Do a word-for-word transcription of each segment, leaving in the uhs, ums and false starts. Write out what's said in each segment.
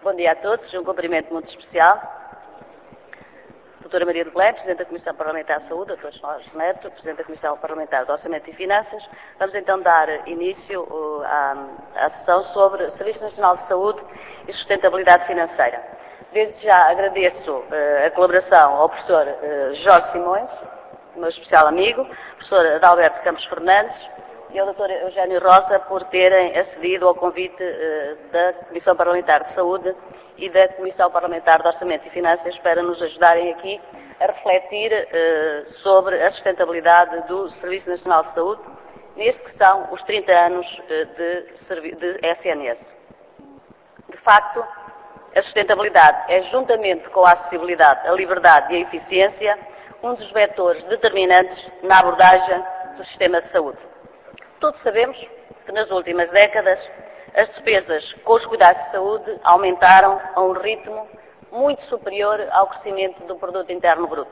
Bom dia a todos, um cumprimento muito especial. Doutora Maria de Belém, Presidente da Comissão Parlamentar de Saúde, Doutor Jorge Neto, Presidente da Comissão Parlamentar de Orçamento e Finanças. Vamos então dar início uh, à, à sessão sobre o Serviço Nacional de Saúde e Sustentabilidade Financeira. Desde já agradeço uh, a colaboração ao professor uh, Jorge Simões, meu especial amigo, professor Adalberto Campos Fernandes e ao doutor Eugênio Rosa por terem acedido ao convite uh, da Comissão Parlamentar de Saúde e da Comissão Parlamentar de Orçamento e Finanças para nos ajudarem aqui a refletir uh, sobre a sustentabilidade do Serviço Nacional de Saúde, neste que são os trinta anos uh, de, de S N S. De facto, a sustentabilidade é, juntamente com a acessibilidade, a liberdade e a eficiência, um dos vetores determinantes na abordagem do sistema de saúde. Todos sabemos que nas últimas décadas as despesas com os cuidados de saúde aumentaram a um ritmo muito superior ao crescimento do produto interno bruto.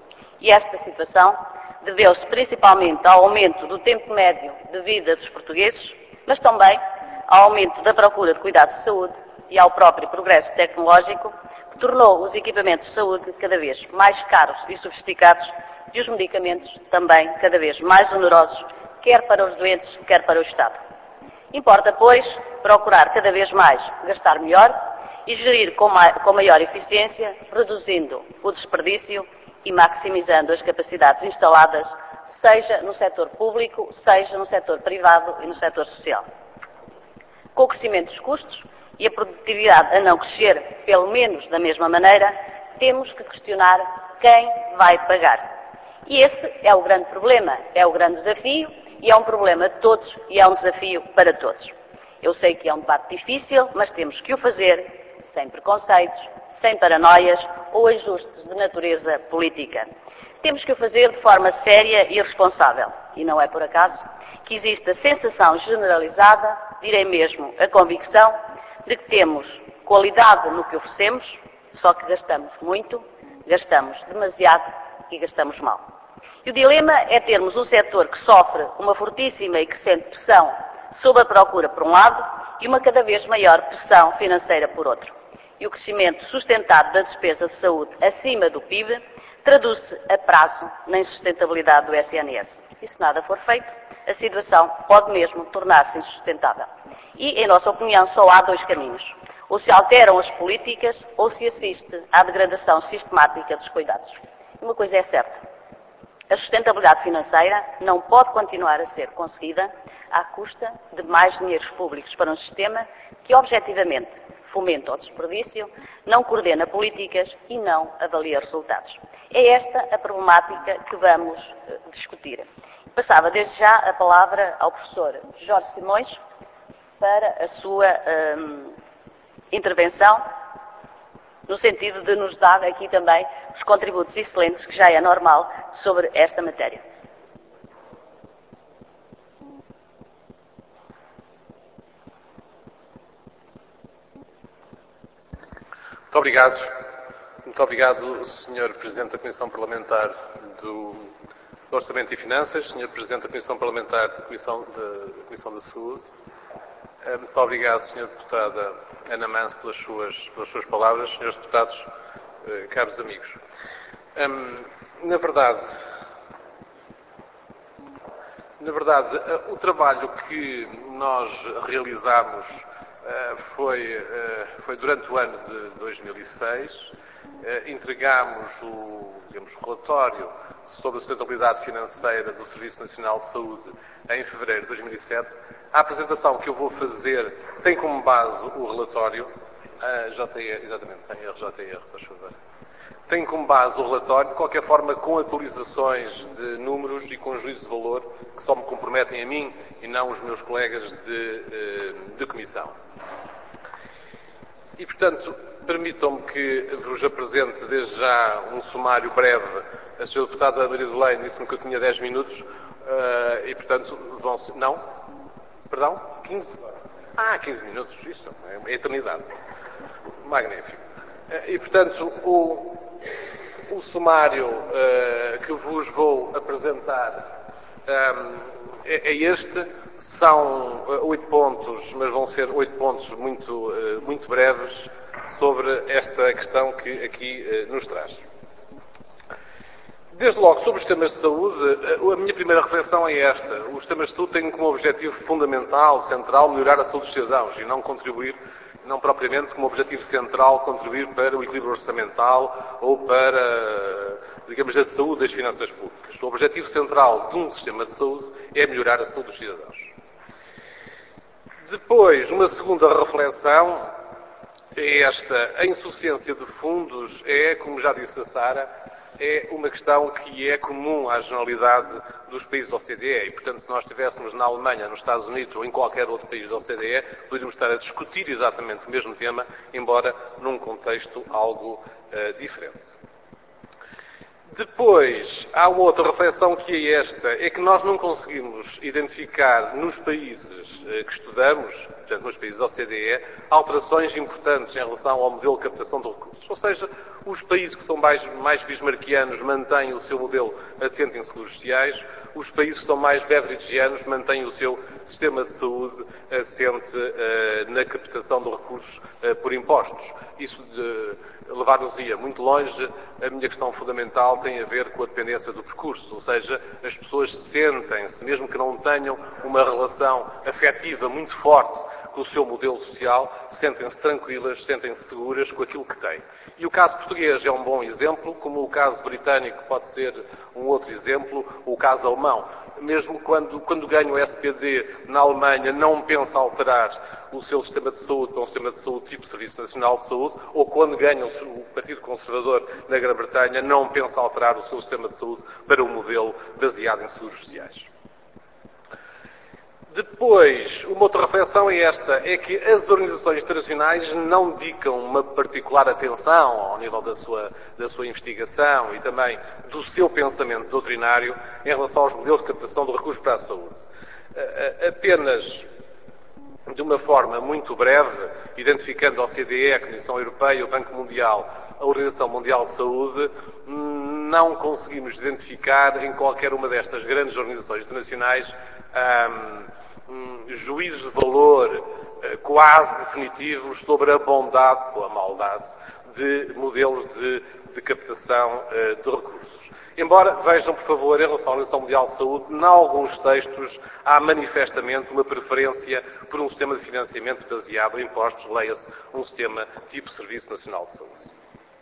E esta situação deveu-se principalmente ao aumento do tempo médio de vida dos portugueses, mas também ao aumento da procura de cuidados de saúde e ao próprio progresso tecnológico, que tornou os equipamentos de saúde cada vez mais caros e sofisticados e os medicamentos também cada vez mais onerosos, quer para os doentes, quer para o Estado. Importa, pois, procurar cada vez mais gastar melhor e gerir com, ma com maior eficiência, reduzindo o desperdício e maximizando as capacidades instaladas, seja no setor público, seja no setor privado e no setor social. Com o crescimento dos custos e a produtividade a não crescer, pelo menos da mesma maneira, temos que questionar quem vai pagar. E esse é o grande problema, é o grande desafio, e é um problema de todos e é um desafio para todos. Eu sei que é um debate difícil, mas temos que o fazer sem preconceitos, sem paranoias ou ajustes de natureza política. Temos que o fazer de forma séria e responsável. E não é por acaso que existe a sensação generalizada, direi mesmo a convicção, de que temos qualidade no que oferecemos, só que gastamos muito, gastamos demasiado e gastamos mal. E o dilema é termos um setor que sofre uma fortíssima e crescente pressão sobre a procura por um lado e uma cada vez maior pressão financeira por outro. E o crescimento sustentado da despesa de saúde acima do P I B traduz-se a prazo na insustentabilidade do S N S. E se nada for feito, a situação pode mesmo tornar-se insustentável. E, em nossa opinião, só há dois caminhos. Ou se alteram as políticas ou se assiste à degradação sistemática dos cuidados. E uma coisa é certa. A sustentabilidade financeira não pode continuar a ser conseguida à custa de mais dinheiros públicos para um sistema que, objetivamente, fomenta o desperdício, não coordena políticas e não avalia resultados. É esta a problemática que vamos uh, discutir. Passava desde já a palavra ao professor Jorge Simões para a sua um, intervenção, no sentido de nos dar aqui também os contributos excelentes, que já é normal, sobre esta matéria. Muito obrigado. Muito obrigado, senhor Presidente da Comissão Parlamentar do Orçamento e Finanças, senhor Presidente da Comissão Parlamentar da Comissão, da Comissão da Saúde. Muito obrigado, senhora Deputada Ana Manso, pelas suas, pelas suas palavras, senhores Deputados, caros amigos. Na verdade, na verdade, o trabalho que nós realizamos foi, foi durante o ano de dois mil e seis. Entregámos o, digamos, relatório sobre a sustentabilidade financeira do Serviço Nacional de Saúde em fevereiro de dois mil e sete. A apresentação que eu vou fazer tem como base o relatório, a J T R, exatamente, tem R J T R, se faz favor. Tem como base o relatório, de qualquer forma com atualizações de números e com juízo de valor que só me comprometem a mim e não os meus colegas de, de comissão. E, portanto, permitam-me que vos apresente desde já um sumário breve. A senhora Deputada Maria de Belém disse-me que eu tinha dez minutos uh, e, portanto, vão... Não? Perdão? quinze? Ah, quinze minutos. Isso é, é eternidade. Magnífico. Uh, e, portanto, o, o sumário uh, que vos vou apresentar um, é, é este. São oito pontos, mas vão ser oito pontos muito, uh, muito breves, sobre esta questão que aqui eh, nos traz. Desde logo, sobre os sistemas de saúde, a minha primeira reflexão é esta. Os sistemas de saúde têm como objetivo fundamental, central, melhorar a saúde dos cidadãos e não contribuir, não propriamente como objetivo central, contribuir para o equilíbrio orçamental ou para, digamos, a saúde das finanças públicas. O objetivo central de um sistema de saúde é melhorar a saúde dos cidadãos. Depois, uma segunda reflexão é esta. A insuficiência de fundos é, como já disse a Sara, é uma questão que é comum à generalidade dos países da O C D E. E, portanto, se nós estivéssemos na Alemanha, nos Estados Unidos ou em qualquer outro país da O C D E, poderíamos estar a discutir exatamente o mesmo tema, embora num contexto algo uh, diferente. Depois, há uma outra reflexão que é esta, é que nós não conseguimos identificar nos países uh, que estudamos, portanto, nos países da O C D E, alterações importantes em relação ao modelo de captação de recursos. Ou seja, os países que são mais, mais bismarckianos mantêm o seu modelo assente em seguros sociais, os países que são mais beveridgeanos mantêm o seu sistema de saúde assente uh, na captação de recursos uh, por impostos. Isso de levar-nos-ia muito longe. A minha questão fundamental tem a ver com a dependência do percurso, ou seja, as pessoas sentem-se, mesmo que não tenham uma relação afetiva muito forte com o seu modelo social, sentem-se tranquilas, sentem-se seguras com aquilo que têm. E o caso português é um bom exemplo, como o caso britânico pode ser um outro exemplo, ou o caso alemão. Mesmo quando, quando ganha o S P D na Alemanha, não pensa alterar o seu sistema de saúde para um sistema de saúde tipo Serviço Nacional de Saúde, ou quando ganha o Partido Conservador na Grã-Bretanha, não pensa alterar o seu sistema de saúde para um modelo baseado em seguros sociais. Depois, uma outra reflexão é esta, é que as organizações internacionais não dedicam uma particular atenção ao nível da sua, da sua investigação e também do seu pensamento doutrinário em relação aos modelos de captação de recursos para a saúde. Apenas de uma forma muito breve, identificando a O C D E, a Comissão Europeia, o Banco Mundial, a Organização Mundial de Saúde, não conseguimos identificar em qualquer uma destas grandes organizações internacionais hum, Um, juízos de valor uh, quase definitivos sobre a bondade ou a maldade de modelos de, de captação uh, de recursos. Embora, vejam, por favor, em relação à Organização Mundial de Saúde, em alguns textos há manifestamente uma preferência por um sistema de financiamento baseado em impostos, leia-se um sistema tipo Serviço Nacional de Saúde.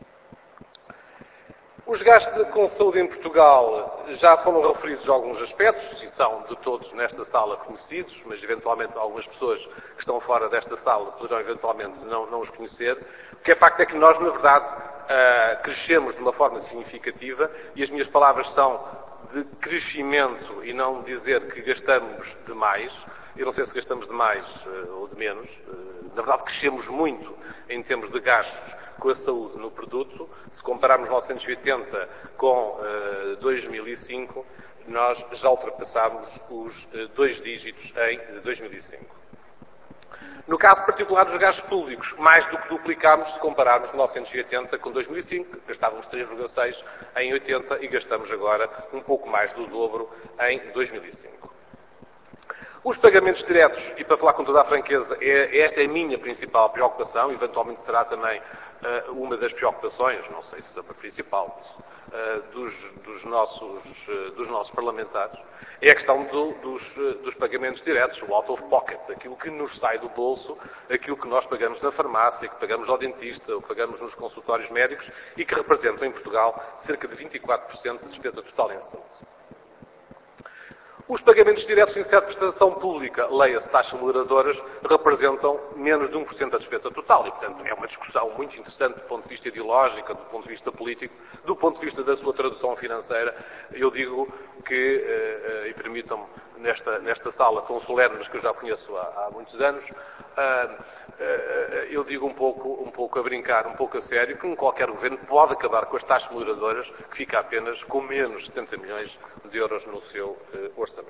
Os gastos com saúde em Portugal já foram referidos a alguns aspectos e são de todos nesta sala conhecidos, mas eventualmente algumas pessoas que estão fora desta sala poderão eventualmente não, não os conhecer. O que é facto é que nós, na verdade, uh, crescemos de uma forma significativa e as minhas palavras são de crescimento e não dizer que gastamos demais. Eu não sei se gastamos de mais uh, ou de menos. Uh, na verdade, crescemos muito em termos de gastos com a saúde no produto. Se compararmos mil novecentos e oitenta com uh, dois mil e cinco, nós já ultrapassámos os uh, dois dígitos em dois mil e cinco. No caso particular dos gastos públicos, mais do que duplicámos se compararmos mil novecentos e oitenta com dois mil e cinco, gastávamos três vírgula seis em oitenta e gastamos agora um pouco mais do dobro em dois mil e cinco. Os pagamentos diretos, e para falar com toda a franqueza, é, esta é a minha principal preocupação, eventualmente será também uh, uma das preocupações, não sei se a principal, uh, dos, dos, nossos, uh, dos nossos parlamentares, é a questão do, dos, uh, dos pagamentos diretos, o out of pocket, aquilo que nos sai do bolso, aquilo que nós pagamos na farmácia, que pagamos ao dentista, ou que pagamos nos consultórios médicos e que representam em Portugal cerca de vinte e quatro por cento da despesa total em saúde. Os pagamentos diretos em certa prestação pública, leia-se taxas moderadoras, representam menos de um por cento da despesa total e, portanto, é uma discussão muito interessante do ponto de vista ideológico, do ponto de vista político, do ponto de vista da sua tradução financeira. Eu digo que, eh, e permitam-me, nesta, nesta sala tão solene, mas que eu já conheço há, há muitos anos, eh, eh, eu digo um pouco, um pouco a brincar, um pouco a sério, que qualquer governo pode acabar com as taxas moderadoras, que fica apenas com menos de setenta milhões de euros no seu eh, orçamento.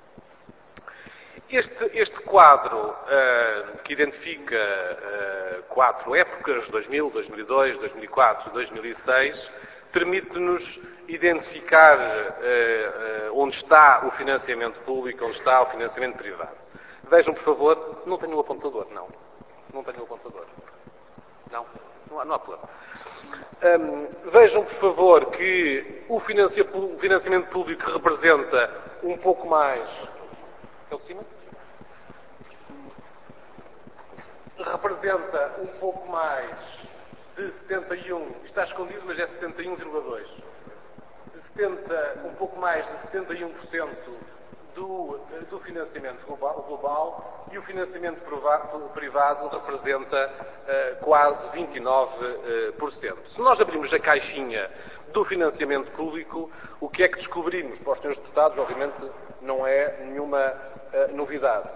Este, este quadro, uh, que identifica uh, quatro épocas, dois mil, dois mil e dois, dois mil e quatro e dois mil e seis, permite-nos identificar uh, uh, onde está o financiamento público, onde está o financiamento privado. Vejam, por favor, não tenho o apontador, não. Não tenho o apontador. Não, não há, não há problema. Um, vejam, por favor, que o financiamento público representa um pouco mais... É o de cima? Representa um pouco mais de setenta e um... Está escondido, mas é setenta e um vírgula dois. De setenta, um pouco mais de setenta e um por cento do, do financiamento global, global e o financiamento privado, privado representa uh, quase vinte e nove por cento. Se nós abrimos a caixinha do financiamento público, o que é que descobrimos? Para os senhores deputados, obviamente, não é nenhuma uh, novidade.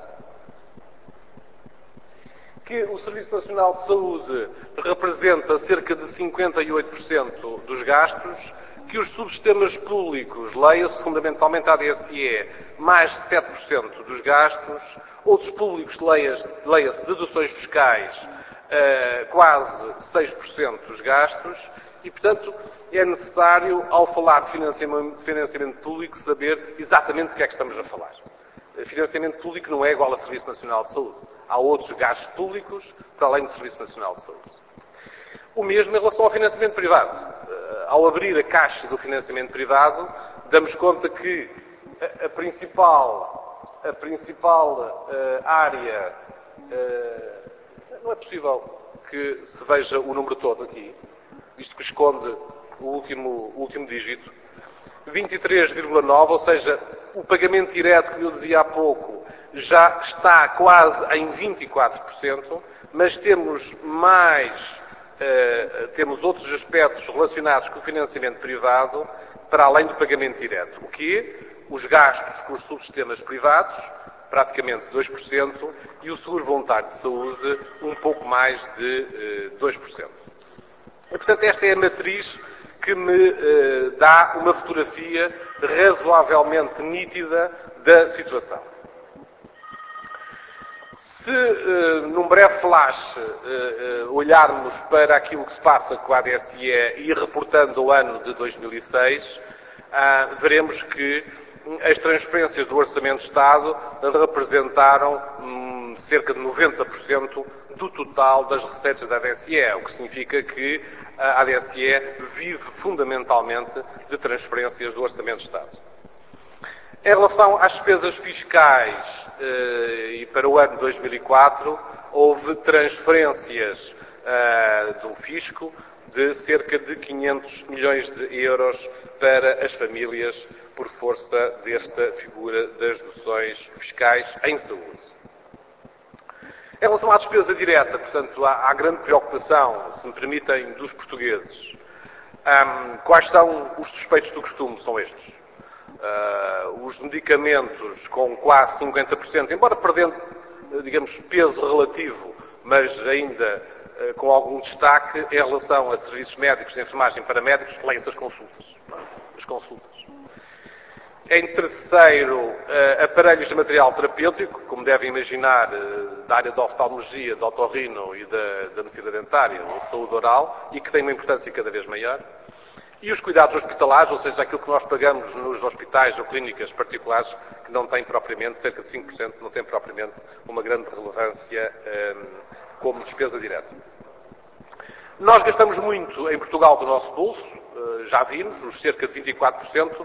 Que o Serviço Nacional de Saúde representa cerca de cinquenta e oito por cento dos gastos, que os subsistemas públicos, leia-se fundamentalmente a ADSE, mais de sete por cento dos gastos, outros públicos, leia-se deduções fiscais, uh, quase seis por cento dos gastos, e, portanto, é necessário, ao falar de financiamento, de financiamento público, saber exatamente o que é que estamos a falar. Financiamento público não é igual a Serviço Nacional de Saúde. Há outros gastos públicos para além do Serviço Nacional de Saúde. O mesmo em relação ao financiamento privado. Ao abrir a caixa do financiamento privado, damos conta que a, a principal, a principal uh, área... Uh, não é possível que se veja o número todo aqui, isto que esconde o último, o último dígito. vinte e três vírgula nove, ou seja, o pagamento direto, que eu dizia há pouco, já está quase em vinte e quatro por cento, mas temos mais... Uh, temos outros aspectos relacionados com o financiamento privado, para além do pagamento direto. O quê? Os gastos com os subsistemas privados, praticamente dois por cento, e o seguro voluntário de saúde, um pouco mais de uh, dois por cento. E, portanto, esta é a matriz que me uh, dá uma fotografia razoavelmente nítida da situação. Se, uh, num breve flash, uh, uh, olharmos para aquilo que se passa com a ADSE e reportando o ano de dois mil e seis, uh, veremos que as transferências do Orçamento de Estado representaram um, cerca de noventa por cento do total das receitas da ADSE, o que significa que a ADSE vive fundamentalmente de transferências do Orçamento de Estado. Em relação às despesas fiscais, eh, e para o ano dois mil e quatro, houve transferências eh, do fisco de cerca de quinhentos milhões de euros para as famílias por força desta figura das deduções fiscais em saúde. Em relação à despesa direta, portanto, há, há grande preocupação, se me permitem, dos portugueses. Um, quais são os suspeitos do costume? São estes. Uh, os medicamentos com quase cinquenta por cento, embora perdendo, digamos, peso relativo, mas ainda uh, com algum destaque em relação a serviços médicos, de enfermagem para médicos, leem-se as consultas. As consultas. Em terceiro, uh, aparelhos de material terapêutico, como devem imaginar, uh, da área da oftalmologia, do otorrino e da, da medicina dentária, da saúde oral, e que tem uma importância cada vez maior. E os cuidados hospitalares, ou seja, aquilo que nós pagamos nos hospitais ou clínicas particulares, que não tem propriamente, cerca de cinco por cento, não tem propriamente uma grande relevância um, como despesa direta. Nós gastamos muito em Portugal do nosso bolso, uh, já vimos, os cerca de vinte e quatro por cento, uh,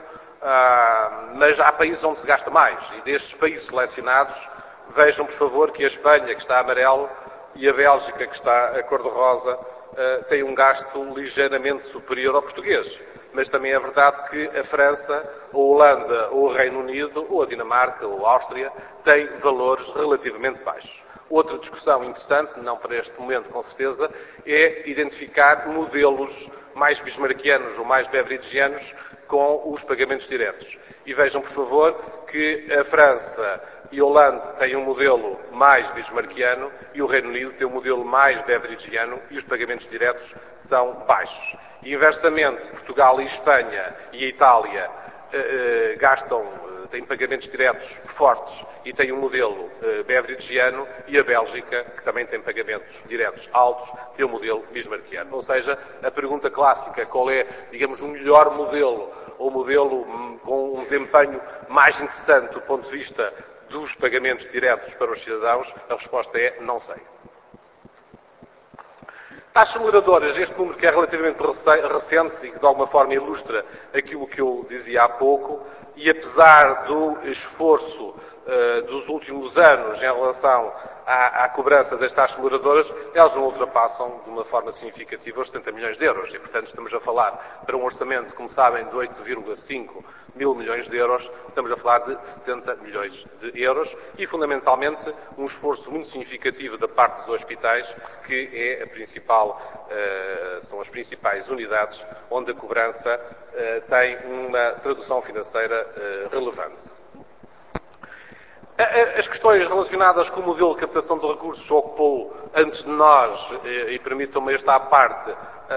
mas há países onde se gasta mais. E destes países selecionados, vejam, por favor, que a Espanha, que está a amarelo, e a Bélgica, que está a cor-de-rosa, Uh, tem um gasto ligeiramente superior ao português. Mas também é verdade que a França, a Holanda, ou o Reino Unido, ou a Dinamarca, ou a Áustria, têm valores relativamente baixos. Outra discussão interessante, não para este momento com certeza, é identificar modelos mais bismarckianos ou mais beveridgianos com os pagamentos diretos. E vejam, por favor, que a França e a Holanda têm um modelo mais bismarckiano e o Reino Unido tem um modelo mais beveridgiano e os pagamentos diretos são baixos. E, inversamente, Portugal e Espanha e a Itália eh, eh, gastam, eh, têm pagamentos diretos fortes e têm um modelo eh, beveridgiano, e a Bélgica, que também tem pagamentos diretos altos, tem um modelo bismarckiano. Ou seja, a pergunta clássica, qual é, digamos, o melhor modelo, ou modelo hum, com um desempenho mais interessante do ponto de vista dos pagamentos diretos para os cidadãos, a resposta é não sei. Taxas moderadoras, este número que é relativamente recente e que de alguma forma ilustra aquilo que eu dizia há pouco, e apesar do esforço uh, dos últimos anos em relação à, à cobrança das taxas moderadoras, elas não ultrapassam de uma forma significativa os setenta milhões de euros. E, portanto, estamos a falar para um orçamento, como sabem, de oito vírgula cinco mil milhões de euros, estamos a falar de setenta milhões de euros e, fundamentalmente, um esforço muito significativo da parte dos hospitais, que é a principal, uh, são as principais unidades onde a cobrança uh, tem uma tradução financeira uh, relevante. As questões relacionadas com o modelo de captação de recursos ocupou antes de nós, e permitam-me esta à parte,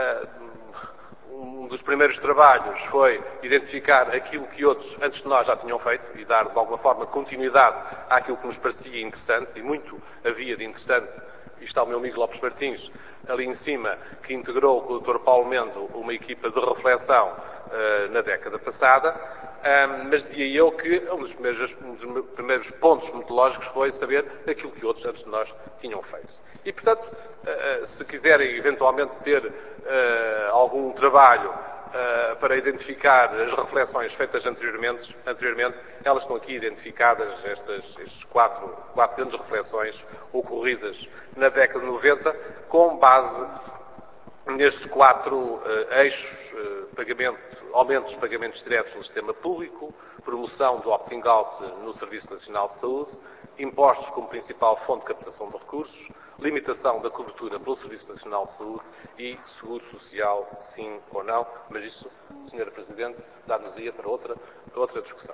um dos primeiros trabalhos foi identificar aquilo que outros antes de nós já tinham feito e dar, de alguma forma, continuidade àquilo que nos parecia interessante, e muito havia de interessante. E está o meu amigo Lopes Martins ali em cima, que integrou com o doutor Paulo Mendo uma equipa de reflexão uh, na década passada, um, mas dizia eu que um dos, primeiros, um dos primeiros pontos metodológicos foi saber aquilo que outros antes de nós tinham feito. E, portanto, uh, se quiserem eventualmente ter uh, algum trabalho uh, para identificar as reflexões feitas anteriormente, anteriormente, elas estão aqui identificadas, estas, estas quatro, quatro grandes reflexões ocorridas na década de noventa, com base nestes quatro uh, eixos, uh, pagamento, aumento dos pagamentos diretos no sistema público, promoção do opting-out no Serviço Nacional de Saúde, impostos como principal fonte de captação de recursos, limitação da cobertura pelo Serviço Nacional de Saúde e seguro social, sim ou não, mas isso, senhora Presidente, dá-nos-ia para outra, para outra discussão.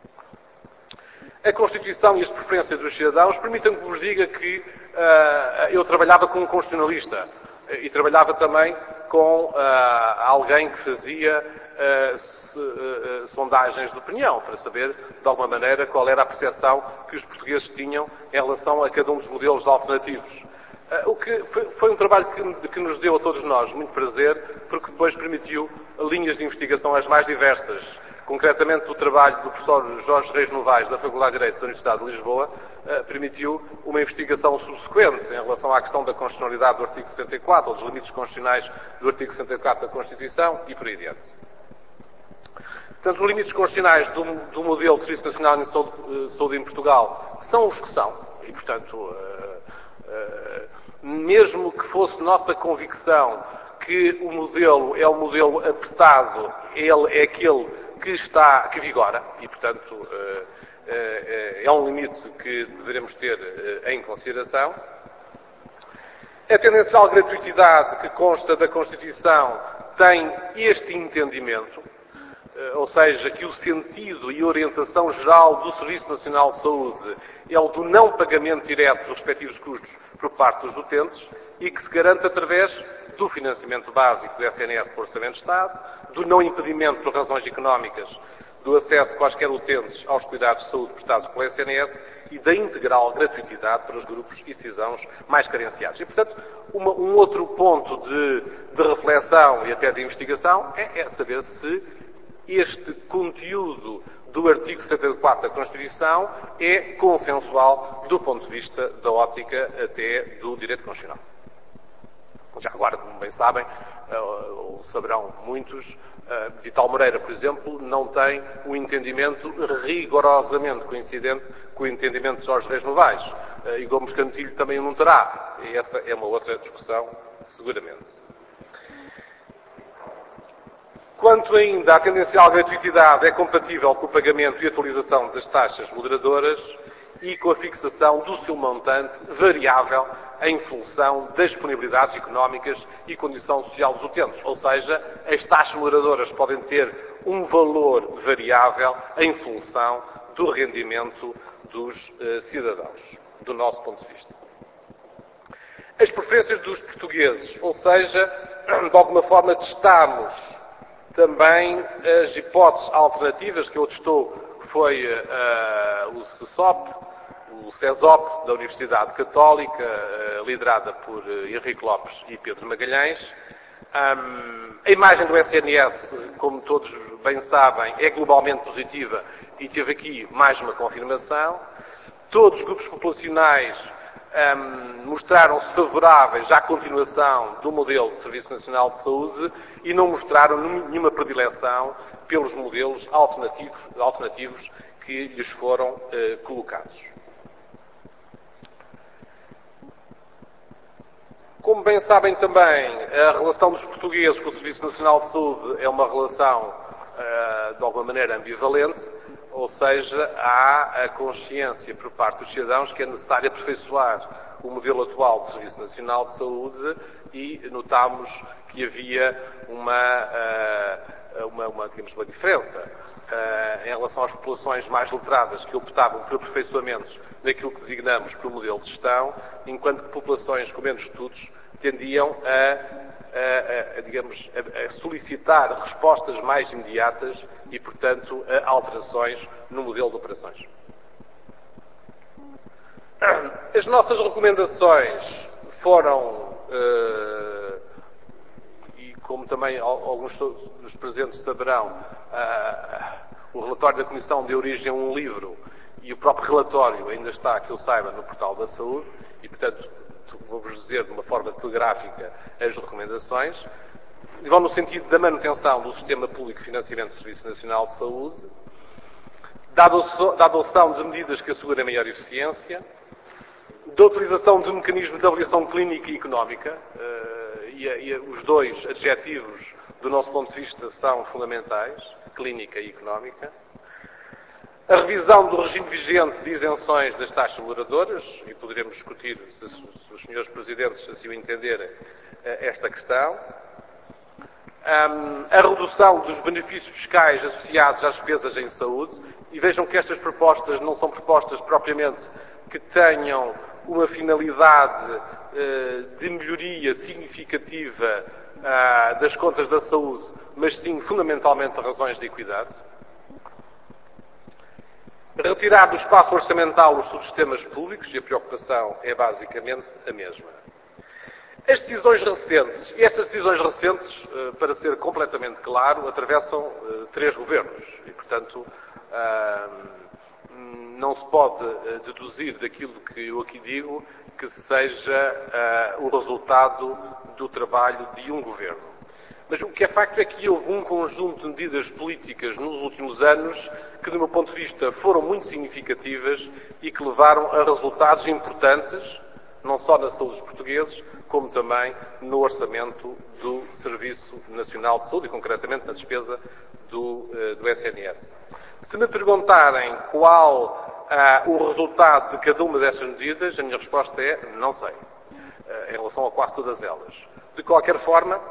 A Constituição e as preferências dos cidadãos, permitam-me que vos diga que uh, eu trabalhava com um constitucionalista uh, e trabalhava também com uh, alguém que fazia uh, se, uh, sondagens de opinião, para saber, de alguma maneira, qual era a percepção que os portugueses tinham em relação a cada um dos modelos alternativos. Uh, o que foi, foi um trabalho que, que nos deu a todos nós muito prazer, porque depois permitiu linhas de investigação as mais diversas. Concretamente, o trabalho do professor Jorge Reis Novaes, da Faculdade de Direito da Universidade de Lisboa, eh, permitiu uma investigação subsequente em relação à questão da constitucionalidade do artigo sessenta e quatro, ou dos limites constitucionais do artigo sessenta e quatro da Constituição, e por aí adiante. Portanto, os limites constitucionais do, do modelo de Serviço Nacional de Saúde, Saúde em Portugal são os que são, e, portanto, eh, eh, mesmo que fosse nossa convicção que o modelo é um modelo apertado, ele é aquele que está, que vigora, e, portanto, é um limite que deveremos ter em consideração. A tendencial gratuitidade que consta da Constituição tem este entendimento, ou seja, que o sentido e orientação geral do Serviço Nacional de Saúde é o do não pagamento direto dos respectivos custos por parte dos utentes e que se garante através do financiamento básico do S N S por Orçamento de Estado, do não impedimento por razões económicas do acesso de quaisquer utentes aos cuidados de saúde prestados pelo S N S e da integral gratuitidade para os grupos e cidadãos mais carenciados. E, portanto, uma, um outro ponto de, de reflexão e até de investigação é, é saber se este conteúdo do artigo setenta e quatro da Constituição é consensual do ponto de vista da ótica até do direito constitucional. Já agora, como bem sabem, ou saberão muitos, Vital Moreira, por exemplo, não tem um entendimento rigorosamente coincidente com o entendimento de Jorge Reis Novaes. E Gomes Cantilho também não terá. E essa é uma outra discussão, seguramente. Quanto ainda à tendencial gratuitidade, é compatível com o pagamento e atualização das taxas moderadoras e com a fixação do seu montante variável em função das disponibilidades económicas e condição social dos utentes. Ou seja, as taxas moderadoras podem ter um valor variável em função do rendimento dos uh, cidadãos, do nosso ponto de vista. As preferências dos portugueses, ou seja, de alguma forma testamos também as hipóteses alternativas que eu testou, foi uh, o C S O P, o C E S O P da Universidade Católica, uh, liderada por uh, Henrique Lopes e Pedro Magalhães. Um, a imagem do S N S, como todos bem sabem, é globalmente positiva e teve aqui mais uma confirmação. Todos os grupos populacionais um, mostraram-se favoráveis à continuação do modelo de Serviço Nacional de Saúde e não mostraram nenhuma predileção pelos modelos alternativos, alternativos que lhes foram uh, colocados. Como bem sabem também, a relação dos portugueses com o Serviço Nacional de Saúde é uma relação, uh, de alguma maneira, ambivalente, ou seja, há a consciência por parte dos cidadãos que é necessário aperfeiçoar o modelo atual do Serviço Nacional de Saúde e notámos que havia uma, uh, uma, uma, digamos, uma diferença uh, em relação às populações mais letradas que optavam por aperfeiçoamentos daquilo que designamos por modelo de gestão, enquanto que populações com menos estudos tendiam a A, a, digamos, a, a solicitar respostas mais imediatas e, portanto, a alterações no modelo de operações. As nossas recomendações foram, uh, e como também alguns dos presentes saberão, uh, o relatório da Comissão deu origem a um livro e o próprio relatório ainda está, que eu saiba, no Portal da Saúde e, portanto, vou-vos dizer de uma forma telegráfica as recomendações, vão no sentido da manutenção do sistema público de financiamento do Serviço Nacional de Saúde, da adoção de medidas que assegurem maior eficiência, da utilização de mecanismos de avaliação clínica e económica, e, e os dois adjetivos, do nosso ponto de vista, são fundamentais, clínica e económica, a revisão do regime vigente de isenções das taxas moderadoras, e poderemos discutir, se os senhores Presidentes assim o entenderem, esta questão. A redução dos benefícios fiscais associados às despesas em saúde, e vejam que estas propostas não são propostas propriamente que tenham uma finalidade de melhoria significativa das contas da saúde, mas sim fundamentalmente razões de equidade. Retirar do espaço orçamental os subsistemas públicos, e a preocupação é basicamente a mesma. As decisões recentes, e estas decisões recentes, para ser completamente claro, atravessam três governos, e portanto não se pode deduzir daquilo que eu aqui digo que seja o resultado do trabalho de um governo. Mas o que é facto é que houve um conjunto de medidas políticas nos últimos anos que, do meu ponto de vista, foram muito significativas e que levaram a resultados importantes, não só na saúde dos portugueses, como também no orçamento do Serviço Nacional de Saúde e, concretamente, na despesa do, do S N S. Se me perguntarem qual ah, o resultado de cada uma destas medidas, a minha resposta é não sei, ah, em relação a quase todas elas. De qualquer forma,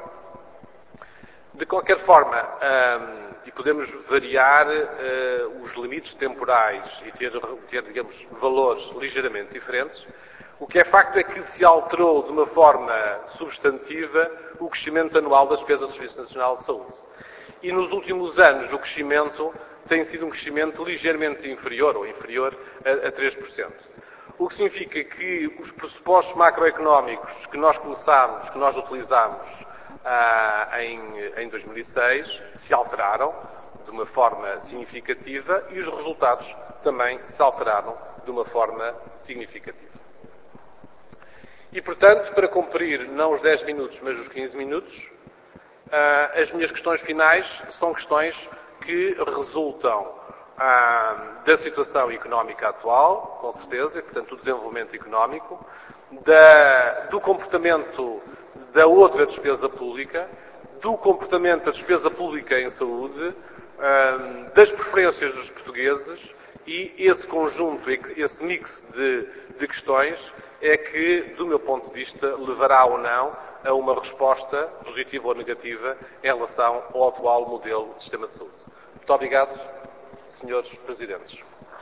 De qualquer forma, um, e podemos variar uh, os limites temporais e ter, ter, digamos, valores ligeiramente diferentes, o que é facto é que se alterou de uma forma substantiva o crescimento anual das despesas do Serviço Nacional de Saúde. E nos últimos anos o crescimento tem sido um crescimento ligeiramente inferior, ou inferior a, a três por cento. O que significa que os pressupostos macroeconómicos que nós começámos, que nós utilizámos, Ah, em, em dois mil e seis, se alteraram de uma forma significativa e os resultados também se alteraram de uma forma significativa. E, portanto, para cumprir não os dez minutos, mas os quinze minutos, ah, as minhas questões finais são questões que resultam ah, da situação económica atual, com certeza, portanto, do desenvolvimento económico, da, do comportamento da outra despesa pública, do comportamento da despesa pública em saúde, das preferências dos portugueses e esse conjunto, esse mix de, de questões é que, do meu ponto de vista, levará ou não a uma resposta positiva ou negativa em relação ao atual modelo de sistema de saúde. Muito obrigado, senhores Presidentes.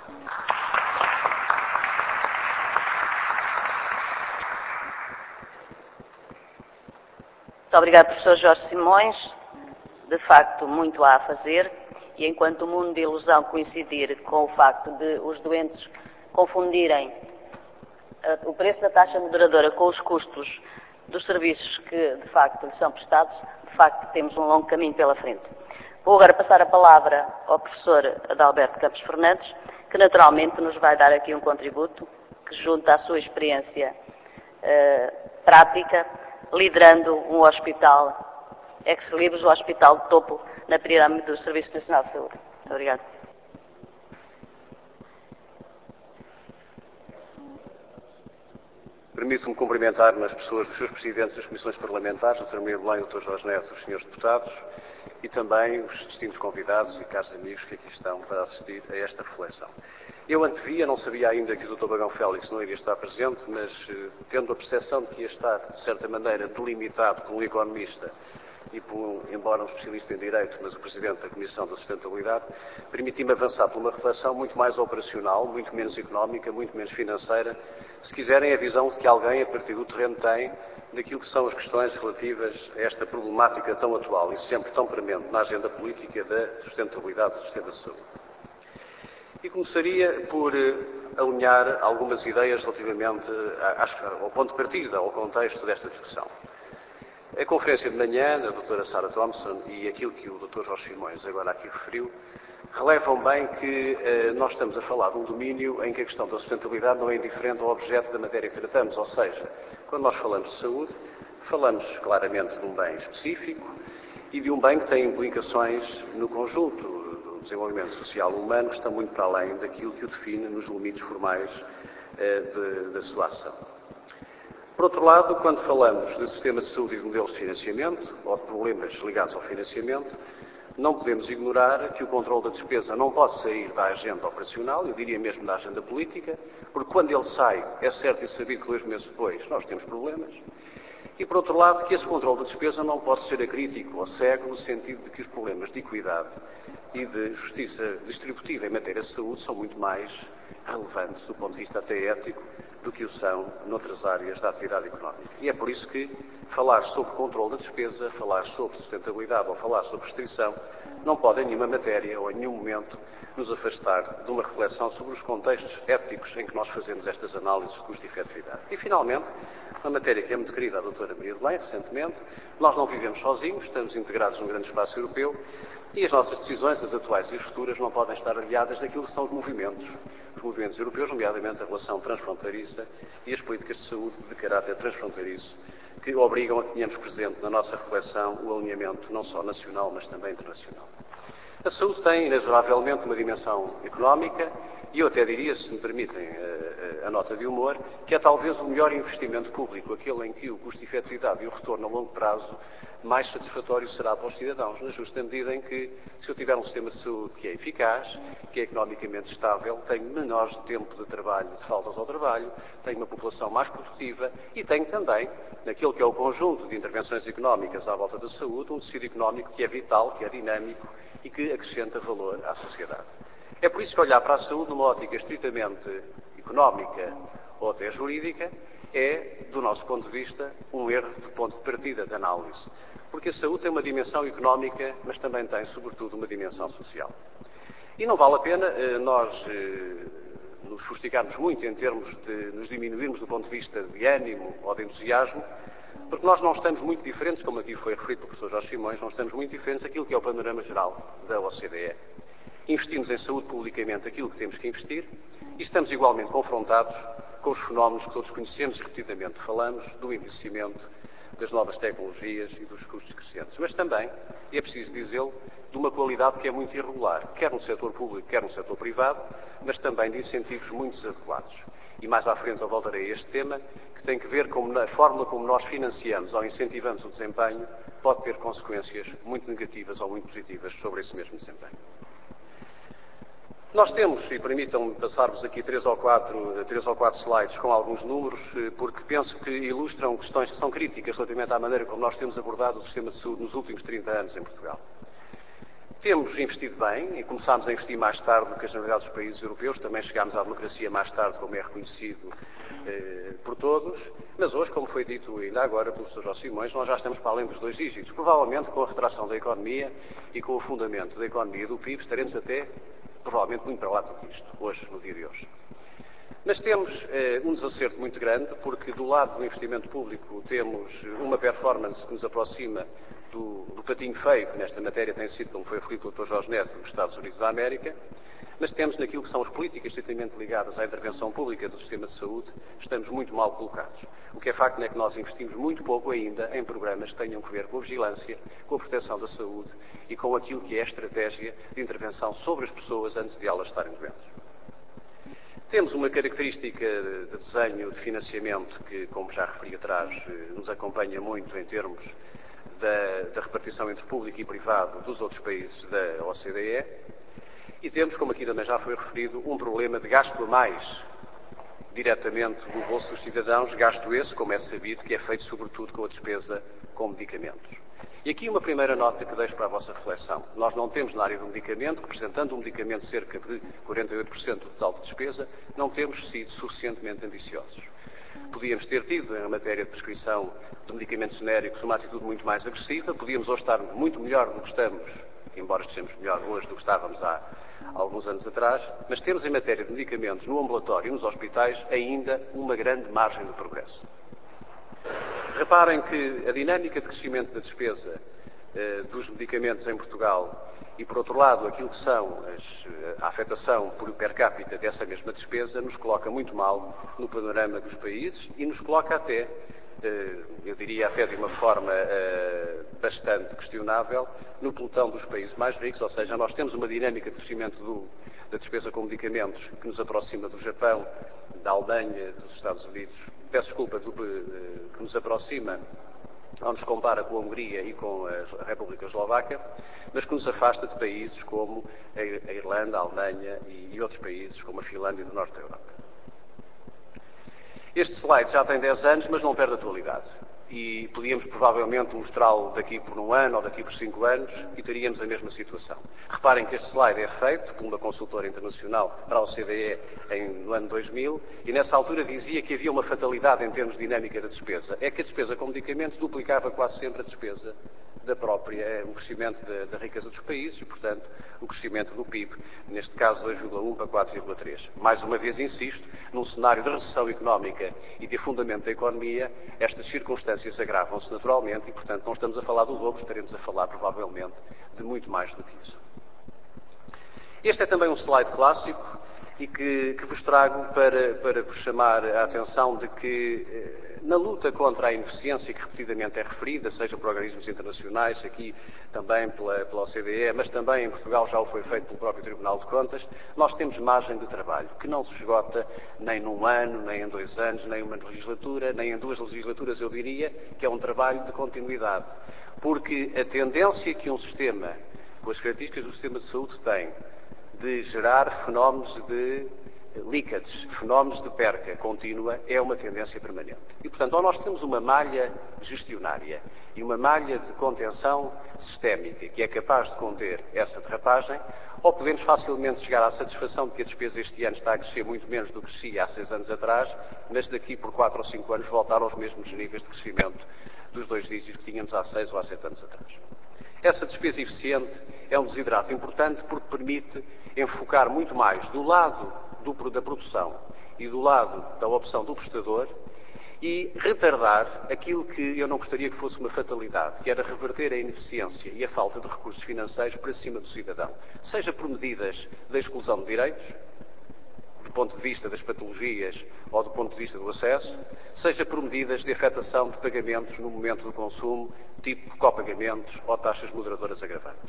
Muito obrigado, professor Jorge Simões. De facto, muito há a fazer e enquanto o mundo de ilusão coincidir com o facto de os doentes confundirem o preço da taxa moderadora com os custos dos serviços que, de facto, lhes são prestados, de facto, temos um longo caminho pela frente. Vou agora passar a palavra ao professor Adalberto Campos Fernandes, que naturalmente nos vai dar aqui um contributo que junta a sua experiência uh, prática, liderando um hospital ex-libris, o hospital de topo na pirâmide do Serviço Nacional de Saúde. Muito obrigada. Permito-me cumprimentar nas pessoas dos seus presidentes das comissões parlamentares, a doutora Maria de Belém, o doutor Jorge Neto, os senhores deputados e também os distintos convidados e caros amigos que aqui estão para assistir a esta reflexão. Eu antevia, não sabia ainda que o doutor Bagão Félix não iria estar presente, mas tendo a percepção de que ia estar, de certa maneira, delimitado por um economista e por um, embora um especialista em Direito, mas o Presidente da Comissão da Sustentabilidade, permiti-me avançar por uma reflexão muito mais operacional, muito menos económica, muito menos financeira, se quiserem a visão que alguém, a partir do terreno, tem daquilo que são as questões relativas a esta problemática tão atual e sempre tão premente na agenda política da sustentabilidade do sistema de saúde. E começaria por alinhar algumas ideias relativamente ao ponto de partida, ao contexto desta discussão. A conferência de manhã da doutora Sarah Thompson e aquilo que o doutor Jorge Simões agora aqui referiu, relevam bem que eh, nós estamos a falar de um domínio em que a questão da sustentabilidade não é indiferente ao objeto da matéria que tratamos, ou seja, quando nós falamos de saúde, falamos claramente de um bem específico e de um bem que tem implicações no conjunto do desenvolvimento social humano que está muito para além daquilo que o define nos limites formais eh, de, da sua ação. Por outro lado, quando falamos de sistema de saúde e de modelos de financiamento, ou de problemas ligados ao financiamento, não podemos ignorar que o controle da despesa não pode sair da agenda operacional, eu diria mesmo da agenda política, porque quando ele sai, é certo e sabido que dois meses depois nós temos problemas. E, por outro lado, que esse controle da despesa não pode ser acrítico ou cego, no sentido de que os problemas de equidade e de justiça distributiva em matéria de saúde são muito mais relevantes do ponto de vista até ético do que o são noutras áreas da atividade económica. E é por isso que falar sobre controle da despesa, falar sobre sustentabilidade ou falar sobre restrição não pode em nenhuma matéria ou em nenhum momento nos afastar de uma reflexão sobre os contextos éticos em que nós fazemos estas análises de custo e efetividade. E, finalmente, uma matéria que é muito querida à doutora Maria de Belém, recentemente, nós não vivemos sozinhos, estamos integrados num grande espaço europeu e as nossas decisões, as atuais e as futuras, não podem estar aliadas daquilo que são os movimentos, os movimentos europeus, nomeadamente a relação transfronteiriça e as políticas de saúde de caráter transfronteiriço, que obrigam a que tenhamos presente na nossa reflexão o alinhamento não só nacional, mas também internacional. A saúde tem, inexoravelmente, uma dimensão económica e eu até diria, se me permitem a, a, a nota de humor, que é talvez o melhor investimento público, aquele em que o custo de efetividade e o retorno a longo prazo mais satisfatório será para os cidadãos, na justa medida em que, se eu tiver um sistema de saúde que é eficaz, que é economicamente estável, tenho menor tempo de trabalho, de faltas ao trabalho, tenho uma população mais produtiva e tenho também, naquilo que é o conjunto de intervenções económicas à volta da saúde, um tecido económico que é vital, que é dinâmico e que acrescenta valor à sociedade. É por isso que olhar para a saúde numa ótica estritamente económica ou até jurídica é, do nosso ponto de vista, um erro de ponto de partida de análise. Porque a saúde tem uma dimensão económica, mas também tem, sobretudo, uma dimensão social. E não vale a pena eh, nós eh, nos fustigarmos muito em termos de nos diminuirmos do ponto de vista de ânimo ou de entusiasmo, porque nós não estamos muito diferentes, como aqui foi referido pelo professor Jorge Simões, não estamos muito diferentes daquilo que é o panorama geral da O C D E. Investimos em saúde publicamente aquilo que temos que investir e estamos igualmente confrontados com os fenómenos que todos conhecemos e repetidamente falamos, do envelhecimento, das novas tecnologias e dos custos crescentes. Mas também, e é preciso dizê-lo, de uma qualidade que é muito irregular, quer no setor público, quer no setor privado, mas também de incentivos muito desadequados. E mais à frente eu voltarei a este tema, que tem que ver com a forma como nós financiamos ou incentivamos o desempenho, pode ter consequências muito negativas ou muito positivas sobre esse mesmo desempenho. Nós temos, e permitam-me passar-vos aqui três ou, quatro, três ou quatro slides com alguns números, porque penso que ilustram questões que são críticas relativamente à maneira como nós temos abordado o sistema de saúde nos últimos trinta anos em Portugal. Temos investido bem e começámos a investir mais tarde do que a generalidade dos países europeus, também chegámos à democracia mais tarde, como é reconhecido eh, por todos, mas hoje, como foi dito ainda agora pelo professor Jorge Simões, nós já estamos para além dos dois dígitos. Provavelmente com a retração da economia e com o fundamento da economia e do P I B estaremos até provavelmente muito para lá do que isto, hoje, no dia de hoje. Mas temos eh, um desacerto muito grande, porque do lado do investimento público temos uma performance que nos aproxima do, do patinho feio, que nesta matéria tem sido, como foi referido pelo doutor Jorge Neto, dos Estados Unidos da América, Mas temos naquilo que são as políticas estritamente ligadas à intervenção pública do sistema de saúde, estamos muito mal colocados. O que é facto é que nós investimos muito pouco ainda em programas que tenham a ver com a vigilância, com a proteção da saúde e com aquilo que é a estratégia de intervenção sobre as pessoas antes de elas estarem doentes. Temos uma característica de desenho de financiamento que, como já referi atrás, nos acompanha muito em termos da, da repartição entre público e privado dos outros países da O C D E e temos, como aqui também já foi referido, um problema de gasto a mais diretamente do bolso dos cidadãos, gasto esse, como é sabido, que é feito sobretudo com a despesa com medicamentos. E aqui uma primeira nota que deixo para a vossa reflexão. Nós não temos na área do medicamento, representando um medicamento cerca de quarenta e oito por cento do total de despesa, não temos sido suficientemente ambiciosos. Podíamos ter tido, em matéria de prescrição de medicamentos genéricos, uma atitude muito mais agressiva, podíamos hoje estar muito melhor do que estamos, embora estejamos melhor hoje do que estávamos há alguns anos atrás, mas temos em matéria de medicamentos no ambulatório e nos hospitais ainda uma grande margem de progresso. Reparem que a dinâmica de crescimento da despesa eh, dos medicamentos em Portugal e, por outro lado, aquilo que são as, a afetação por per capita dessa mesma despesa nos coloca muito mal no panorama dos países e nos coloca até, eh, eu diria até de uma forma eh, bastante questionável, no pelotão dos países mais ricos, ou seja, nós temos uma dinâmica de crescimento do, da despesa com medicamentos que nos aproxima do Japão, da Alemanha, dos Estados Unidos, peço desculpa, do, que nos aproxima ou nos compara com a Hungria e com a República Eslovaca, mas que nos afasta de países como a Irlanda, a Alemanha e outros países como a Finlândia do Norte da Europa. Este slide já tem dez anos, mas não perde atualidade. E podíamos provavelmente mostrá-lo daqui por um ano ou daqui por cinco anos e teríamos a mesma situação. Reparem que este slide é feito por uma consultora internacional para a O C D E em, no ano dois mil e nessa altura dizia que havia uma fatalidade em termos de dinâmica da despesa. É que a despesa com medicamentos duplicava quase sempre a despesa da própria, o crescimento da, da riqueza dos países e, portanto, o crescimento do P I B, neste caso dois vírgula um para quatro vírgula três. Mais uma vez insisto, num cenário de recessão económica e de afundamento da economia, estas circunstâncias agravam-se naturalmente e, portanto, não estamos a falar do dobro, estaremos a falar provavelmente de muito mais do que isso. Este é também um slide clássico e que, que vos trago para, para vos chamar a atenção de que eh, na luta contra a ineficiência que repetidamente é referida, seja por organismos internacionais, aqui também pela, pela O C D E, mas também em Portugal já o foi feito pelo próprio Tribunal de Contas, nós temos margem de trabalho que não se esgota nem num ano, nem em dois anos, nem em uma legislatura, nem em duas legislaturas, eu diria, que é um trabalho de continuidade. Porque a tendência que um sistema, com as características do sistema de saúde tem, de gerar fenómenos de leakage, fenómenos de perca contínua, é uma tendência permanente. E, portanto, ou nós temos uma malha gestionária e uma malha de contenção sistémica que é capaz de conter essa derrapagem, ou podemos facilmente chegar à satisfação de que a despesa este ano está a crescer muito menos do que crescia há seis anos atrás, mas daqui por quatro ou cinco anos voltar aos mesmos níveis de crescimento dos dois dígitos que tínhamos há seis ou há sete anos atrás. Essa despesa eficiente é um desidrato importante porque permite enfocar muito mais do lado do, da produção e do lado da opção do prestador e retardar aquilo que eu não gostaria que fosse uma fatalidade, que era reverter a ineficiência e a falta de recursos financeiros para cima do cidadão, seja por medidas da exclusão de direitos, do ponto de vista das patologias ou do ponto de vista do acesso, seja por medidas de afetação de pagamentos no momento do consumo, tipo copagamentos ou taxas moderadoras agravadas.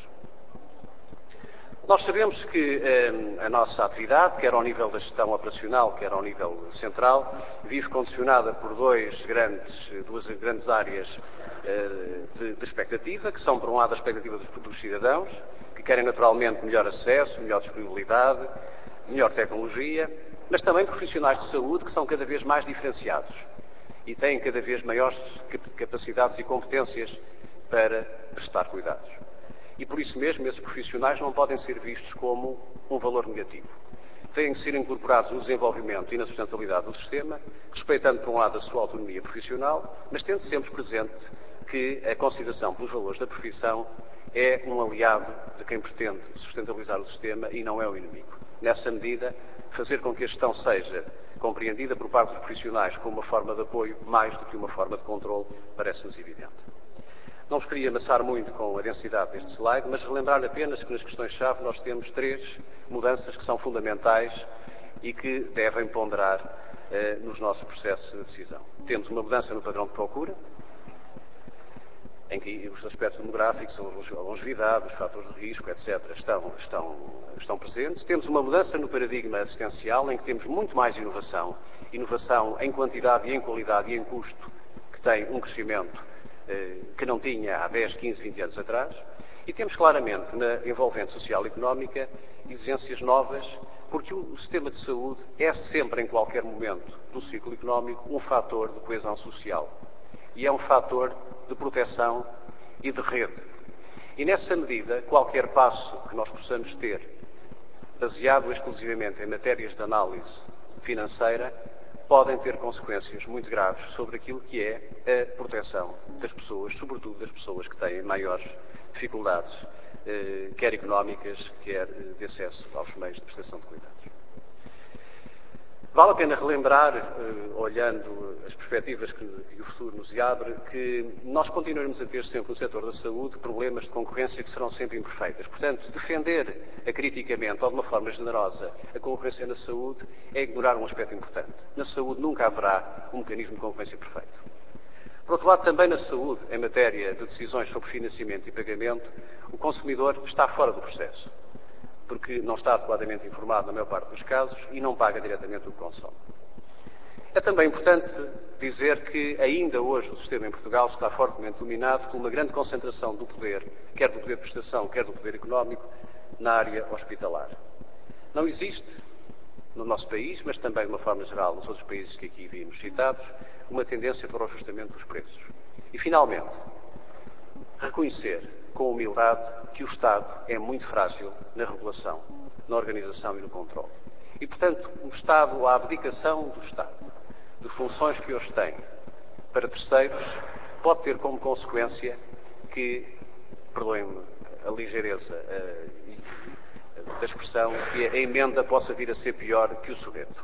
Nós sabemos que eh, a nossa atividade, quer ao nível da gestão operacional, quer ao nível central, vive condicionada por dois grandes, duas grandes áreas eh, de, de expectativa, que são, por um lado, a expectativa dos, dos cidadãos, que querem naturalmente melhor acesso, melhor disponibilidade, melhor tecnologia, mas também profissionais de saúde que são cada vez mais diferenciados e têm cada vez maiores capacidades e competências para prestar cuidados. E por isso mesmo esses profissionais não podem ser vistos como um valor negativo. Têm que ser incorporados no desenvolvimento e na sustentabilidade do sistema, respeitando por um lado a sua autonomia profissional, mas tendo sempre presente que a consideração pelos valores da profissão é um aliado de quem pretende sustentabilizar o sistema e não é o inimigo. Nessa medida, fazer com que a gestão seja compreendida por parte dos profissionais como uma forma de apoio mais do que uma forma de controle parece-nos evidente. Não vos queria amassar muito com a densidade deste slide, mas relembrar apenas que nas questões-chave nós temos três mudanças que são fundamentais e que devem ponderar eh, nos nossos processos de decisão. Temos uma mudança no padrão de procura, em que os aspectos demográficos, a longevidade, os fatores de risco, etcétera, estão, estão, estão presentes. Temos uma mudança no paradigma assistencial, em que temos muito mais inovação, inovação em quantidade e em qualidade e em custo, que tem um crescimento eh, que não tinha há dez, quinze, vinte anos atrás. E temos claramente, na envolvente social e económica, exigências novas, porque o sistema de saúde é sempre, em qualquer momento do ciclo económico, um fator de coesão social. E é um fator de proteção e de rede. E nessa medida, qualquer passo que nós possamos ter, baseado exclusivamente em matérias de análise financeira, podem ter consequências muito graves sobre aquilo que é a proteção das pessoas, sobretudo das pessoas que têm maiores dificuldades, eh, quer económicas, quer de acesso aos meios de prestação de cuidados. Vale a pena relembrar, eh, olhando as perspectivas que, que o futuro nos abre, que nós continuaremos a ter sempre no setor da saúde problemas de concorrência que serão sempre imperfeitas. Portanto, defender acriticamente ou de uma forma generosa a concorrência na saúde é ignorar um aspecto importante. Na saúde nunca haverá um mecanismo de concorrência perfeito. Por outro lado, também na saúde, em matéria de decisões sobre financiamento e pagamento, o consumidor está fora do processo, porque não está adequadamente informado na maior parte dos casos e não paga diretamente o que consome. É também importante dizer que ainda hoje o sistema em Portugal está fortemente dominado por uma grande concentração do poder, quer do poder de prestação, quer do poder económico, na área hospitalar. Não existe, no nosso país, mas também de uma forma geral nos outros países que aqui vimos citados, uma tendência para o ajustamento dos preços. E, finalmente, reconhecer com humildade que o Estado é muito frágil na regulação, na organização e no controle. E, portanto, o Estado, a abdicação do Estado de funções que hoje tem para terceiros, pode ter como consequência que, perdoem-me a ligeireza uh, da expressão, que a emenda possa vir a ser pior que o soneto.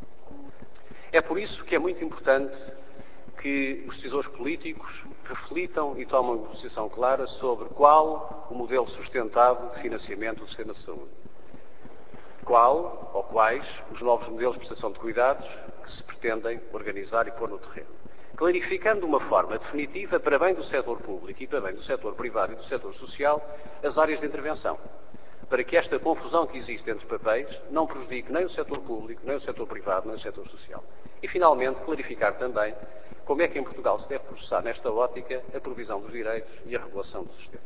É por isso que é muito importante que os decisores políticos reflitam e tomem uma posição clara sobre qual o modelo sustentado de financiamento do sistema de saúde. Qual ou quais os novos modelos de prestação de cuidados que se pretendem organizar e pôr no terreno. Clarificando de uma forma definitiva, para bem do setor público e para bem do setor privado e do setor social, as áreas de intervenção. Para que esta confusão que existe entre papéis não prejudique nem o setor público, nem o setor privado, nem o setor social. E, finalmente, clarificar também como é que em Portugal se deve processar, nesta ótica, a provisão dos direitos e a regulação do sistema.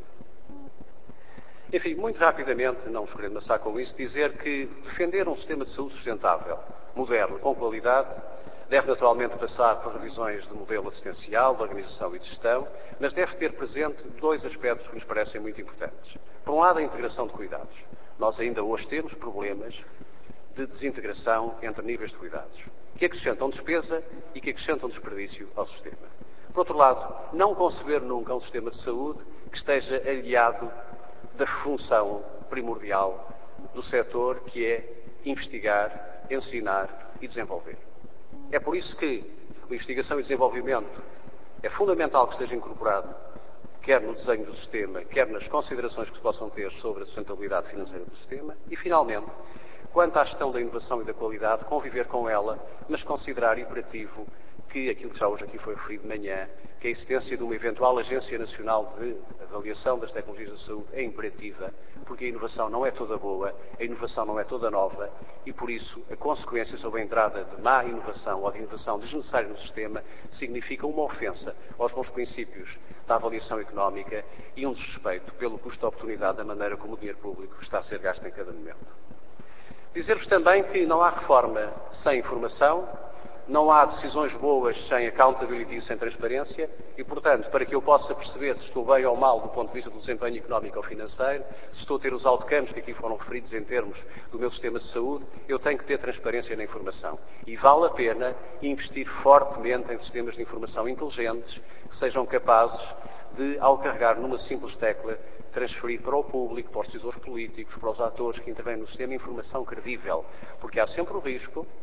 Enfim, muito rapidamente, não vos querendo amassar com isso, dizer que defender um sistema de saúde sustentável, moderno, com qualidade, deve naturalmente passar por revisões de modelo assistencial, de organização e de gestão, mas deve ter presente dois aspectos que nos parecem muito importantes. Por um lado, a integração de cuidados. Nós ainda hoje temos problemas de desintegração entre níveis de cuidados, que acrescentam despesa e que acrescentam desperdício ao sistema. Por outro lado, não conceber nunca um sistema de saúde que esteja aliado da função primordial do setor, que é investigar, ensinar e desenvolver. É por isso que a investigação e desenvolvimento é fundamental que esteja incorporado, quer no desenho do sistema, quer nas considerações que se possam ter sobre a sustentabilidade financeira do sistema. E, finalmente, quanto à gestão da inovação e da qualidade, conviver com ela, mas considerar imperativo que aquilo que já hoje aqui foi referido de manhã, que a existência de uma eventual Agência Nacional de Avaliação das Tecnologias da Saúde é imperativa, porque a inovação não é toda boa, a inovação não é toda nova, e por isso a consequência sobre a entrada de má inovação ou de inovação desnecessária no sistema significa uma ofensa aos bons princípios da avaliação económica e um desrespeito pelo custo de oportunidade da maneira como o dinheiro público está a ser gasto em cada momento. Dizer-vos também que não há reforma sem informação, não há decisões boas sem accountability e sem transparência e, portanto, para que eu possa perceber se estou bem ou mal do ponto de vista do desempenho económico ou financeiro, se estou a ter os outcomes que aqui foram referidos em termos do meu sistema de saúde, eu tenho que ter transparência na informação. E vale a pena investir fortemente em sistemas de informação inteligentes que sejam capazes de, ao carregar numa simples tecla, transferir para o público, para os decisores políticos, para os atores que intervêm no sistema, informação credível, porque há sempre o risco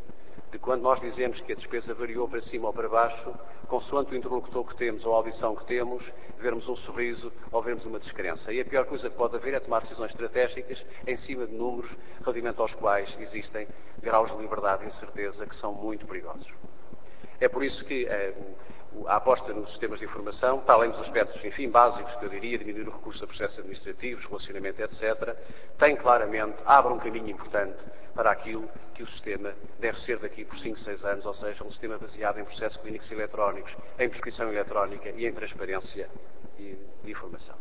de quando nós dizemos que a despesa variou para cima ou para baixo, consoante o interlocutor que temos ou a audição que temos, vermos um sorriso ou vermos uma descrença. E a pior coisa que pode haver é tomar decisões estratégicas em cima de números relativamente aos quais existem graus de liberdade e incerteza que são muito perigosos. É por isso que eh, a aposta nos sistemas de informação, para além dos aspectos, enfim, básicos, que eu diria, diminuir o recurso a processos administrativos, relacionamento, etcétera, tem claramente, abre um caminho importante para aquilo que o sistema deve ser daqui por cinco, seis anos, ou seja, um sistema baseado em processos clínicos eletrónicos, em prescrição eletrónica e em transparência de informação.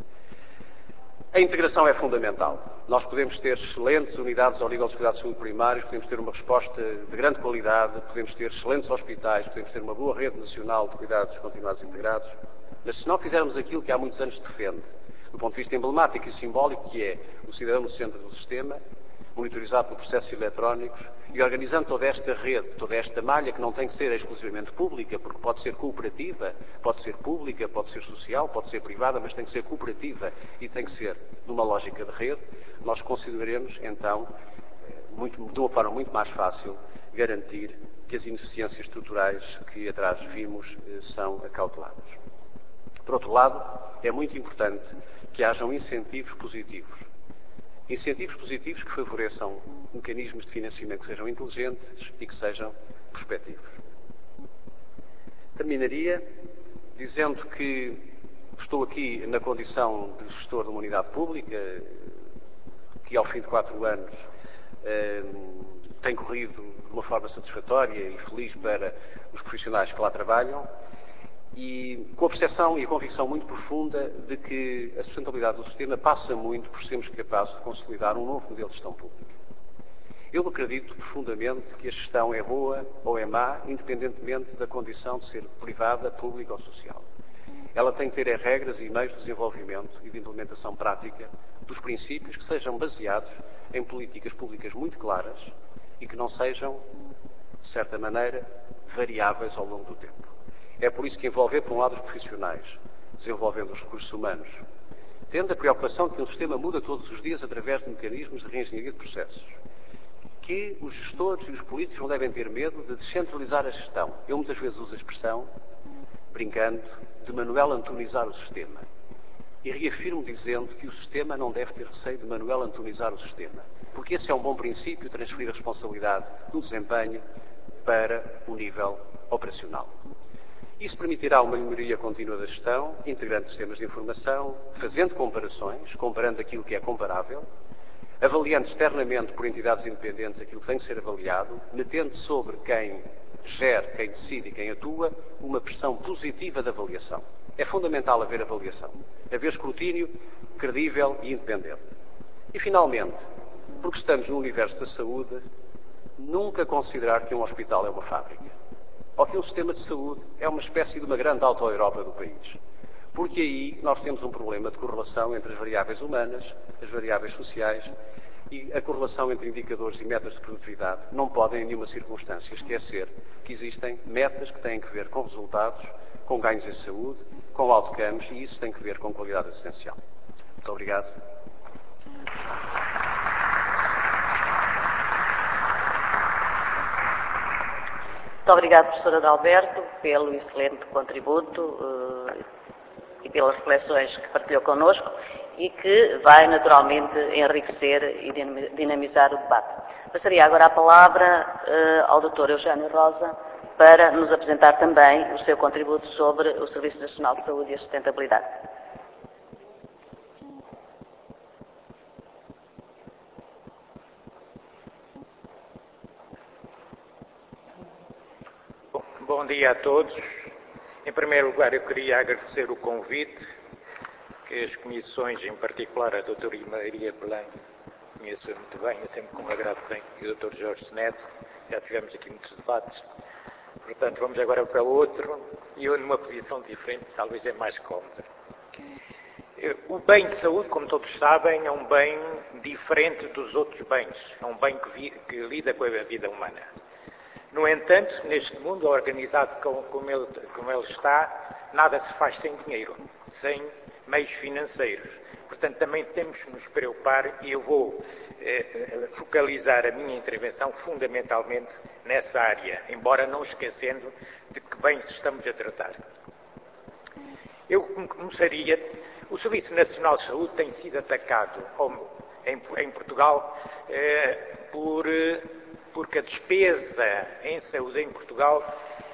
A integração é fundamental. Nós podemos ter excelentes unidades ao nível dos cuidados de saúde primários, podemos ter uma resposta de grande qualidade, podemos ter excelentes hospitais, podemos ter uma boa rede nacional de cuidados continuados integrados, mas se não fizermos aquilo que há muitos anos defende, do ponto de vista emblemático e simbólico, que é o cidadão no centro do sistema, monitorizado por processos eletrónicos, e organizando toda esta rede, toda esta malha, que não tem que ser exclusivamente pública, porque pode ser cooperativa, pode ser pública, pode ser social, pode ser privada, mas tem que ser cooperativa e tem que ser numa lógica de rede, nós consideraremos, então, muito, de uma forma muito mais fácil, garantir que as ineficiências estruturais que atrás vimos são acauteladas. Por outro lado, é muito importante que hajam incentivos positivos. Incentivos positivos que favoreçam mecanismos de financiamento que sejam inteligentes e que sejam prospectivos. Terminaria dizendo que estou aqui na condição de gestor de uma unidade pública, que ao fim de quatro anos eh, tem corrido de uma forma satisfatória e feliz para os profissionais que lá trabalham, e com a percepção e a convicção muito profunda de que a sustentabilidade do sistema passa muito por sermos capazes de consolidar um novo modelo de gestão pública. Eu acredito profundamente que a gestão é boa ou é má, independentemente da condição de ser privada, pública ou social. Ela tem que ter regras e meios de desenvolvimento e de implementação prática dos princípios que sejam baseados em políticas públicas muito claras e que não sejam, de certa maneira, variáveis ao longo do tempo. É por isso que envolver, por um lado, os profissionais, desenvolvendo os recursos humanos, tendo a preocupação de que um sistema muda todos os dias através de mecanismos de reengenharia de processos, que os gestores e os políticos não devem ter medo de descentralizar a gestão. Eu muitas vezes uso a expressão, brincando, de Manuel Antonizar o sistema. E reafirmo dizendo que o sistema não deve ter receio de Manuel Antonizar o sistema, porque esse é um bom princípio, transferir a responsabilidade do desempenho para o nível operacional. Isso permitirá uma melhoria contínua da gestão, integrando sistemas de informação, fazendo comparações, comparando aquilo que é comparável, avaliando externamente por entidades independentes aquilo que tem que ser avaliado, metendo sobre quem gera, quem decide e quem atua, uma pressão positiva de avaliação. É fundamental haver avaliação, haver escrutínio credível e independente. E, finalmente, porque estamos no universo da saúde, nunca considerar que um hospital é uma fábrica, ou que um sistema de saúde é uma espécie de uma grande auto-Europa do país. Porque aí nós temos um problema de correlação entre as variáveis humanas, as variáveis sociais, e a correlação entre indicadores e metas de produtividade não podem em nenhuma circunstância esquecer que existem metas que têm que ver com resultados, com ganhos em saúde, com outcomes, e isso tem que ver com qualidade assistencial. Muito obrigado. Muito obrigado, professora Adalberto, pelo excelente contributo uh, e pelas reflexões que partilhou connosco e que vai naturalmente enriquecer e dinamizar o debate. Passaria agora a palavra uh, ao doutor Eugênio Rosa para nos apresentar também o seu contributo sobre o Serviço Nacional de Saúde e a sustentabilidade. Bom dia a todos. Em primeiro lugar, eu queria agradecer o convite que as comissões, em particular a doutora Maria Belém, conheço muito bem, eu sempre com agrado tenho, e o doutor Jorge Neto, já tivemos aqui muitos debates. Portanto, vamos agora para outro, e eu numa posição diferente, talvez é mais cómoda. O bem de saúde, como todos sabem, é um bem diferente dos outros bens, é um bem que, vi, que lida com a vida humana. No entanto, neste mundo organizado como ele, como ele está, nada se faz sem dinheiro, sem meios financeiros. Portanto, também temos que nos preocupar, e eu vou eh, focalizar a minha intervenção fundamentalmente nessa área, embora não esquecendo de que bem estamos a tratar. Eu começaria... O Serviço Nacional de Saúde tem sido atacado em, em Portugal eh, por, porque a despesa em saúde em Portugal,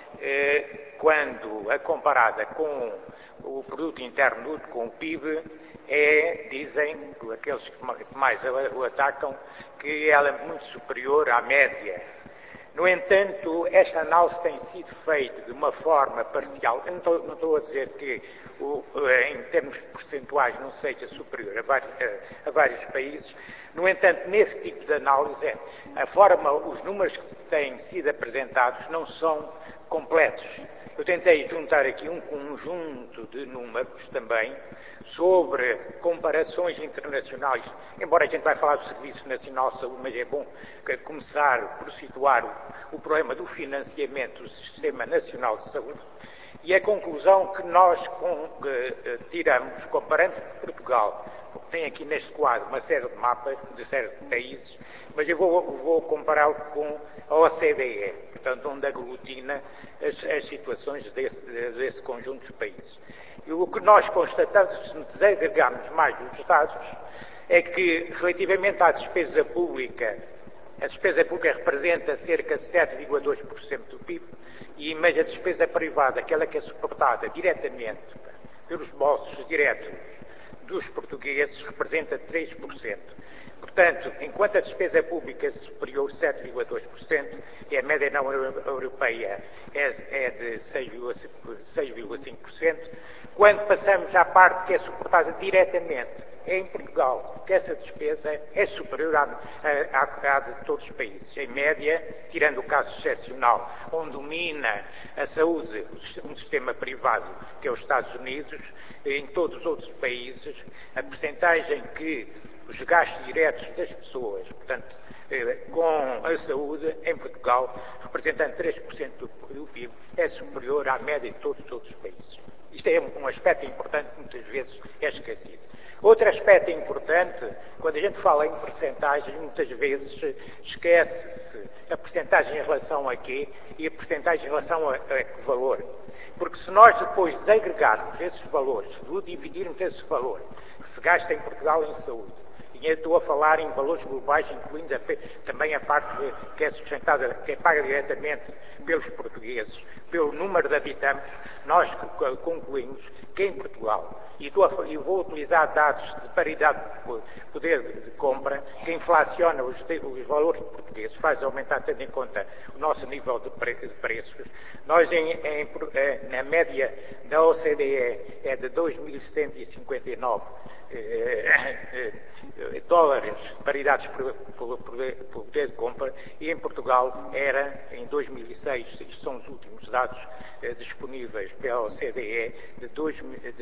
eh, quando a comparada com o Produto Interno Bruto, com o P I B, é, dizem aqueles que mais o atacam, que ela é muito superior à média. No entanto, esta análise tem sido feita de uma forma parcial. Eu não estou, não estou a dizer que, o, em termos percentuais, não seja superior a vários, a, a vários países. No entanto, nesse tipo de análise, a forma, os números que têm sido apresentados não são completos. Eu tentei juntar aqui um conjunto de números também sobre comparações internacionais, embora a gente vai falar do Serviço Nacional de Saúde, mas é bom começar por situar o, o problema do financiamento do Sistema Nacional de Saúde, e a conclusão que nós com, que, tiramos, comparando Portugal, tem aqui neste quadro uma série de mapas de série de países, mas eu vou, vou compará-lo com a O C D E, portanto, onde aglutina as, as situações desse, desse conjunto de países. E o que nós constatamos, se desagregarmos mais os dados, é que, relativamente à despesa pública, a despesa pública representa cerca de sete vírgula dois por cento do P I B, e, mas a despesa privada, aquela que é suportada diretamente pelos bolsos diretos dos portugueses, representa três por cento. Portanto, enquanto a despesa pública é superior a sete vírgula dois por cento e a média na União Europeia é, é de seis vírgula cinco por cento, quando passamos à parte que é suportada diretamente em Portugal, que essa despesa é superior à, à, à de todos os países. Em média, tirando o caso excepcional, onde domina a saúde um sistema privado, que é os Estados Unidos, em todos os outros países, a percentagem que os gastos diretos das pessoas, portanto, com a saúde, em Portugal, representando três por cento do P I B, é superior à média de todos os outros países. Isto é um aspecto importante que muitas vezes é esquecido. Outro aspecto importante, quando a gente fala em percentagens, muitas vezes esquece-se a percentagem em relação a quê e a percentagem em relação a, a que valor. Porque se nós depois desagregarmos esses valores, se dividirmos esse valor que se gasta em Portugal em saúde, e eu estou a falar em valores globais, incluindo a, também a parte que é sustentada, que é paga diretamente pelos portugueses, pelo número de habitantes, nós concluímos que em Portugal, e, estou a, e vou utilizar dados de paridade de poder de compra, que inflaciona os, os valores portugueses, faz aumentar, tendo em conta o nosso nível de, pre, de preços. Nós, em, em, na média da O C D E, é de dois mil cento e cinquenta e nove Eh, eh, dólares, paridades por, por, por, por poder de compra, e em Portugal era, em dois mil e seis, isto são os últimos dados eh, disponíveis pela O C D E, de dois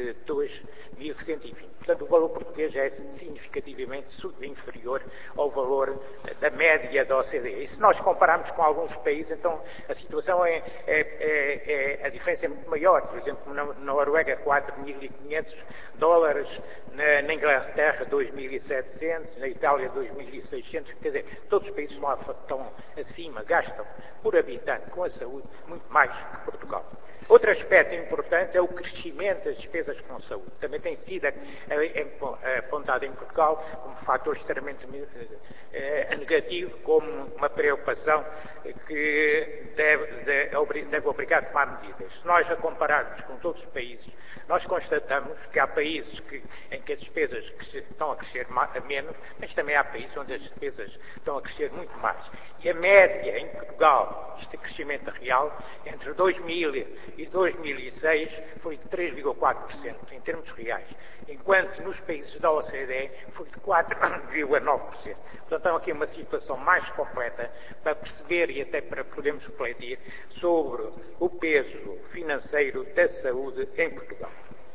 mil cento e vinte. Portanto, o valor português é significativamente inferior ao valor da média da O C D E. E se nós compararmos com alguns países, então a situação é, é, é, é a diferença é muito maior. Por exemplo, na, na Noruega, quatro mil e quinhentos dólares, na Na Inglaterra, dois mil e setecentos, na Itália, dois mil e seiscentos, quer dizer, todos os países estão, estão acima, gastam por habitante com a saúde muito mais que Portugal. Outro aspecto importante é o crescimento das despesas com saúde. Também tem sido apontado em Portugal como fator extremamente negativo, como uma preocupação que deve, deve, deve obrigar a tomar medidas. Se nós a compararmos com todos os países, nós constatamos que há países que, em que as despesas estão a crescer menos, mas também há países onde as despesas estão a crescer muito mais. E a média em Portugal, este crescimento real, entre dois mil e dois mil e seis foi de três vírgula quatro por cento em termos reais, enquanto nos países da O C D E foi de quatro vírgula nove por cento. Portanto, é aqui uma situação mais completa para perceber e até para podermos refletir sobre o peso financeiro da saúde em Portugal.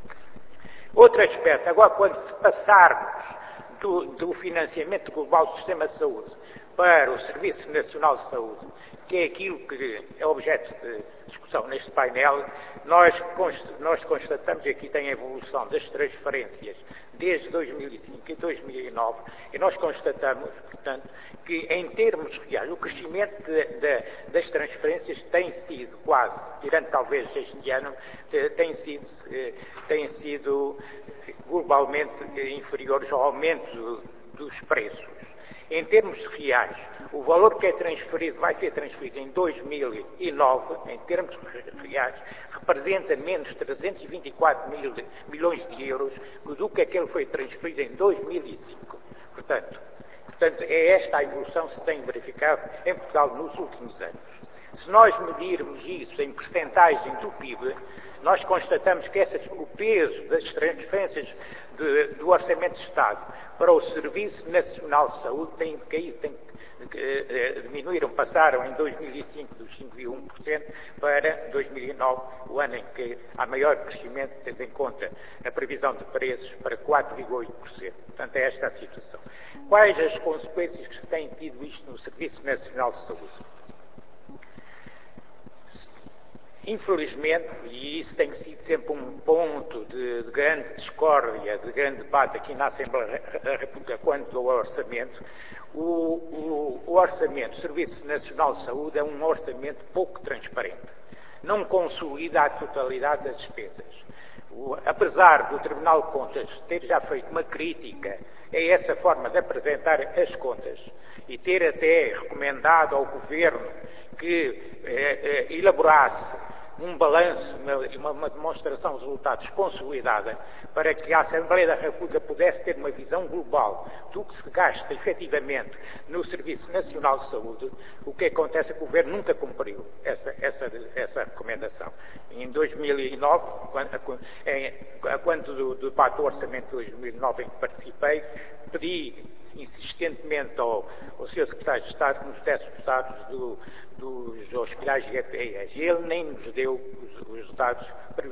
Outro aspecto, agora quando se passarmos do, do financiamento global do sistema de saúde para o Serviço Nacional de Saúde, que é aquilo que é objeto de discussão neste painel, nós, nós constatamos, e aqui tem a evolução das transferências desde dois mil e cinco e dois mil e nove, e nós constatamos, portanto, que em termos reais, o crescimento de, de, das transferências tem sido quase, tirando talvez este ano, tem sido, tem sido globalmente inferiores ao aumento dos preços. Em termos reais, o valor que é transferido, vai ser transferido em dois mil e nove, em termos reais, representa menos trezentos e vinte e quatro mil milhões de euros do que aquele que foi transferido em dois mil e cinco. Portanto, portanto, é esta a evolução que se tem verificado em Portugal nos últimos anos. Se nós medirmos isso em percentagem do P I B, nós constatamos que essas, o peso das transferências de, do Orçamento de Estado para o Serviço Nacional de Saúde tem caído, tem, eh, diminuíram, passaram em dois mil e cinco dos cinco vírgula um por cento para dois mil e nove, o ano em que há maior crescimento, tendo em conta a previsão de preços, para quatro vírgula oito por cento. Portanto, é esta a situação. Quais as consequências que tem tido isto no Serviço Nacional de Saúde? Infelizmente, e isso tem sido sempre um ponto de, de grande discórdia, de grande debate aqui na Assembleia da República quanto ao orçamento, o, o, o orçamento do Serviço Nacional de Saúde é um orçamento pouco transparente. Não consolida a totalidade das despesas. O, apesar do Tribunal de Contas ter já feito uma crítica a essa forma de apresentar as contas e ter até recomendado ao Governo que eh, eh, elaborasse um balanço e uma, uma demonstração de resultados consolidada para que a Assembleia da República pudesse ter uma visão global do que se gasta efetivamente no Serviço Nacional de Saúde, o que acontece é que o Governo nunca cumpriu essa, essa, essa recomendação. Em dois mil e nove, quando, em, quando do, do debate do Orçamento de dois mil e nove em que participei, pedi insistentemente ao, ao senhor Secretário de Estado que nos desse os dados do, dos hospitais de E P S. E ele nem nos deu os, os dados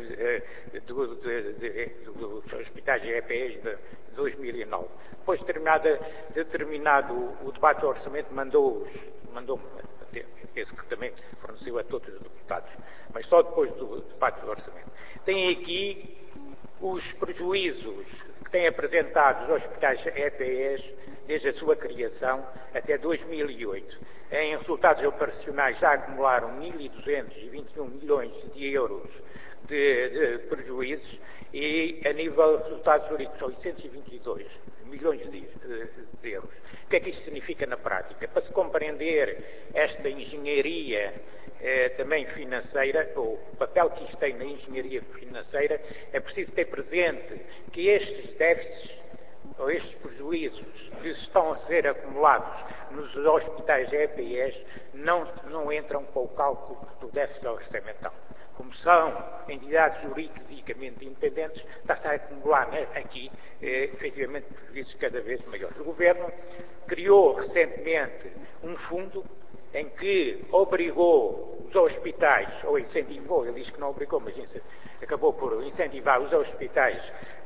do, de, de, dos hospitais de E P S de dois mil e nove. Depois de terminado, de terminado o, o debate do orçamento, mandou-os, mandou-me, penso que também forneceu a todos os deputados, mas só depois do debate do orçamento. Tem aqui os prejuízos que têm apresentado os hospitais E P S desde a sua criação até dois mil e oito. Em resultados operacionais já acumularam mil duzentos e vinte e um milhões de euros de, de prejuízos e a nível de resultados jurídicos oitocentos e vinte e dois milhões de, de, de euros. O que é que isto significa na prática? Para se compreender esta engenharia eh, também financeira, ou o papel que isto tem na engenharia financeira, é preciso ter presente que estes déficits ou estes prejuízos que estão a ser acumulados nos hospitais E P S não, não entram para o cálculo do déficit orçamental. Como são entidades juridicamente independentes, está-se a acumular né, aqui, eh, efetivamente, prejuízos cada vez maiores. O Governo criou recentemente um fundo em que obrigou os hospitais, ou incentivou, ele diz que não obrigou, mas acabou por incentivar os hospitais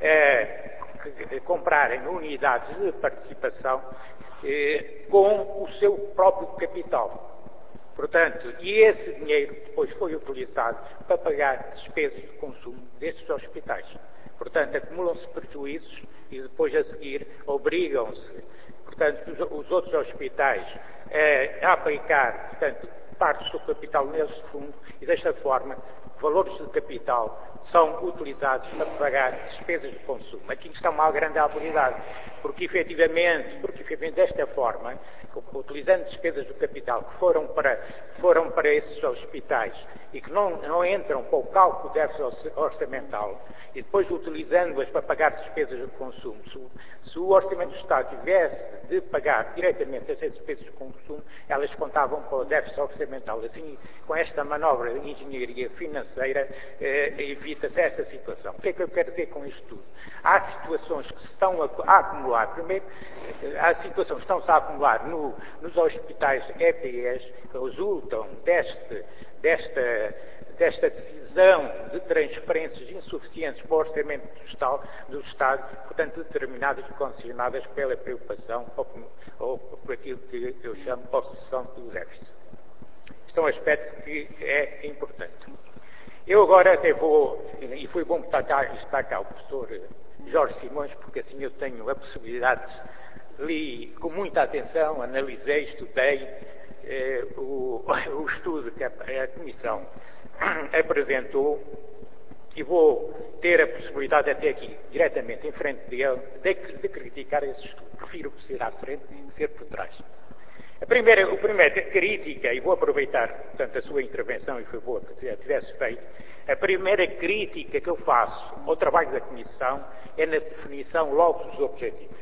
a comprarem unidades de participação eh, com o seu próprio capital. Portanto, e esse dinheiro depois foi utilizado para pagar despesas de consumo destes hospitais. Portanto, acumulam-se prejuízos e depois a seguir obrigam-se, portanto, os, os outros hospitais eh, a aplicar, portanto, parte do seu capital nesse fundo e desta forma valores de capital são utilizados para pagar despesas de consumo. Aqui está uma grande habilidade, porque efetivamente, porque efetivamente desta forma, utilizando despesas do capital que foram para, foram para esses hospitais e que não, não entram para o cálculo do déficit orçamental, e depois utilizando-as para pagar despesas de consumo, se, se o Orçamento do Estado tivesse de pagar diretamente essas despesas de consumo, elas contavam para o déficit orçamental. Assim, com esta manobra de engenharia financeira, eh, evita-se essa situação. O que é que eu quero dizer com isto tudo? Há situações que se estão a, a acumular, primeiro, há situações que estão-se a acumular no, nos hospitais E P S que resultam deste, desta desta decisão de transferências insuficientes para o orçamento do Estado, do Estado portanto, determinadas e condicionadas pela preocupação ou, ou por aquilo que eu chamo de obsessão do déficit. Este é um aspecto que é importante. Eu agora até vou, e foi bom estar cá, estar cá o professor Jorge Simões, porque assim eu tenho a possibilidade, li com muita atenção, analisei, estudei eh, o, o estudo que a, a Comissão apresentou e vou ter a possibilidade até aqui, diretamente em frente dele, de, de criticar esse estudo. Prefiro ser à frente e ser por trás. A primeira, a primeira crítica, e vou aproveitar, portanto, a sua intervenção, e foi boa que a tivesse feito, a primeira crítica que eu faço ao trabalho da Comissão é na definição logo dos objetivos.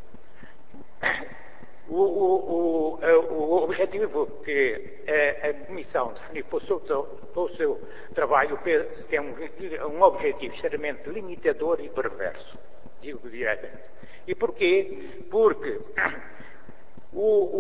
O, o, o, o objetivo que a, a Comissão definiu para o seu, para o seu trabalho, penso que é um, um objetivo extremamente limitador e perverso, digo diretamente. E porquê? Porque o,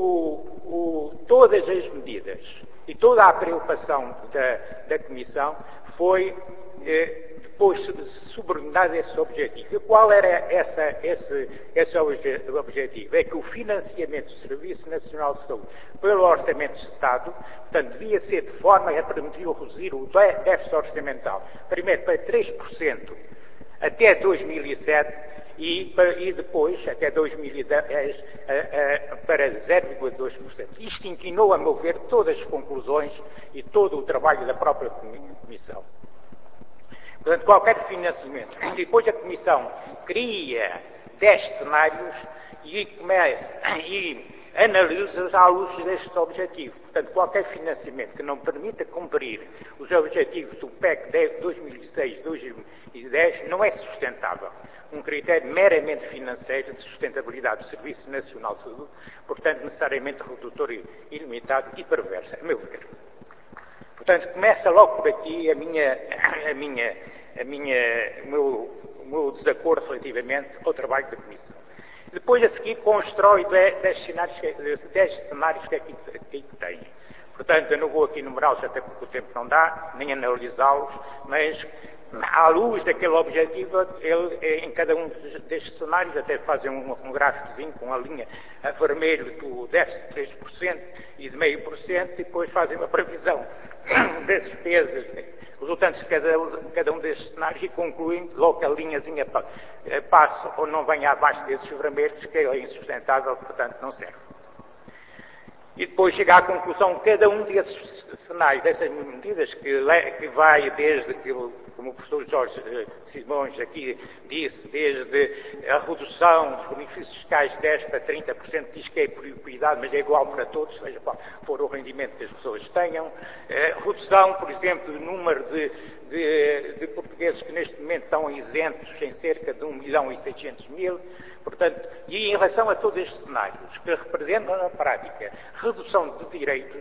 o, o, todas as medidas e toda a preocupação da, da Comissão foi eh, depois subordinada a esse objetivo. E qual era essa, esse, esse objetivo? É que o financiamento do Serviço Nacional de Saúde pelo Orçamento de Estado, portanto, devia ser de forma a permitir reduzir o déficit orçamental, primeiro para três por cento até dois mil e sete, E, e depois, até dois mil e dez, a, a, para zero vírgula dois por cento. Isto inclinou, a meu ver, todas as conclusões e todo o trabalho da própria Comissão. Portanto, qualquer financiamento. E depois a Comissão cria dez cenários e começa e analisa-os à luz destes objetivos. Portanto, qualquer financiamento que não permita cumprir os objetivos do P E C dois mil e seis a dois mil e dez não é sustentável. Um critério meramente financeiro de sustentabilidade do Serviço Nacional de Saúde, portanto, necessariamente redutor e ilimitado e perverso, a meu ver. Portanto, começa logo por aqui a minha, a minha, a minha, o, meu, o meu desacordo relativamente ao trabalho da Comissão. Depois, a seguir, constrói dez cenários, dez cenários que aqui, aqui tem. Portanto, eu não vou aqui numerá-los, até porque o tempo não dá, nem analisá-los, mas à luz daquele objetivo, ele, em cada um destes cenários, até fazem um, um gráficozinho com a linha a vermelho do déficit de três por cento e de meio por cento, e depois fazem uma previsão das despesas resultantes de cada, cada um destes cenários e concluem logo que a linhazinha passa ou não venha abaixo desses vermelhos, que é insustentável, portanto não serve. E depois chega à conclusão que cada um desses cenários, dessas medidas, que, que vai desde, como o professor Jorge Simões aqui disse, desde a redução dos benefícios fiscais de dez por cento para trinta por cento, diz que é por equidade, mas é igual para todos, seja qual for o rendimento que as pessoas tenham. A redução, por exemplo, do número de, de, de portugueses que neste momento estão isentos em cerca de um milhão e seiscentos mil. Portanto, e em relação a todos estes cenários, que representam na prática redução de direitos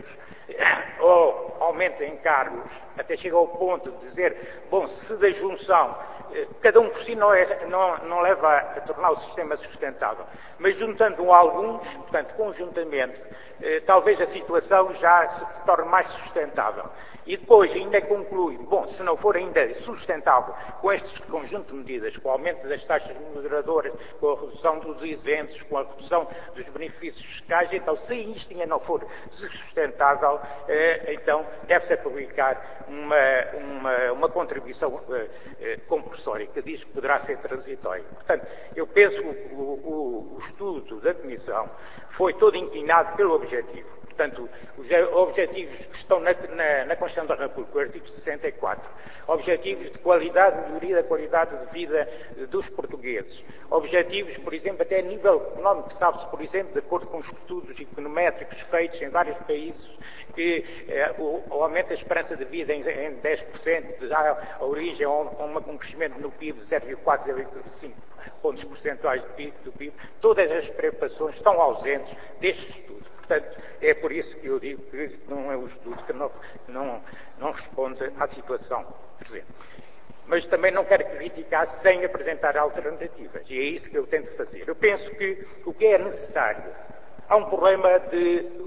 ou aumento em encargos, até chega ao ponto de dizer, bom, se da junção, cada um por si não, é, não, não leva a tornar o sistema sustentável, mas juntando alguns, portanto, conjuntamente, eh, talvez a situação já se, se torne mais sustentável. E depois ainda conclui, bom, se não for ainda sustentável com este conjunto de medidas, com o aumento das taxas moderadoras, com a redução dos isentos, com a redução dos benefícios fiscais, então se isto ainda não for sustentável, eh, então deve-se publicar uma, uma, uma contribuição eh, eh, compulsória, que diz que poderá ser transitória. Portanto, eu penso que o, o, o estudo da Comissão foi todo inclinado pelo objetivo. Portanto, os objetivos que estão na, na, na Constituição da República, o artigo sessenta e quatro, objetivos de qualidade, melhoria da qualidade de vida dos portugueses, objetivos, por exemplo, até a nível económico, sabe-se, por exemplo, de acordo com os estudos econométricos feitos em vários países, que eh, o, o aumento da esperança de vida em, em dez por cento dá origem a um, a um crescimento no P I B de zero vírgula quatro, zero vírgula cinco pontos percentuais do P I B, do P I B. Todas as preocupações estão ausentes deste estudo. Portanto, é por isso que eu digo que não é um estudo que não, não, não responde à situação presente. Mas também não quero criticar sem apresentar alternativas, e é isso que eu tento fazer. Eu penso que o que é necessário, há um problema de,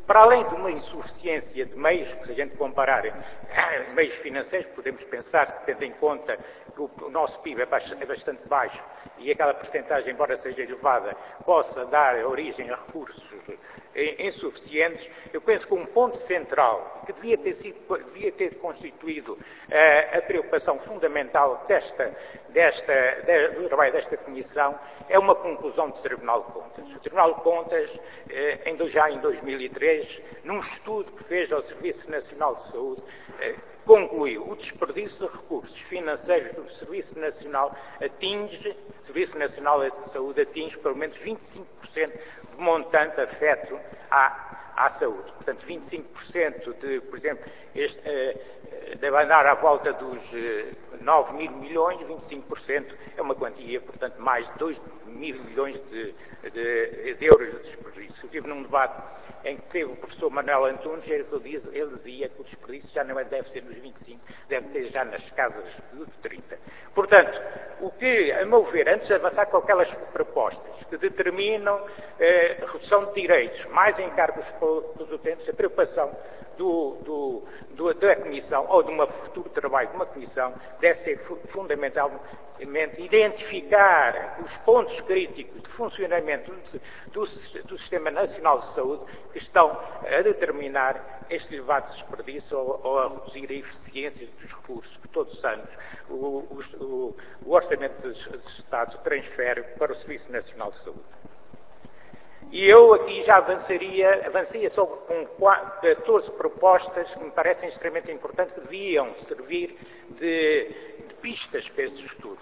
para além de uma insuficiência de meios, se a gente comparar meios financeiros, podemos pensar, tendo em conta que o nosso P I B é bastante baixo e aquela percentagem, embora seja elevada, possa dar origem a recursos insuficientes, eu penso que um ponto central que devia ter, sido, devia ter constituído uh, a preocupação fundamental desta, desta, de, do trabalho desta Comissão é uma conclusão do Tribunal de Contas. O Tribunal de Contas, uh, em, já em dois mil e três, num estudo que fez ao Serviço Nacional de Saúde, uh, concluiu o desperdício de recursos financeiros do Serviço Nacional atinge, o Serviço Nacional de Saúde atinge pelo menos vinte e cinco por cento do montante afeto à, à saúde. Portanto, vinte e cinco por cento de, por exemplo, este, uh, deve andar à volta dos uh, nove mil milhões, vinte e cinco por cento é uma quantia, portanto, mais de dois mil milhões de, de, de euros de desperdício. Eu estive num debate em que teve o professor Manuel Antunes, ele, ele dizia que o desperdício já não deve ser nos vinte e cinco, deve ter já nas casas dos trinta. Portanto, o que, a meu ver, antes de avançar com aquelas propostas que determinam eh, redução de direitos, mais encargos para os utentes, a preocupação do, do, do, da Comissão, ou de um futuro trabalho de uma Comissão, deve ser fundamentalmente identificar os pontos críticos de funcionamento do, do, do Sistema Nacional de Saúde que estão a determinar este elevado desperdício ou, ou a reduzir a eficiência dos recursos que todos os anos o, o, o Orçamento de Estado transfere para o Serviço Nacional de Saúde. E eu aqui já avançaria, avançaria sobre com catorze propostas que me parecem extremamente importantes, que deviam servir de, de pistas para esse estudo.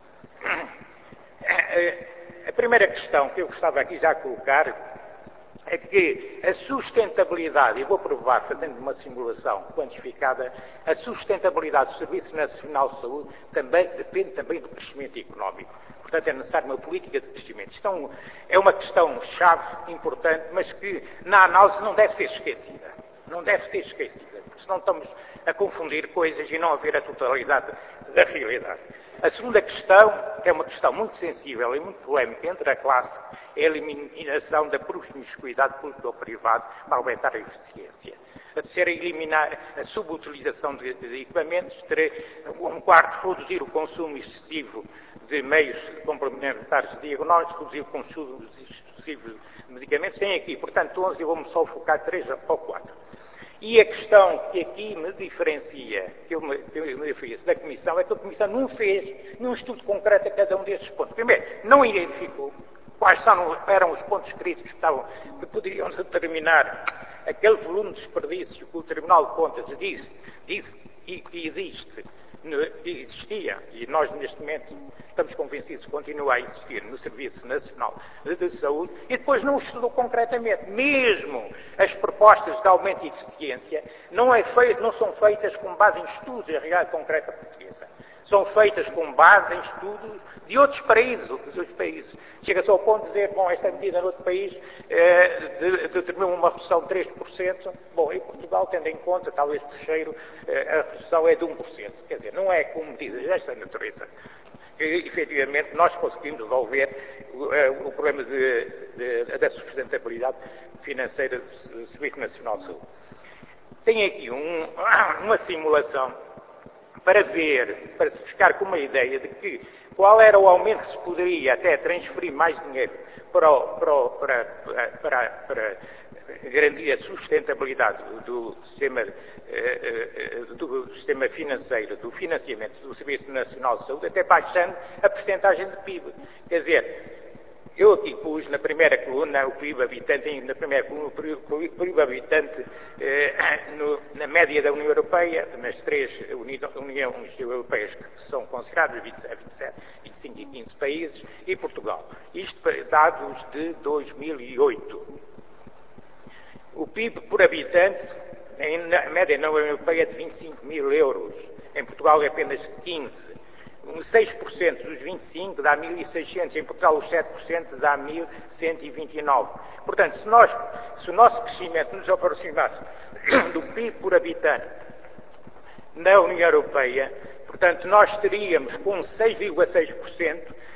A primeira questão que eu gostava aqui já de colocar é que a sustentabilidade, e vou provar fazendo uma simulação quantificada, a sustentabilidade do Serviço Nacional de Saúde também depende também do crescimento económico. Portanto, é necessária uma política de crescimento. Isto é uma questão-chave importante, mas que na análise não deve ser esquecida. Não deve ser esquecida, porque senão estamos a confundir coisas e não a ver a totalidade da realidade. A segunda questão, que é uma questão muito sensível e muito polémica entre a classe, é a eliminação da promiscuidade público-privada para aumentar a eficiência. A terceira, eliminar a subutilização de, de equipamentos. Um quarto, reduzir o consumo excessivo de meios complementares de diagnóstico, reduzir o consumo excessivo de medicamentos. Tem aqui, portanto, onze, eu vou-me só focar três ou quatro. E a questão que aqui me diferencia, que eu me, que eu me diferencio da Comissão, é que a Comissão não fez nenhum estudo concreto a cada um destes pontos. Primeiro, não identificou quais são, eram os pontos críticos que, estavam, que poderiam determinar aquele volume de desperdício que o Tribunal de Contas disse, disse que existe, existia, e nós neste momento estamos convencidos que continua a existir no Serviço Nacional de Saúde, e depois não estudou concretamente. Mesmo as propostas de aumento de eficiência não, é feito, não são feitas com base em estudos da realidade concreta portuguesa. São feitas com base em estudos de outros países. Dos países. Chega-se ao ponto de dizer, bom, esta medida no outro país eh, determina uma redução de três por cento. Bom, em Portugal, tendo em conta, talvez terceiro, eh, a redução é de um por cento. Quer dizer, não é com medidas desta natureza que, efetivamente, nós conseguimos resolver o, eh, o problema de, de, da sustentabilidade financeira do Serviço Nacional de Saúde. Tem aqui um, uma simulação para ver, para se ficar com uma ideia de que qual era o aumento que se poderia até transferir mais dinheiro para, o, para, o, para, para, para garantir a sustentabilidade do sistema, do sistema financeiro, do financiamento do Serviço Nacional de Saúde, até baixando a percentagem de P I B. Quer dizer, eu aqui pus na primeira coluna o P I B habitante, na primeira coluna o P I B habitante eh, no, na média da União Europeia, nas três uni, Uniões Europeias que são consideradas, vinte e sete, vinte e cinco e quinze países, e Portugal. Isto dados de dois mil e oito. O P I B por habitante, em, na média na União Europeia, é de vinte e cinco mil euros. Em Portugal é apenas de quinze. seis por cento dos vinte e cinco dá mil e seiscentos, em Portugal os sete por cento dá mil cento e vinte e nove. Portanto, se, nós, se o nosso crescimento nos aproximasse do P I B por habitante na União Europeia, portanto, nós teríamos com seis vírgula seis por cento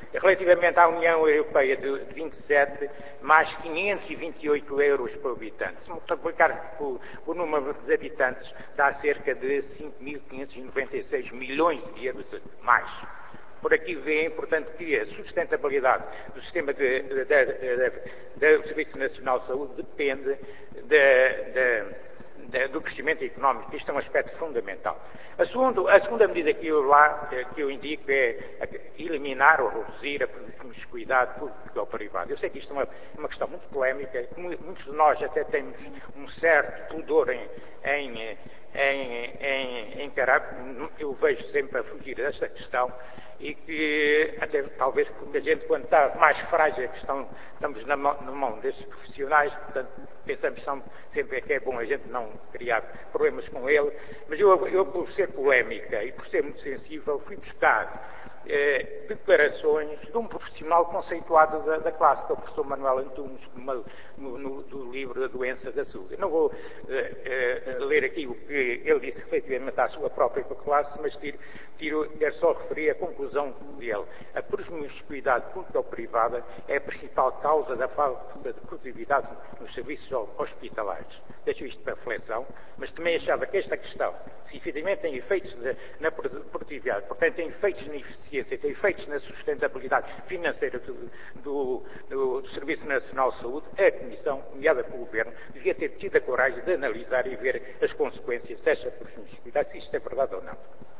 Relativamente à União Europeia de vinte e sete, mais quinhentos e vinte e oito euros por habitante. Se multiplicar o, o número de habitantes, dá cerca de cinco mil quinhentos e noventa e seis milhões de euros mais. Por aqui vêem, portanto, que a sustentabilidade do sistema de, de, de, de, de, do Serviço Nacional de Saúde depende de, de, de, do crescimento económico. Isto é um aspecto fundamental. A, segundo, a segunda medida que eu, lá, que eu indico é eliminar ou reduzir a promiscuidade pública ou privada. Eu sei que isto é uma, uma questão muito polémica, muitos de nós até temos um certo pudor em, em, em, em encarar, eu vejo sempre a fugir desta questão, e que até talvez porque a gente, quando está mais frágil, a questão, estamos na mão, na mão destes profissionais, portanto pensamos sempre que é bom a gente não criar problemas com ele, mas eu, eu por ser polémica e por ser muito sensível, fui buscar eh, declarações de um profissional conceituado da, da classe, que é o professor Manuel Antunes, no, no, do livro A Doença da Saúde. Eu não vou eh, eh, ler aqui o que ele disse relativamente à sua própria classe, mas tiro, tiro, quero só referir a conclusão dele. A promiscuidade pública ou privada é a principal causa da falta de produtividade nos serviços hospitalares. Deixo isto para reflexão, mas também achava que esta questão, se efetivamente tem efeitos de, na produtividade, portanto tem efeitos na eficiência, tem efeitos na sustentabilidade financeira do, do, do, do Serviço Nacional de Saúde, a Comissão, nomeada pelo Governo, devia ter tido a coragem de analisar e ver as consequências desta promiscuidade, se isto é verdade ou não.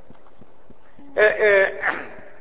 Uh, uh,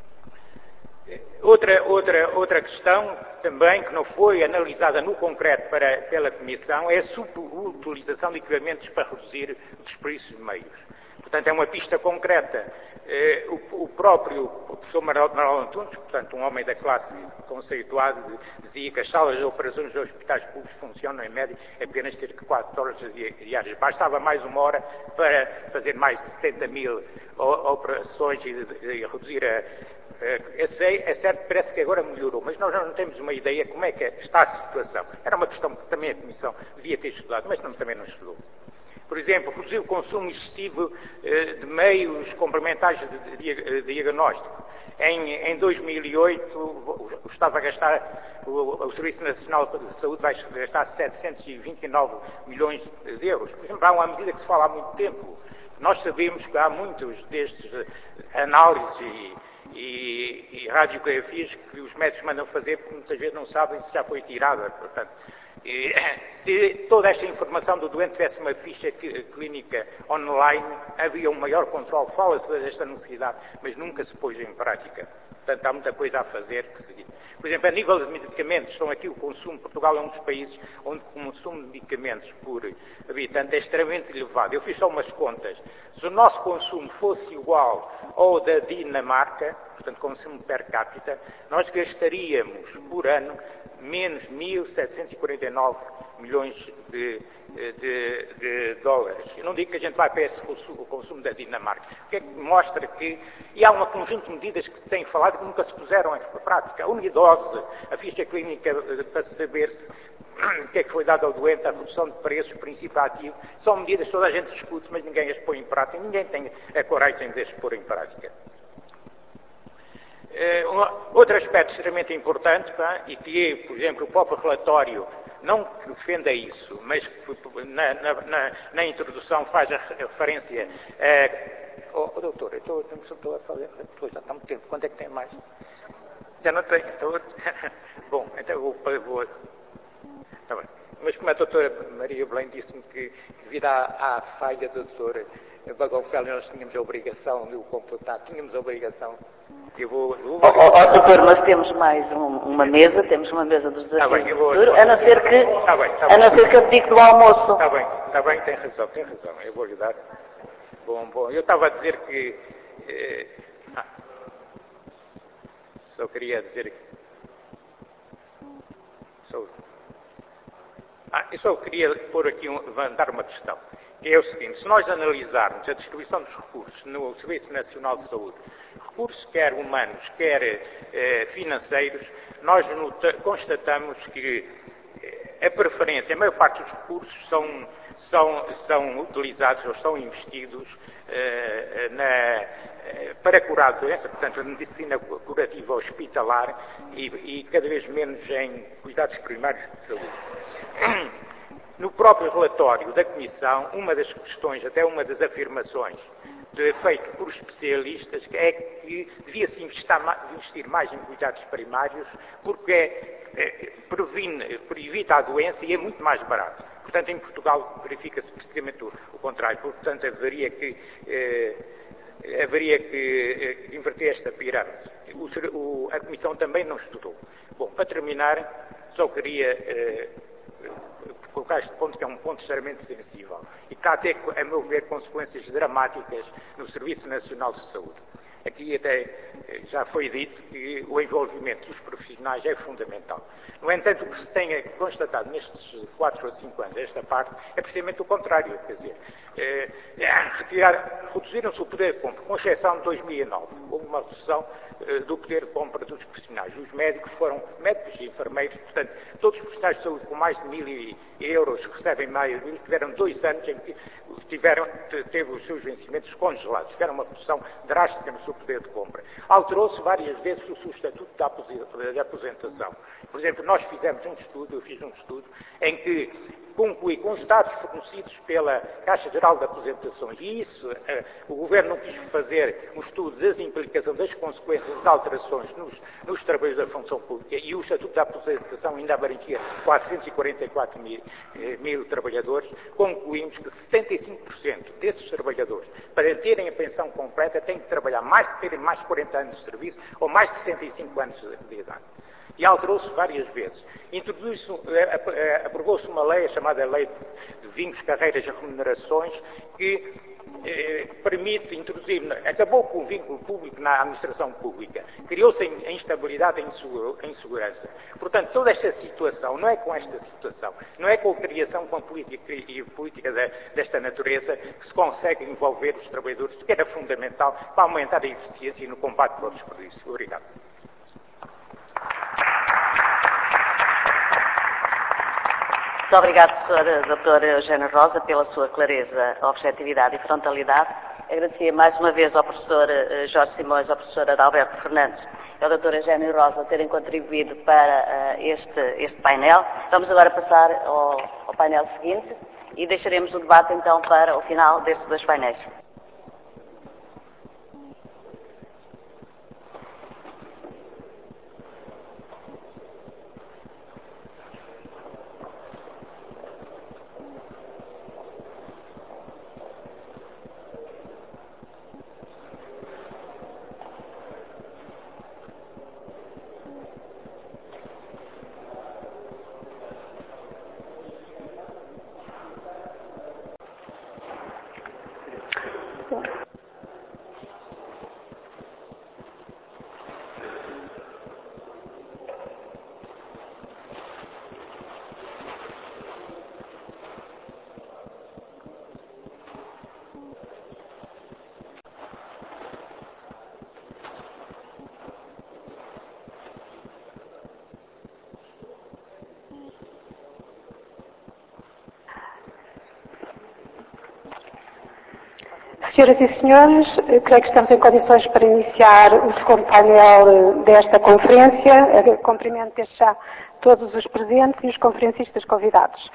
Outra, outra, outra questão também que não foi analisada no concreto para, pela Comissão é a subutilização de equipamentos para reduzir o desperdício de meios. Portanto, é uma pista concreta. Eh, o, o próprio o professor Manuel Antunes, portanto, um homem da classe conceituado, dizia que as salas de operações dos hospitais públicos funcionam em média apenas cerca de quatro horas diárias. Bastava mais uma hora para fazer mais de setenta mil operações e, e reduzir a É certo, parece que agora melhorou, mas nós não temos uma ideia como é que está a situação. Era uma questão que também a Comissão devia ter estudado, mas não, também não estudou. Por exemplo, reduzir o consumo excessivo de meios complementares de diagnóstico. Em, em dois mil e oito, estava a gastar, o, o Serviço Nacional de Saúde vai gastar setecentos e vinte e nove milhões de euros. Por exemplo, há uma medida que se fala há muito tempo. Nós sabemos que há muitos destes análises e E, e radiografias que os médicos mandam fazer porque muitas vezes não sabem se já foi tirada. Portanto, e, se toda esta informação do doente tivesse uma ficha clínica online, havia um maior controle. Fala-se desta necessidade, mas nunca se pôs em prática. Portanto, há muita coisa a fazer que seguir. Por exemplo, a nível de medicamentos, estão aqui o consumo. Portugal é um dos países onde o consumo de medicamentos por habitante é extremamente elevado. Eu fiz só umas contas. Se o nosso consumo fosse igual ao da Dinamarca, portanto, consumo per capita, nós gastaríamos por ano menos mil setecentos e quarenta e nove milhões de, de, de dólares. Eu não digo que a gente vai para esse consumo, o consumo da Dinamarca. O que é que mostra que... E há um conjunto de medidas que se têm falado que nunca se puseram em prática. A unidose, a ficha clínica para saber se o que é que foi dado ao doente, a redução de preços, o princípio ativo, são medidas que toda a gente discute, mas ninguém as põe em prática, ninguém tem a coragem de as pôr em prática. Uh, um, outro aspecto extremamente importante, tá, e que, por exemplo, o próprio relatório não que defenda isso, mas que na, na, na, na introdução faz a referência a... Oh, oh doutor, eu estou, estou a fazer... Já está muito tempo, quanto é que tem mais? Já não tenho. Estou... Bom, então eu vou... vou... Tá bem. Mas como a doutora Maria Belém disse-me que, devido à, à falha da doutora Bagão Félix, nós tínhamos a obrigação de o completar, tínhamos a obrigação. Eu vou... Eu vou... Oh, oh, doutor, mas temos mais um, uma mesa, temos uma mesa dos desafios tá bem, do vou... futuro, a não ser que, tá bem, tá a não ser que eu dedique do almoço. Está bem, está bem, tem razão, tem razão, eu vou lhe dar. Bom, bom, eu estava a dizer que... Eh... Ah, só queria dizer que... Só... Ah, eu só queria pôr aqui, um, levantar uma questão, que é o seguinte: se nós analisarmos a distribuição dos recursos no Serviço Nacional de Saúde, recursos quer humanos, quer eh, financeiros, nós nota, constatamos que eh, a preferência, a maior parte dos recursos são são, são utilizados ou são investidos uh, na, uh, para curar a doença, portanto, a medicina curativa hospitalar e, e cada vez menos em cuidados primários de saúde. No próprio relatório da Comissão, uma das questões, até uma das afirmações de, feito por especialistas, é que devia-se investir mais em cuidados primários porque é, previne, evita a doença e é muito mais barato. Portanto, em Portugal verifica-se precisamente o, o contrário. Portanto, haveria que, eh, haveria que eh, inverter esta pirâmide. O, o, a Comissão também não estudou. Bom, para terminar, só queria eh, colocar este ponto, que é um ponto extremamente sensível e que há até, a meu ver, consequências dramáticas no Serviço Nacional de Saúde. Aqui até já foi dito que o envolvimento dos profissionais é fundamental. No entanto, o que se tem constatado nestes quatro ou cinco anos, esta parte, é precisamente o contrário. Quer dizer, é, retirar, reduziram-se o poder de compra, com exceção de dois mil e nove. Houve uma redução é, do poder de compra dos profissionais. Os médicos foram, médicos e enfermeiros, portanto, todos os profissionais de saúde com mais de mil euros, que recebem mais de mil, tiveram dois anos em que tiveram, teve os seus vencimentos congelados. Tiveram uma redução drástica no seu poder de compra. Alterou-se várias vezes o seu estatuto de aposentação. Por exemplo, nós fizemos um estudo, eu fiz um estudo, em que concluí com os dados fornecidos pela Caixa Geral de Aposentações, e isso, eh, o Governo não quis fazer um estudo das implicações, das consequências das alterações nos, nos trabalhos da função pública, e o Estatuto da Aposentação ainda abrangia quatrocentos e quarenta e quatro mil, eh, mil trabalhadores. Concluímos que setenta e cinco por cento desses trabalhadores, para terem a pensão completa, têm que trabalhar mais, terem mais de quarenta anos de serviço ou mais de sessenta e cinco anos de idade. E alterou-se várias vezes. Introduziu-se, aprovou-se uma lei, a chamada Lei de Vínculos, Carreiras e Remunerações, que eh, permite introduzir, acabou com o vínculo público na administração pública, criou-se a instabilidade e a insegurança. Portanto, toda esta situação, não é com esta situação, não é com a criação com a política e política de, desta natureza que se consegue envolver os trabalhadores, que era fundamental para aumentar a eficiência no combate para o desperdício. Obrigado. Muito obrigado, senhor doutor Eugênio Rosa, pela sua clareza, objetividade e frontalidade. Agradecia mais uma vez ao professor Jorge Simões, ao professor Adalberto Fernandes e ao doutor Eugênio Rosa terem contribuído para uh, este, este painel. Vamos agora passar ao, ao painel seguinte e deixaremos o debate então para o final destes dois painéis. Senhoras e senhores, creio que estamos em condições para iniciar o segundo painel desta conferência. Cumprimento desde já todos os presentes e os conferencistas convidados.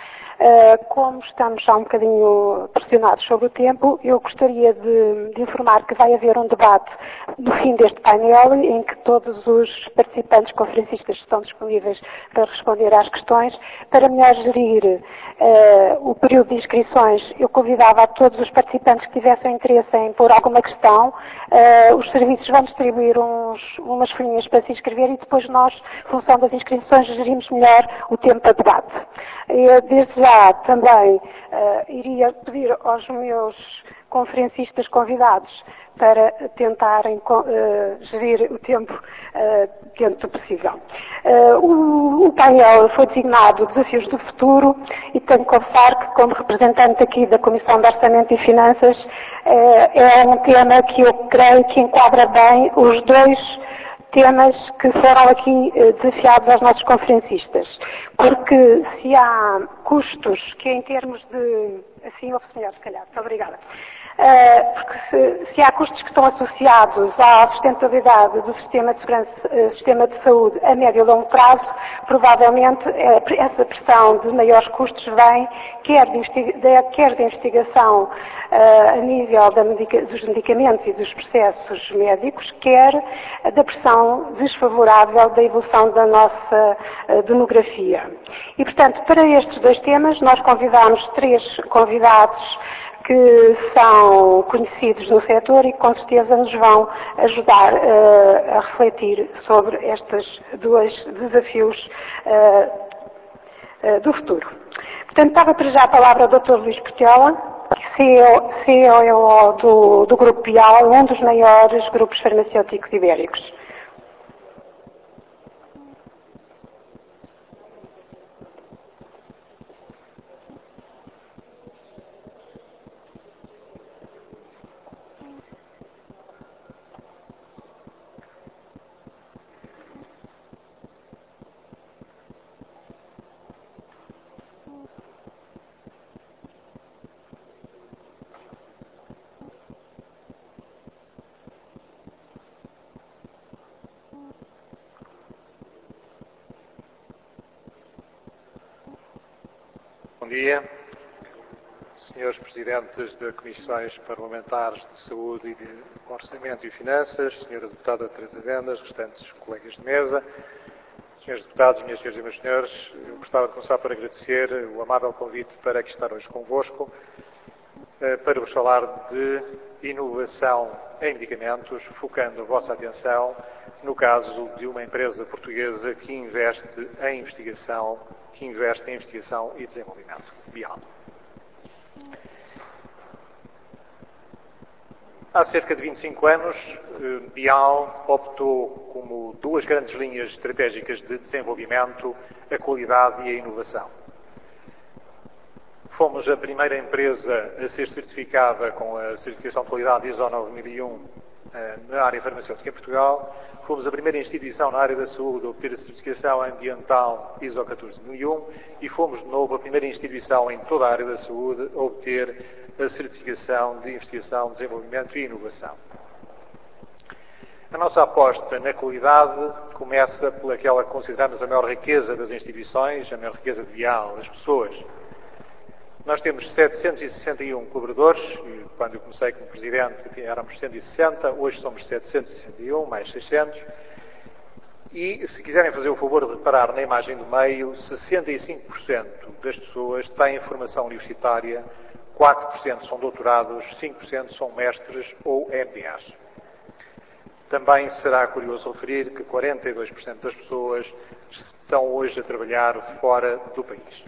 Como estamos já um bocadinho pressionados sobre o tempo, eu gostaria de, de informar que vai haver um debate no fim deste painel, em que todos os participantes conferencistas estão disponíveis para responder às questões. Para melhor gerir uh, o período de inscrições, eu convidava a todos os participantes que tivessem interesse em pôr alguma questão. Uh, os serviços vão distribuir uns, umas folhinhas para se inscrever e depois nós, função das inscrições, gerimos melhor o tempo para debate. Eu, desde já também uh, iria pedir aos meus conferencistas convidados para tentarem uh, gerir o tempo uh, dentro do possível. Uh, o, o painel foi designado Desafios do Futuro e tenho que confessar que, como representante aqui da Comissão de Orçamento e Finanças, uh, é um tema que eu creio que enquadra bem os dois temas que foram aqui desafiados aos nossos conferencistas. Porque se há custos que em termos de... Assim ouve-se melhor, se calhar. Muito obrigada. Uh, porque se, se há custos que estão associados à sustentabilidade do sistema de segurança, uh, sistema de saúde a médio e longo prazo, provavelmente uh, essa pressão de maiores custos vem quer de, de, quer de investigação uh, a nível da medica, dos medicamentos e dos processos médicos, quer da pressão desfavorável da evolução da nossa uh, demografia. E, portanto, para estes dois temas, nós convidámos três convidados que são conhecidos no setor e que com certeza nos vão ajudar uh, a refletir sobre estes dois desafios uh, uh, do futuro. Portanto, dava para já a palavra ao doutor Luís Portela, C E O do, do Grupo Bial, um dos maiores grupos farmacêuticos ibéricos. Bom dia, senhores Presidentes de Comissões Parlamentares de Saúde e de Orçamento e Finanças, senhora Deputada Teresa Vendas, restantes colegas de mesa, senhores Deputados, minhas senhoras e meus senhores, eu gostava de começar por agradecer o amável convite para aqui estar hoje convosco, para vos falar de inovação em medicamentos, focando a vossa atenção no caso de uma empresa portuguesa que investe em investigação, que investe em investigação e desenvolvimento, Bial. Há cerca de vinte e cinco anos, Bial optou como duas grandes linhas estratégicas de desenvolvimento a qualidade e a inovação. Fomos a primeira empresa a ser certificada com a certificação de qualidade I S O nove mil e um na área farmacêutica em Portugal. Fomos a primeira instituição na área da saúde a obter a certificação ambiental I S O catorze mil e um e fomos, de novo, a primeira instituição em toda a área da saúde a obter a certificação de investigação, desenvolvimento e inovação. A nossa aposta na qualidade começa pelaquela que consideramos a maior riqueza das instituições, a maior riqueza de Bial, as pessoas. Nós temos setecentos e sessenta e um colaboradores, e quando eu comecei como Presidente éramos cento e sessenta, hoje somos setecentos e sessenta e um, mais seiscentos, e se quiserem fazer o favor de reparar na imagem do meio, sessenta e cinco por cento das pessoas têm formação universitária, quatro por cento são doutorados, cinco por cento são mestres ou M B As. Também será curioso referir que quarenta e dois por cento das pessoas estão hoje a trabalhar fora do país.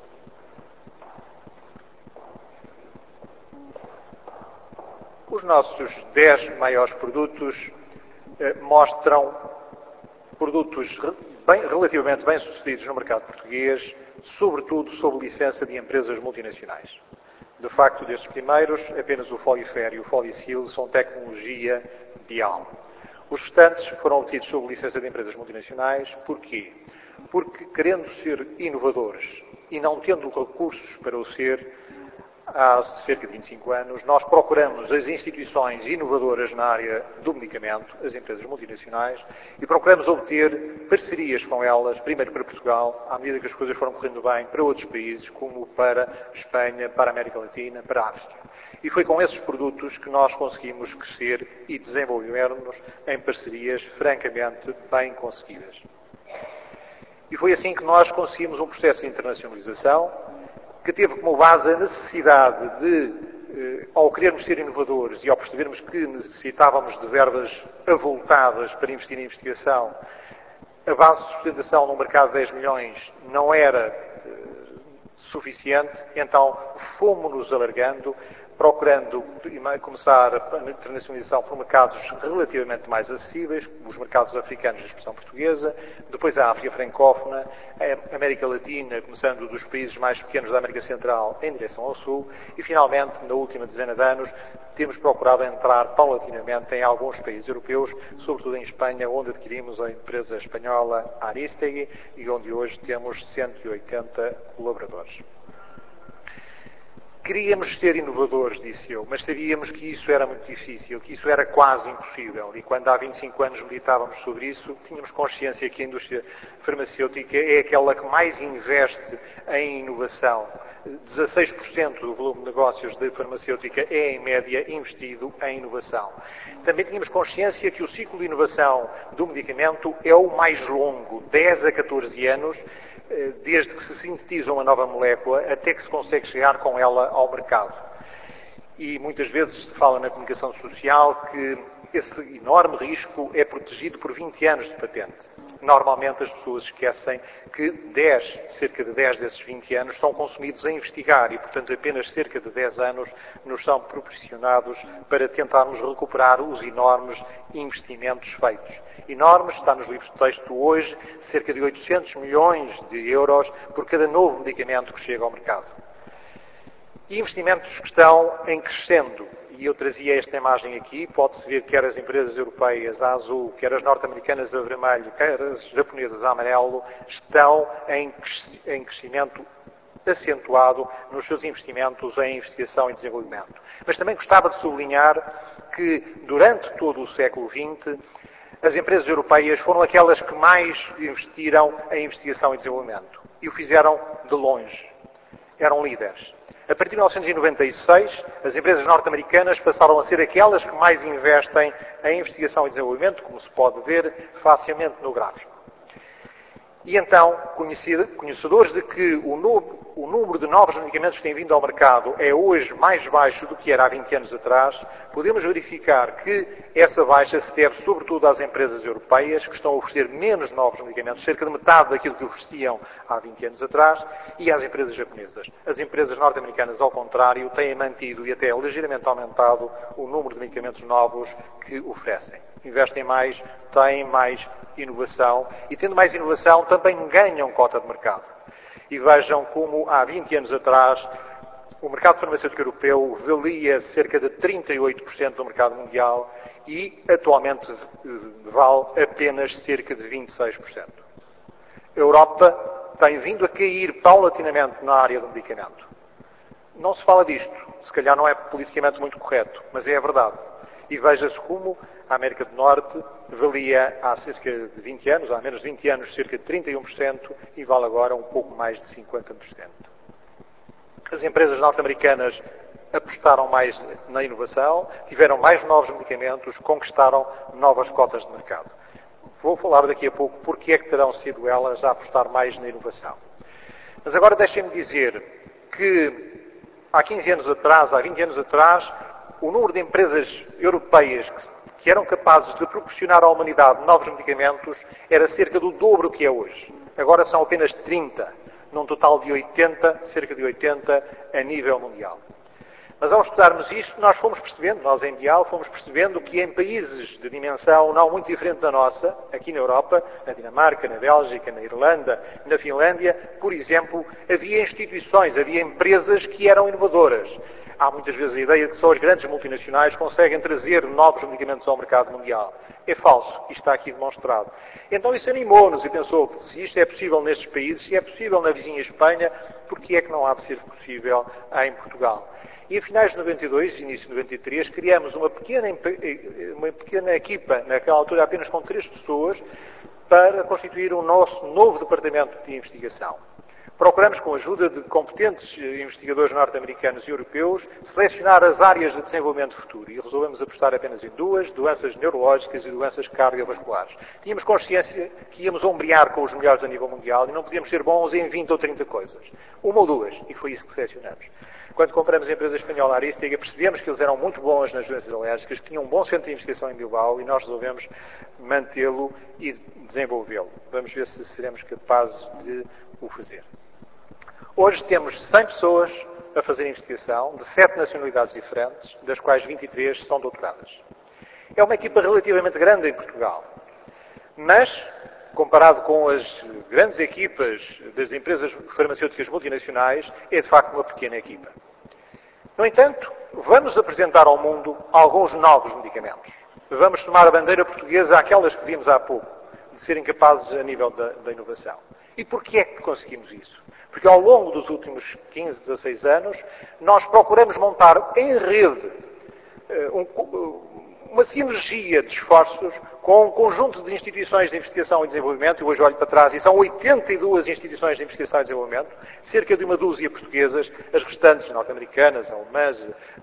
Os nossos dez maiores produtos eh, mostram produtos bem, relativamente bem-sucedidos no mercado português, sobretudo sob licença de empresas multinacionais. De facto, destes primeiros, apenas o Folifer e o Folicil são tecnologia Bial. Os restantes foram obtidos sob licença de empresas multinacionais. Porquê? Porque, querendo ser inovadores e não tendo recursos para o ser, há cerca de vinte e cinco anos, nós procuramos as instituições inovadoras na área do medicamento, as empresas multinacionais, e procuramos obter parcerias com elas, primeiro para Portugal, à medida que as coisas foram correndo bem, para outros países, como para Espanha, para a América Latina, para a África. E foi com esses produtos que nós conseguimos crescer e desenvolvermos em parcerias francamente bem conseguidas. E foi assim que nós conseguimos um processo de internacionalização, que teve como base a necessidade de, eh, ao querermos ser inovadores e ao percebermos que necessitávamos de verbas avultadas para investir em investigação, a base de sustentação no mercado de dez milhões não era eh, suficiente, então fomos-nos alargando procurando começar a internacionalização por mercados relativamente mais acessíveis, os mercados africanos de expressão portuguesa, depois a África francófona, a América Latina, começando dos países mais pequenos da América Central em direção ao Sul, e finalmente, na última dezena de anos, temos procurado entrar paulatinamente em alguns países europeus, sobretudo em Espanha, onde adquirimos a empresa espanhola Aristegui e onde hoje temos cento e oitenta colaboradores. Queríamos ser inovadores, disse eu, mas sabíamos que isso era muito difícil, que isso era quase impossível. E quando há vinte e cinco anos meditávamos sobre isso, tínhamos consciência que a indústria farmacêutica é aquela que mais investe em inovação. dezasseis por cento do volume de negócios de farmacêutica é, em média, investido em inovação. Também tínhamos consciência que o ciclo de inovação do medicamento é o mais longo, dez a catorze anos, desde que se sintetiza uma nova molécula até que se consegue chegar com ela ao mercado. E muitas vezes se fala na comunicação social que esse enorme risco é protegido por vinte anos de patente. Normalmente as pessoas esquecem que dez, cerca de dez desses vinte anos são consumidos a investigar e, portanto, apenas cerca de dez anos nos são proporcionados para tentarmos recuperar os enormes investimentos feitos. Enormes, está nos livros de texto hoje, cerca de oitocentos milhões de euros por cada novo medicamento que chega ao mercado. E investimentos que estão em crescendo. E eu trazia esta imagem aqui, pode-se ver quer as empresas europeias a azul, quer as norte-americanas a vermelho, quer as japonesas a amarelo, estão em crescimento acentuado nos seus investimentos em investigação e desenvolvimento. Mas também gostava de sublinhar que durante todo o século vinte as empresas europeias foram aquelas que mais investiram em investigação e desenvolvimento. E o fizeram de longe. Eram líderes. A partir de mil novecentos e noventa e seis, as empresas norte-americanas passaram a ser aquelas que mais investem em investigação e desenvolvimento, como se pode ver facilmente no gráfico. E então, conhecedores de que o número de novos medicamentos que têm vindo ao mercado é hoje mais baixo do que era há vinte anos atrás, podemos verificar que essa baixa se deve sobretudo às empresas europeias, que estão a oferecer menos novos medicamentos, cerca de metade daquilo que ofereciam há vinte anos atrás, e às empresas japonesas. As empresas norte-americanas, ao contrário, têm mantido e até ligeiramente aumentado o número de medicamentos novos que oferecem. Investem mais, têm mais inovação e, tendo mais inovação, também ganham cota de mercado. E vejam como há vinte anos atrás o mercado farmacêutico europeu valia cerca de trinta e oito por cento do mercado mundial e atualmente vale apenas cerca de vinte e seis por cento. A Europa tem vindo a cair paulatinamente na área do medicamento. Não se fala disto, se calhar não é politicamente muito correto, mas é a verdade. E veja-se como a América do Norte valia há cerca de vinte anos, há menos de vinte anos, cerca de trinta e um por cento e vale agora um pouco mais de cinquenta por cento. As empresas norte-americanas apostaram mais na inovação, tiveram mais novos medicamentos, conquistaram novas cotas de mercado. Vou falar daqui a pouco porque é que terão sido elas a apostar mais na inovação. Mas agora deixem-me dizer que há quinze anos atrás, há vinte anos atrás, o número de empresas europeias que, que eram capazes de proporcionar à humanidade novos medicamentos era cerca do dobro que é hoje. Agora são apenas trinta, num total de oitenta, cerca de oitenta a nível mundial. Mas ao estudarmos isto, nós fomos percebendo, nós em Bial, fomos percebendo que em países de dimensão não muito diferente da nossa, aqui na Europa, na Dinamarca, na Bélgica, na Irlanda, na Finlândia, por exemplo, havia instituições, havia empresas que eram inovadoras. Há muitas vezes a ideia de que só as grandes multinacionais conseguem trazer novos medicamentos ao mercado mundial. É falso, e está aqui demonstrado. Então isso animou-nos e pensou, se isto é possível nestes países, se é possível na vizinha Espanha, por que é que não há de ser possível em Portugal? E a finais de noventa e dois, início de noventa e três, criamos uma pequena, uma pequena equipa, naquela altura apenas com três pessoas, para constituir o nosso novo departamento de investigação. Procuramos, com a ajuda de competentes investigadores norte-americanos e europeus, selecionar as áreas de desenvolvimento futuro e resolvemos apostar apenas em duas, doenças neurológicas e doenças cardiovasculares. Tínhamos consciência que íamos ombrear com os melhores a nível mundial e não podíamos ser bons em vinte ou trinta coisas. Uma ou duas, e foi isso que selecionamos. Quando compramos a empresa espanhola Aristegui, percebemos que eles eram muito bons nas doenças alérgicas, que tinham um bom centro de investigação em Bilbao e nós resolvemos mantê-lo e desenvolvê-lo. Vamos ver se seremos capazes de o fazer. Hoje temos cem pessoas a fazer investigação, de sete nacionalidades diferentes, das quais vinte e três são doutoradas. É uma equipa relativamente grande em Portugal, mas, comparado com as grandes equipas das empresas farmacêuticas multinacionais, é de facto uma pequena equipa. No entanto, vamos apresentar ao mundo alguns novos medicamentos. Vamos tomar a bandeira portuguesa àquelas que vimos há pouco, de serem capazes a nível da, da inovação. E porquê é que conseguimos isso? Porque ao longo dos últimos quinze, dezasseis anos, nós procuramos montar em rede um, uma sinergia de esforços com um conjunto de instituições de investigação e desenvolvimento, e hoje olho para trás, e são oitenta e duas instituições de investigação e desenvolvimento, cerca de uma dúzia portuguesas, as restantes norte-americanas, alemãs,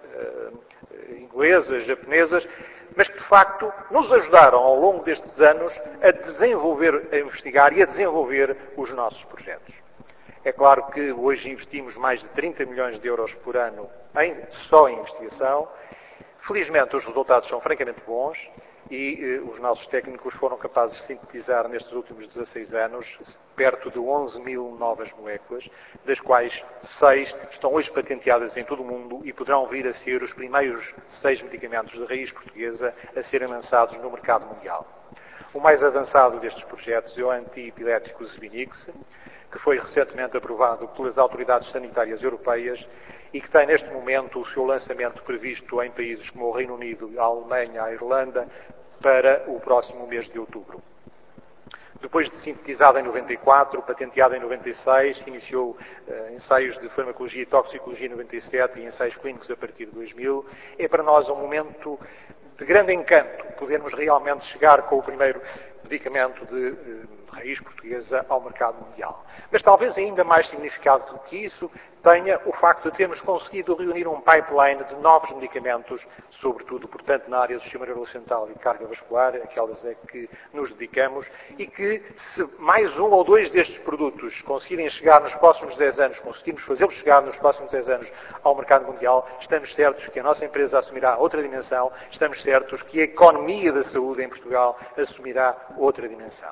inglesas, japonesas, mas que de facto nos ajudaram ao longo destes anos a desenvolver, a investigar e a desenvolver os nossos projetos. É claro que hoje investimos mais de trinta milhões de euros por ano em, só em investigação. Felizmente os resultados são francamente bons e eh, os nossos técnicos foram capazes de sintetizar nestes últimos dezasseis anos perto de onze mil novas moléculas, das quais seis estão hoje patenteadas em todo o mundo e poderão vir a ser os primeiros seis medicamentos de raiz portuguesa a serem lançados no mercado mundial. O mais avançado destes projetos é o antiepilético Zvinix, que foi recentemente aprovado pelas autoridades sanitárias europeias e que tem neste momento o seu lançamento previsto em países como o Reino Unido, a Alemanha, a Irlanda, para o próximo mês de outubro. Depois de sintetizado em noventa e quatro, patenteado em noventa e seis, iniciou uh, ensaios de farmacologia e toxicologia em noventa e sete e ensaios clínicos a partir de dois mil, é para nós um momento de grande encanto podermos realmente chegar com o primeiro medicamento de uh, raiz portuguesa ao mercado mundial. Mas talvez ainda mais significado do que isso tenha o facto de termos conseguido reunir um pipeline de novos medicamentos, sobretudo, portanto, na área do sistema nervoso-central e cardiovascular, aquelas é que nos dedicamos, e que se mais um ou dois destes produtos conseguirem chegar nos próximos dez anos, conseguirmos fazê-los chegar nos próximos dez anos ao mercado mundial, estamos certos que a nossa empresa assumirá outra dimensão, estamos certos que a economia da saúde em Portugal assumirá outra dimensão.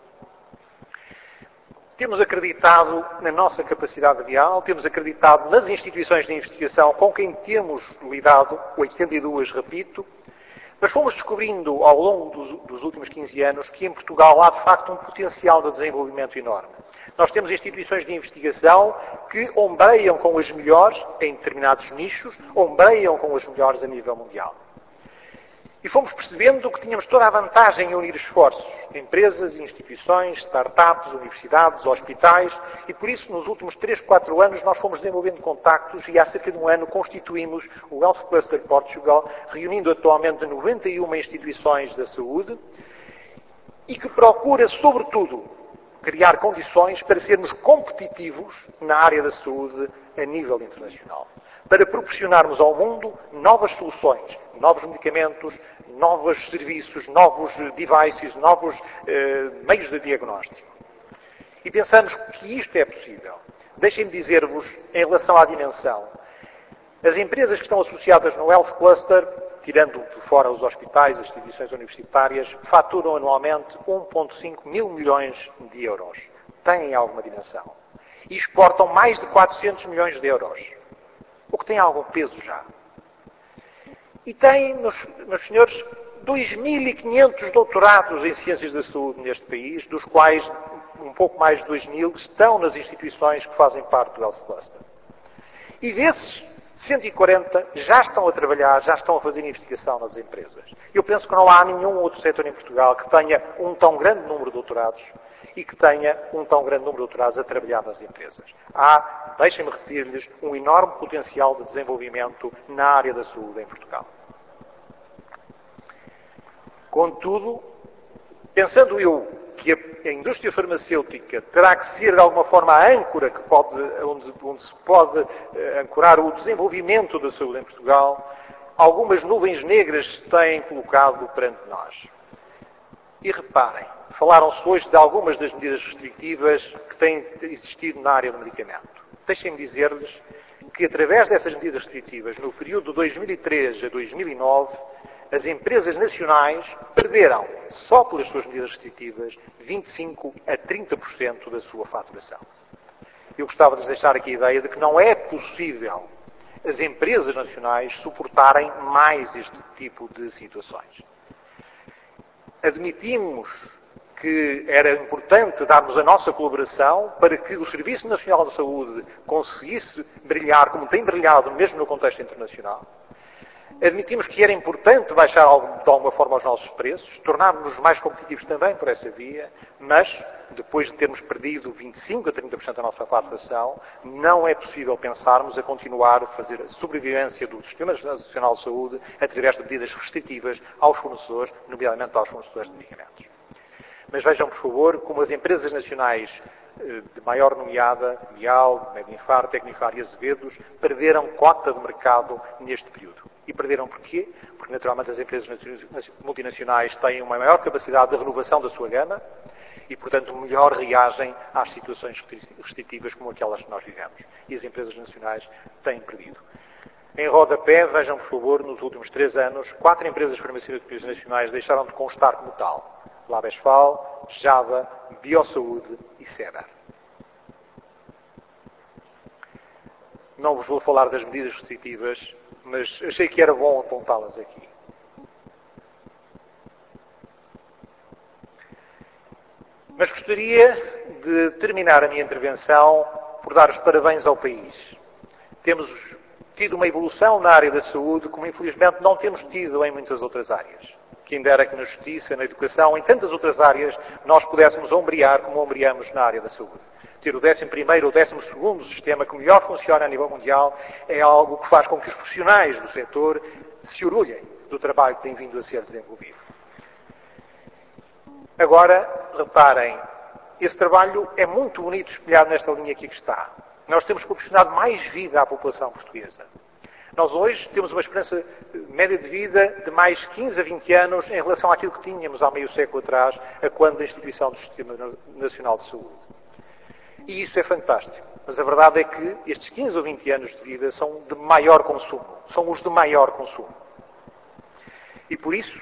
Temos acreditado na nossa capacidade real, temos acreditado nas instituições de investigação com quem temos lidado, oitenta e duas, repito, mas fomos descobrindo ao longo dos, dos últimos quinze anos que em Portugal há de facto um potencial de desenvolvimento enorme. Nós temos instituições de investigação que ombreiam com as melhores em determinados nichos, ombreiam com as melhores a nível mundial. E fomos percebendo que tínhamos toda a vantagem em unir esforços, empresas, instituições, startups, universidades, hospitais, e por isso nos últimos três, quatro anos nós fomos desenvolvendo contactos e há cerca de um ano constituímos o Health Cluster Portugal, reunindo atualmente noventa e uma instituições da saúde e que procura, sobretudo, criar condições para sermos competitivos na área da saúde a nível internacional. Para proporcionarmos ao mundo novas soluções, novos medicamentos, novos serviços, novos devices, novos eh, meios de diagnóstico. E pensamos que isto é possível. Deixem-me dizer-vos, em relação à dimensão, as empresas que estão associadas no Health Cluster, tirando de fora os hospitais, as instituições universitárias, faturam anualmente um vírgula cinco mil milhões de euros. Têm alguma dimensão. E exportam mais de quatrocentos milhões de euros. O que tem algum peso já. E tem, meus, meus senhores, dois mil e quinhentos doutorados em ciências da saúde neste país, dos quais um pouco mais de dois mil estão nas instituições que fazem parte do Health Cluster. E desses, cento e quarenta já estão a trabalhar, já estão a fazer investigação nas empresas. Eu penso que não há nenhum outro setor em Portugal que tenha um tão grande número de doutorados e que tenha um tão grande número de doutorados a trabalhar nas empresas. Há, deixem-me repetir-lhes, um enorme potencial de desenvolvimento na área da saúde em Portugal. Contudo, pensando eu que a indústria farmacêutica terá que ser de alguma forma a âncora que pode, onde, onde se pode ancorar o desenvolvimento da saúde em Portugal, algumas nuvens negras se têm colocado perante nós. E reparem, falaram-se hoje de algumas das medidas restritivas que têm existido na área do medicamento. Deixem-me dizer-lhes que, através dessas medidas restritivas, no período de dois mil e três a dois mil e nove, as empresas nacionais perderam, só pelas suas medidas restritivas, vinte e cinco a trinta por cento da sua faturação. eu gostava de deixar aqui a ideia de que não é possível as empresas nacionais suportarem mais este tipo de situações. Admitimos que era importante darmos a nossa colaboração para que o Serviço Nacional de Saúde conseguisse brilhar como tem brilhado mesmo no contexto internacional. Admitimos que era importante baixar de alguma forma os nossos preços, tornarmos-nos mais competitivos também por essa via, mas depois de termos perdido vinte e cinco a trinta por cento da nossa faturação, não é possível pensarmos a continuar a fazer a sobrevivência do Sistema Nacional de Saúde através de medidas restritivas aos fornecedores, nomeadamente aos fornecedores de medicamentos. Mas vejam, por favor, como as empresas nacionais de maior nomeada, Mial, Medinfar, Tecnifar e Azevedos, perderam cota de mercado neste período. E perderam porquê? Porque, naturalmente, as empresas multinacionais têm uma maior capacidade de renovação da sua gama e, portanto, melhor reagem às situações restritivas como aquelas que nós vivemos. E as empresas nacionais têm perdido. Em rodapé, vejam, por favor, nos últimos três anos, quatro empresas farmacêuticas nacionais deixaram de constar como tal. Labesfal, Java, Biosaúde e Seber. Não vos vou falar das medidas restritivas, mas achei que era bom apontá-las aqui. Mas gostaria de terminar a minha intervenção por dar os parabéns ao país. Temos tido uma evolução na área da saúde, como infelizmente não temos tido em muitas outras áreas. Quem dera que na justiça, na educação, em tantas outras áreas, nós pudéssemos ombrear como ombreamos na área da saúde. Ter o décimo primeiro ou décimo segundo sistema que melhor funciona a nível mundial é algo que faz com que os profissionais do setor se orgulhem do trabalho que tem vindo a ser desenvolvido. Agora, reparem, esse trabalho é muito bonito espelhado nesta linha aqui que está. Nós temos proporcionado mais vida à população portuguesa. Nós hoje temos uma esperança média de vida de mais quinze a vinte anos em relação àquilo que tínhamos há meio século atrás, a quando da instituição do Sistema Nacional de Saúde. E isso é fantástico. Mas a verdade é que estes quinze ou vinte anos de vida são de maior consumo. São os de maior consumo. E por isso,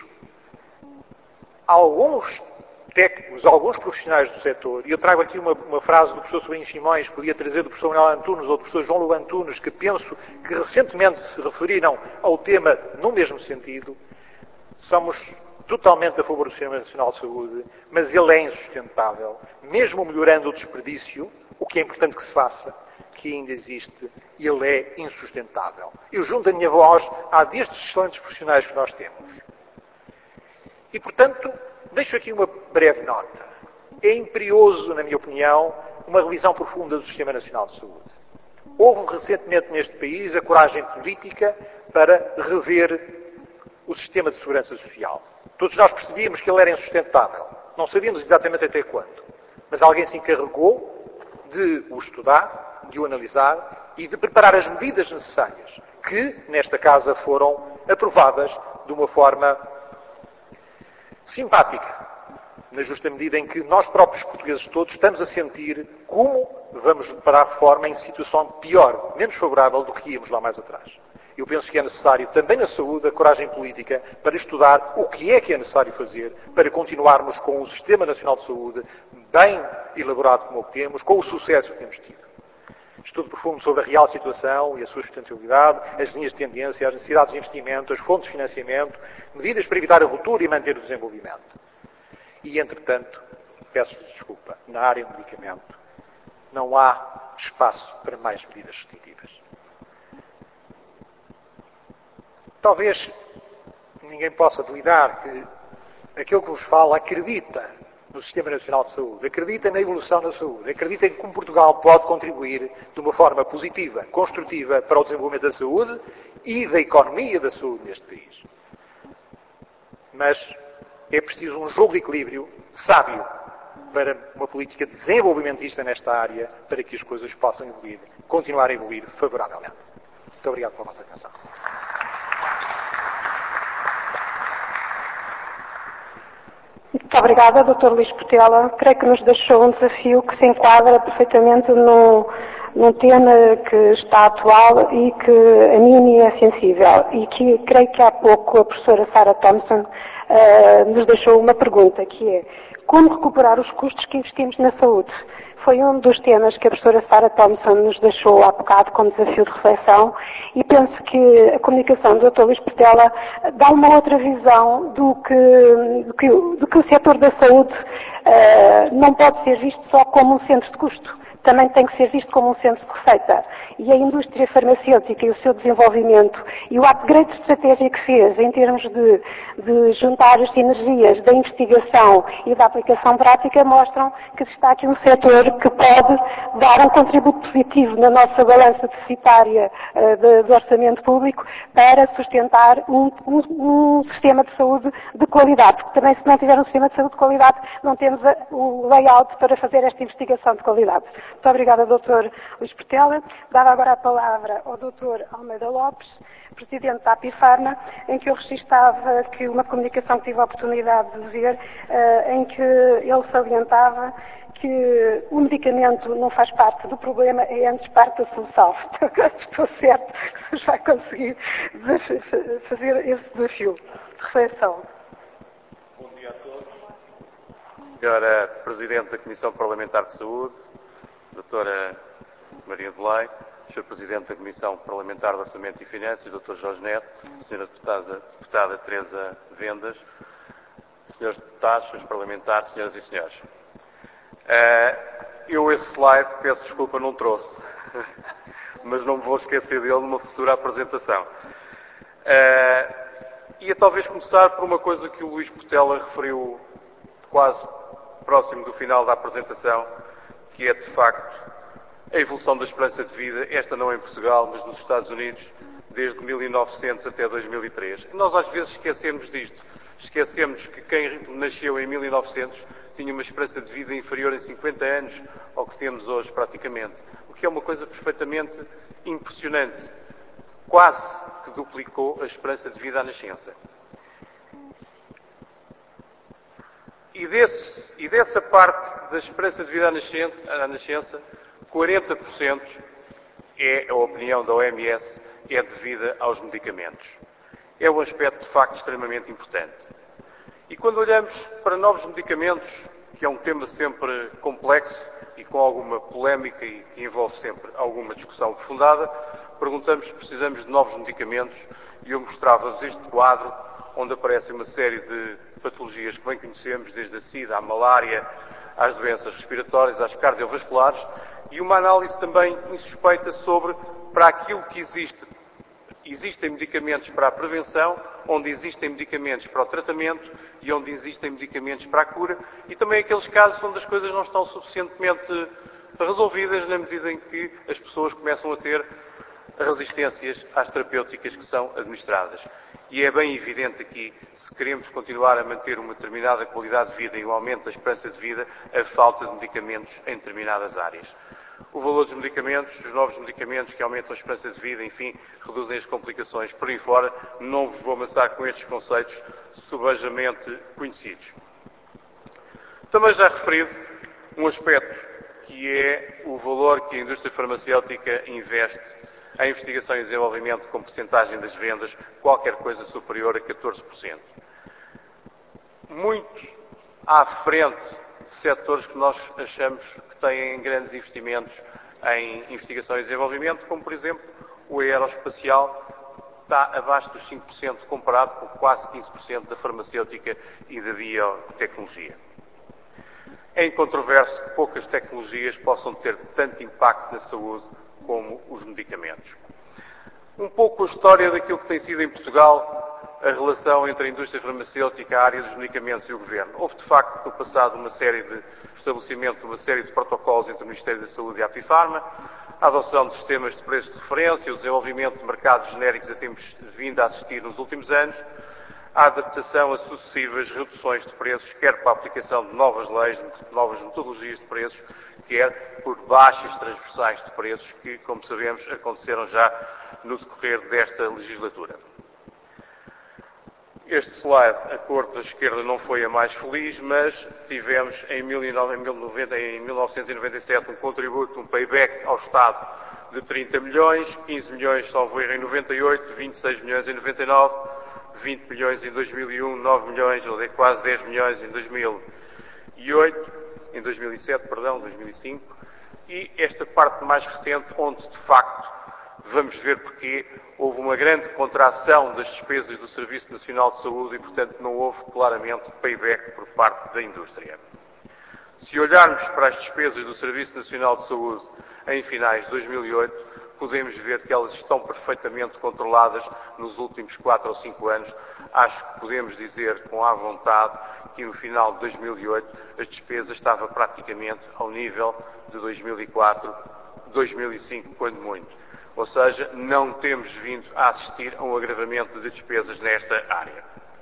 alguns técnicos, alguns profissionais do setor, e eu trago aqui uma, uma frase do professor Sobrinho Simões, podia trazer do professor Manuel Antunes ou do professor João Lu Antunes, que penso que recentemente se referiram ao tema no mesmo sentido. Somos totalmente a favor do Sistema Nacional de Saúde, mas ele é insustentável, mesmo melhorando o desperdício, o que é importante que se faça, que ainda existe, ele é insustentável. Eu junto a minha voz à destes excelentes profissionais que nós temos. E, portanto, deixo aqui uma breve nota. É imperioso, na minha opinião, uma revisão profunda do Sistema Nacional de Saúde. Houve recentemente neste país a coragem política para rever o sistema de segurança social. Todos nós percebíamos que ele era insustentável. Não sabíamos exatamente até quando. Mas alguém se encarregou de o estudar, de o analisar e de preparar as medidas necessárias que, nesta casa, foram aprovadas de uma forma simpática, na justa medida em que nós próprios portugueses todos estamos a sentir como vamos para a forma em situação pior, menos favorável do que íamos lá mais atrás. Eu penso que é necessário, também na saúde, a coragem política para estudar o que é que é necessário fazer para continuarmos com o Sistema Nacional de Saúde bem elaborado como o que temos, com o sucesso que temos tido. Estudo profundo sobre a real situação e a sua sustentabilidade, as linhas de tendência, as necessidades de investimento, as fontes de financiamento, medidas para evitar a ruptura e manter o desenvolvimento. E, entretanto, peço desculpa, na área do medicamento, não há espaço para mais medidas restritivas. Talvez ninguém possa duvidar que aquele que vos fala acredita no Sistema Nacional de Saúde, acredita na evolução da saúde, acredita em como Portugal pode contribuir de uma forma positiva, construtiva para o desenvolvimento da saúde e da economia da saúde neste país. Mas é preciso um jogo de equilíbrio sábio para uma política desenvolvimentista nesta área, para que as coisas possam evoluir, continuar a evoluir favoravelmente. Muito obrigado pela vossa atenção. Muito obrigada, doutor Luís Portela. Creio que nos deixou um desafio que se enquadra perfeitamente no, num tema que está atual e que a mim é sensível. E que creio que há pouco a professora Sarah Thompson uh, nos deixou uma pergunta, que é: como recuperar os custos que investimos na saúde? foi um dos temas que a professora Sarah Thompson nos deixou há bocado como desafio de reflexão, e penso que a comunicação do doutor Luís Portela dá uma outra visão do que, do que, do que o setor da saúde uh, não pode ser visto só como um centro de custo. Também tem que ser visto como um centro de receita. E a indústria farmacêutica e o seu desenvolvimento e o upgrade de estratégia que fez em termos de, de juntar as sinergias da investigação e da aplicação prática mostram que está aqui um setor que pode dar um contributo positivo na nossa balança deficitária uh, de, do orçamento público para sustentar um, um, um sistema de saúde de qualidade. Porque também, se não tiver um sistema de saúde de qualidade, não temos a, o layout para fazer esta investigação de qualidade. Muito obrigada, doutor Luís Portela. Dava agora a palavra ao doutor Almeida Lopes, presidente da Apifarma, em que eu registava que uma comunicação que tive a oportunidade de ver, uh, em que ele salientava que o medicamento não faz parte do problema, é antes parte da solução. Estou certo que nos vai conseguir fazer esse desafio de reflexão. Bom dia a todos. Senhora Presidente da Comissão Parlamentar de Saúde, doutora Maria de Belém, senhor Presidente da Comissão Parlamentar de Orçamento e Finanças, doutor Jorge Neto, senhora Deputada, Deputada Teresa Vendas, senhores deputados, senhores parlamentares, senhoras e senhores. Uh, eu esse slide, peço desculpa, não trouxe, mas não me vou esquecer dele numa futura apresentação. Uh, ia talvez começar por uma coisa que o Luís Portela referiu quase próximo do final da apresentação, que é, de facto, a evolução da esperança de vida, esta não em Portugal, mas nos Estados Unidos, desde mil e novecentos até dois mil e três. E nós às vezes esquecemos disto. Esquecemos que quem nasceu em mil e novecentos tinha uma esperança de vida inferior a cinquenta anos ao que temos hoje, praticamente. O que é uma coisa perfeitamente impressionante. Quase que duplicou a esperança de vida à nascença. E, desse, e dessa parte da esperança de vida à nascença, quarenta por cento é a opinião da O M S, é devida aos medicamentos. É um aspecto, de facto, extremamente importante. E quando olhamos para novos medicamentos, que é um tema sempre complexo e com alguma polémica e que envolve sempre alguma discussão aprofundada, perguntamos se precisamos de novos medicamentos e eu mostrava-vos este quadro onde aparece uma série de patologias que bem conhecemos, desde a sida, à malária, às doenças respiratórias, às cardiovasculares, e uma análise também insuspeita sobre, para aquilo que existe, existem medicamentos para a prevenção, onde existem medicamentos para o tratamento e onde existem medicamentos para a cura, e também aqueles casos onde as coisas não estão suficientemente resolvidas na medida em que as pessoas começam a ter resistências às terapêuticas que são administradas. E é bem evidente aqui, se queremos continuar a manter uma determinada qualidade de vida e um aumento da esperança de vida, a falta de medicamentos em determinadas áreas. O valor dos medicamentos, dos novos medicamentos que aumentam a esperança de vida, enfim, reduzem as complicações por aí fora, não vos vou amassar com estes conceitos subejamente conhecidos. Também já referido um aspecto que é o valor que a indústria farmacêutica investe em investigação e desenvolvimento com percentagem das vendas, qualquer coisa superior a catorze por cento. Muito à frente de setores que nós achamos que têm grandes investimentos em investigação e desenvolvimento, como por exemplo o aeroespacial, está abaixo dos cinco por cento comparado com quase quinze por cento da farmacêutica e da biotecnologia. É incontroverso que poucas tecnologias possam ter tanto impacto na saúde como os medicamentos. Um pouco a história daquilo que tem sido em Portugal a relação entre a indústria farmacêutica, a área dos medicamentos e o Governo. Houve, de facto, no passado, uma série de estabelecimento de uma série de protocolos entre o Ministério da Saúde e a Apifarma, a adoção de sistemas de preços de referência, o desenvolvimento de mercados genéricos a temos vindo a assistir nos últimos anos, a adaptação a sucessivas reduções de preços, quer para a aplicação de novas leis, de novas metodologias de preços, quer por baixas transversais de preços que, como sabemos, aconteceram já no decorrer desta legislatura. Este slide, a cor da esquerda não foi a mais feliz, mas tivemos em mil novecentos e noventa e sete um contributo, um payback ao Estado de trinta milhões, quinze milhões, salvo erro, em noventa e oito, vinte e seis milhões em noventa e nove, vinte milhões em dois mil e um, nove milhões, ou quase dez milhões em dois mil e oito, em dois mil e sete, perdão, dois mil e cinco, e esta parte mais recente, onde de facto, vamos ver porque houve uma grande contração das despesas do Serviço Nacional de Saúde e, portanto, não houve claramente payback por parte da indústria. Se olharmos para as despesas do Serviço Nacional de Saúde em finais de dois mil e oito, podemos ver que elas estão perfeitamente controladas nos últimos quatro ou cinco anos. Acho que podemos dizer com à vontade que no final de dois mil e oito as despesas estavam praticamente ao nível de dois mil e quatro, dois mil e cinco, quando muito. Ou seja, não temos vindo a assistir a um agravamento de despesas nesta área.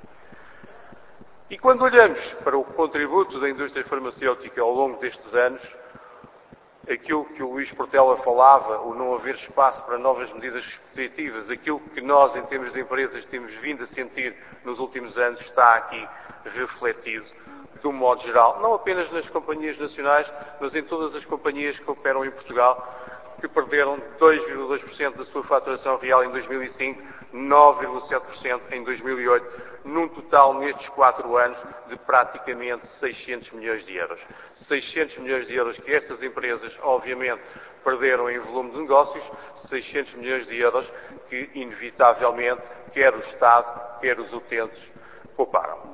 E quando olhamos para o contributo da indústria farmacêutica ao longo destes anos, aquilo que o Luís Portela falava, o não haver espaço para novas medidas competitivas, aquilo que nós, em termos de empresas, temos vindo a sentir nos últimos anos, está aqui refletido, de um modo geral, não apenas nas companhias nacionais, mas em todas as companhias que operam em Portugal, que perderam dois vírgula dois por cento da sua faturação real em dois mil e cinco, nove vírgula sete por cento em dois mil e oito, num total nestes quatro anos de praticamente seiscentos milhões de euros. seiscentos milhões de euros que estas empresas, obviamente, perderam em volume de negócios, seiscentos milhões de euros que, inevitavelmente, quer o Estado, quer os utentes, pouparam.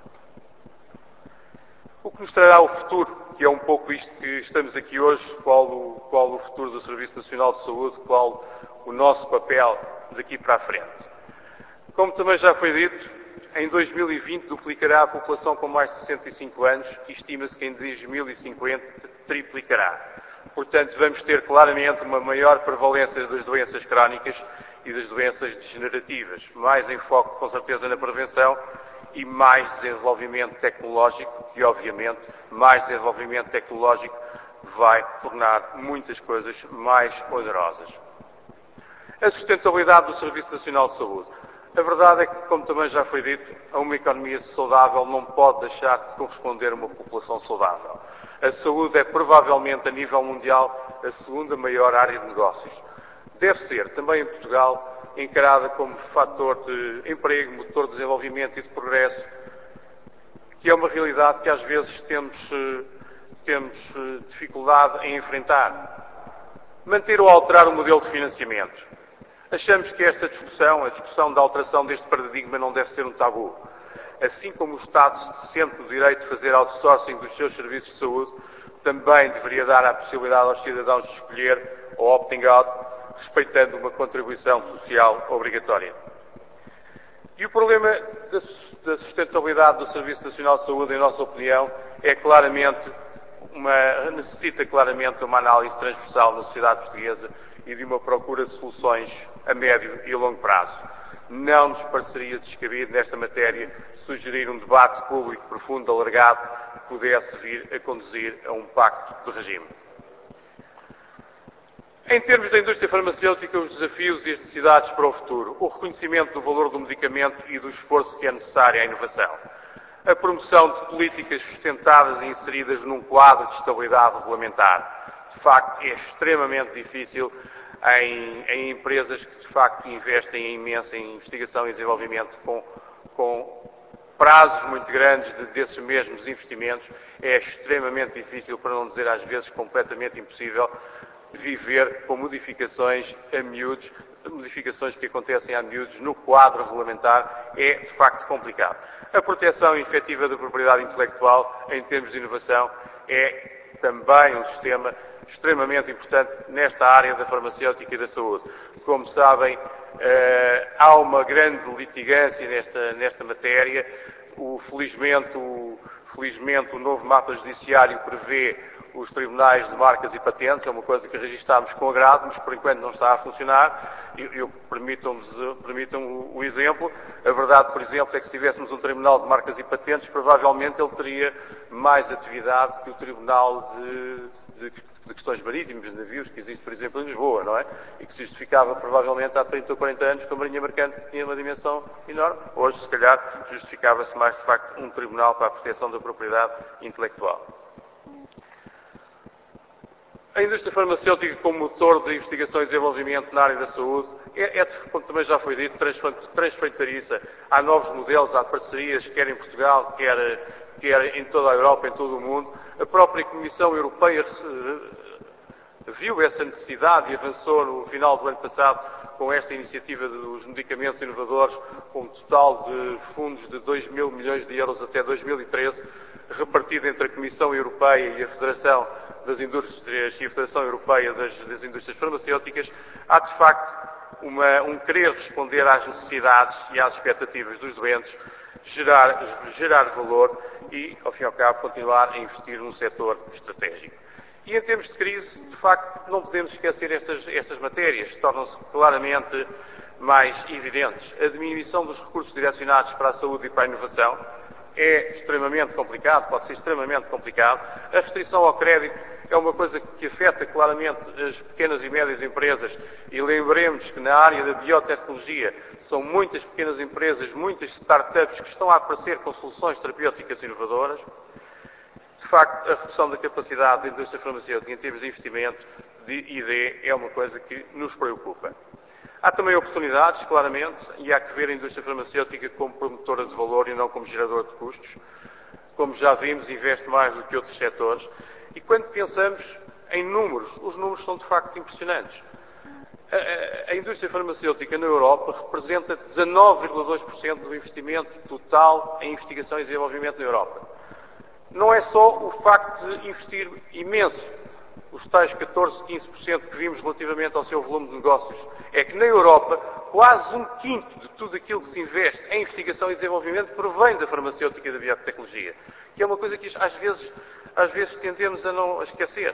O que nos trará o futuro, que é um pouco isto que estamos aqui hoje, qual o, qual o futuro do Serviço Nacional de Saúde, qual o nosso papel daqui para a frente. Como também já foi dito, em dois mil e vinte duplicará a população com mais de sessenta e cinco anos e estima-se que em dois mil e cinquenta triplicará. Portanto, vamos ter claramente uma maior prevalência das doenças crónicas e das doenças degenerativas, mais enfoque com certeza na prevenção e mais desenvolvimento tecnológico, que obviamente mais desenvolvimento tecnológico vai tornar muitas coisas mais onerosas. A sustentabilidade do Serviço Nacional de Saúde. A verdade é que, como também já foi dito, uma economia saudável não pode deixar de corresponder a uma população saudável. A saúde é provavelmente, a nível mundial, a segunda maior área de negócios. Deve ser, também em Portugal, encarada como fator de emprego, motor de desenvolvimento e de progresso, que é uma realidade que às vezes temos, temos dificuldade em enfrentar. Manter ou alterar o modelo de financiamento. Achamos que esta discussão, a discussão da alteração deste paradigma, não deve ser um tabu. Assim como o Estado se sente no direito de fazer outsourcing dos seus serviços de saúde, também deveria dar a possibilidade aos cidadãos de escolher o opting out, respeitando uma contribuição social obrigatória. E o problema da sustentabilidade do Serviço Nacional de Saúde, em nossa opinião, é claramente uma, necessita claramente de uma análise transversal na sociedade portuguesa e de uma procura de soluções a médio e a longo prazo. Não nos pareceria descabido, nesta matéria, sugerir um debate público profundo, alargado, que pudesse vir a conduzir a um pacto de regime. Em termos da indústria farmacêutica, os desafios e as necessidades para o futuro, o reconhecimento do valor do medicamento e do esforço que é necessário à inovação, a promoção de políticas sustentadas e inseridas num quadro de estabilidade regulamentar. De facto, é extremamente difícil em, em empresas que, de facto, investem imenso em investigação e desenvolvimento com, com prazos muito grandes de, desses mesmos investimentos, é extremamente difícil, para não dizer às vezes completamente impossível, viver com modificações a miúdos, modificações que acontecem a miúdos no quadro regulamentar, é de facto complicado. A proteção efetiva da propriedade intelectual, em termos de inovação, é também um sistema extremamente importante nesta área da farmacêutica e da saúde. Como sabem, há uma grande litigância nesta, nesta matéria. O, felizmente, o, felizmente, o novo mapa judiciário prevê os tribunais de marcas e patentes, é uma coisa que registámos com agrado, mas por enquanto não está a funcionar. Eu, eu permitam-me permitam o, o exemplo. A verdade, por exemplo, é que se tivéssemos um tribunal de marcas e patentes, provavelmente ele teria mais atividade que o tribunal de, de, de questões marítimas, de navios, que existe, por exemplo, em Lisboa, não é? E que se justificava provavelmente há trinta ou quarenta anos com a Marinha Mercante, que tinha uma dimensão enorme. Hoje, se calhar, justificava-se mais, de facto, um tribunal para a proteção da propriedade intelectual. A indústria farmacêutica como motor de investigação e desenvolvimento na área da saúde é, é como também já foi dito, transfronteiriça. Há novos modelos, há parcerias, quer em Portugal, quer, quer em toda a Europa, em todo o mundo. A própria Comissão Europeia viu essa necessidade e avançou no final do ano passado com esta iniciativa dos medicamentos inovadores, com um total de fundos de dois mil milhões de euros até dois mil e treze, repartido entre a Comissão Europeia e a Federação das Indústrias e a Federação Europeia das, das Indústrias Farmacêuticas. Há, de facto, uma, um querer responder às necessidades e às expectativas dos doentes, gerar, gerar valor e, ao fim e ao cabo, continuar a investir num setor estratégico. E em termos de crise, de facto, não podemos esquecer estas, estas matérias, que tornam-se claramente mais evidentes. A diminuição dos recursos direcionados para a saúde e para a inovação é extremamente complicado, pode ser extremamente complicado. A restrição ao crédito é uma coisa que afeta claramente as pequenas e médias empresas, e lembremos que na área da biotecnologia são muitas pequenas empresas, muitas startups que estão a aparecer com soluções terapêuticas inovadoras. De facto, a redução da capacidade da indústria farmacêutica em termos de investimento de I D é uma coisa que nos preocupa. Há também oportunidades, claramente, e há que ver a indústria farmacêutica como promotora de valor e não como gerador de custos. Como já vimos, investe mais do que outros setores. E quando pensamos em números, os números são de facto impressionantes. A, a, a indústria farmacêutica na Europa representa dezanove vírgula dois por cento do investimento total em investigação e desenvolvimento na Europa. Não é só o facto de investir imenso, os tais catorze, quinze por cento que vimos relativamente ao seu volume de negócios, é que na Europa quase um quinto de tudo aquilo que se investe em investigação e desenvolvimento provém da farmacêutica e da biotecnologia, que é uma coisa que às vezes, às vezes tendemos a não a esquecer.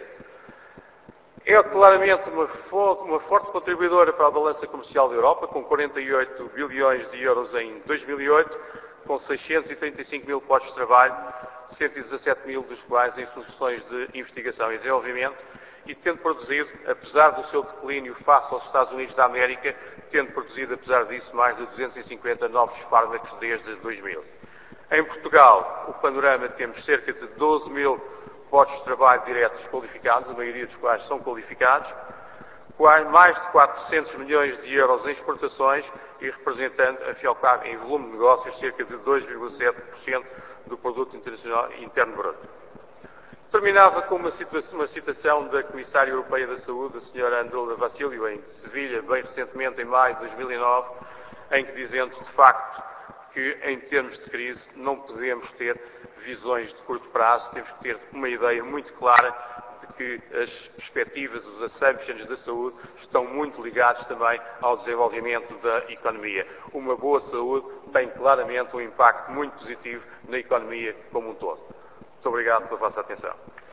É claramente uma, fonte, uma forte contribuidora para a balança comercial da Europa, com quarenta e oito bilhões de euros em dois mil e oito, com seiscentos e trinta e cinco mil postos de trabalho, cento e dezassete mil dos quais em soluções de investigação e desenvolvimento, e tendo produzido, apesar do seu declínio face aos Estados Unidos da América, tendo produzido, apesar disso, mais de duzentos e cinquenta novos fármacos desde dois mil. Em Portugal, o panorama, temos cerca de doze mil postos de trabalho diretos qualificados, a maioria dos quais são qualificados, mais de quatrocentos milhões de euros em exportações e representando, a fim e ao cabo, em volume de negócios, cerca de dois vírgula sete por cento do produto internacional interno bruto. Terminava com uma citação, uma citação da Comissária Europeia da Saúde, a senhora Androulla Vassiliou, em Sevilha, bem recentemente, em maio de dois mil e nove, em que dizendo, de facto, que em termos de crise não podemos ter visões de curto prazo, temos que ter uma ideia muito clara de que as perspectivas, os assumptions da saúde estão muito ligados também ao desenvolvimento da economia. Uma boa saúde tem claramente um impacto muito positivo na economia como um todo. Muito obrigado pela vossa atenção.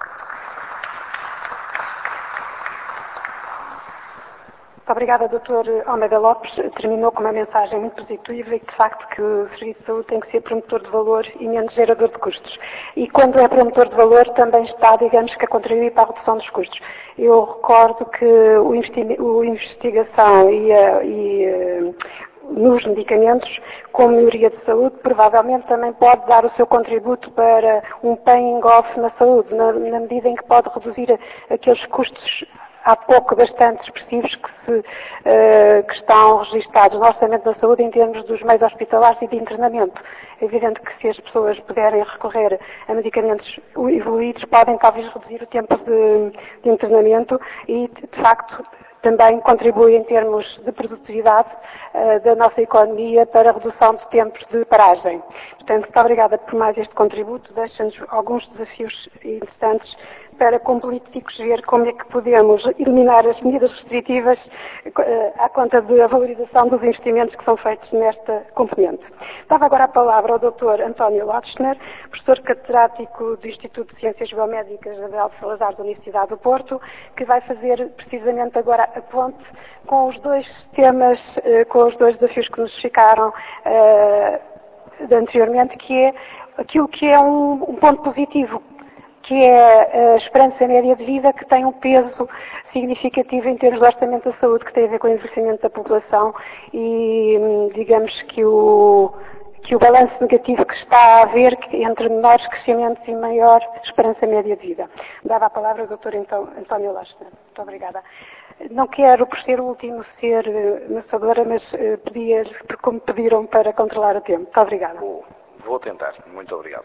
Muito obrigada, doutor Almeida Lopes. Terminou com uma mensagem muito positiva e, de facto, que o Serviço de Saúde tem que ser promotor de valor e menos gerador de custos. E quando é promotor de valor, também está, digamos, que a contribuir para a redução dos custos. Eu recordo que o, investi o investigação e, a, e nos medicamentos, como melhoria de saúde, provavelmente também pode dar o seu contributo para um paying off na saúde, na, na medida em que pode reduzir aqueles custos há pouco bastante expressivos que, se, uh, que estão registados no Orçamento da Saúde em termos dos meios hospitalares e de internamento. É evidente que se as pessoas puderem recorrer a medicamentos evoluídos, podem talvez reduzir o tempo de, de internamento e, de facto, também contribui em termos de produtividade uh, da nossa economia para a redução de tempos de paragem. Portanto, muito obrigada por mais este contributo. Deixa-nos alguns desafios interessantes para, como políticos, ver como é que podemos eliminar as medidas restritivas uh, à conta da valorização dos investimentos que são feitos nesta componente. Dava agora a palavra ao doutor António Lotschner, professor catedrático do Instituto de Ciências Biomédicas da Abel de Salazar da Universidade do Porto, que vai fazer precisamente agora a ponte com os dois temas, com os dois desafios que nos ficaram uh, de anteriormente, que é aquilo que é um, um ponto positivo, que é a esperança média de vida, que tem um peso significativo em termos de orçamento da saúde, que tem a ver com o envelhecimento da população e, digamos, que o, que o balanço negativo que está a haver entre menores crescimentos e maior esperança média de vida. Dava a palavra ao doutor António Lotschner. Muito obrigada. Não quero, por ser o último, ser maçadora, mas uh, pedir, como pediram, para controlar o tempo. Muito obrigada. Vou, vou tentar. Muito obrigado.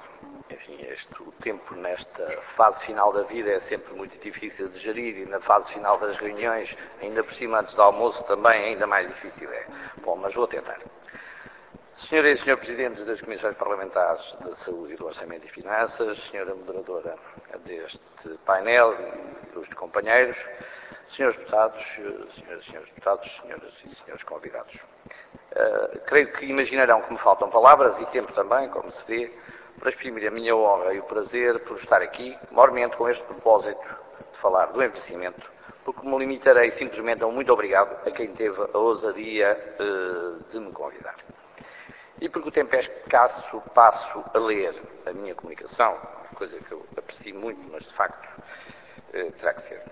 enfim, este, o tempo nesta fase final da vida é sempre muito difícil de gerir e na fase final das reuniões, ainda por cima antes do almoço, também ainda mais difícil é. Bom, mas vou tentar. Senhora e senhor Presidentes das Comissões Parlamentares de Saúde e do Orçamento e Finanças, senhora Moderadora deste painel, ilustres companheiros, senhores deputados, senhoras e senhores deputados, senhoras e senhores convidados. Uh, creio que imaginarão que me faltam palavras e tempo também, como se vê, para exprimir a minha honra e o prazer por estar aqui, maiormente com este propósito de falar do envelhecimento, porque me limitarei simplesmente a um muito obrigado a quem teve a ousadia uh, de me convidar. E porque o tempo é escasso, passo a ler a minha comunicação, coisa que eu aprecio muito, mas de facto uh, terá que ser.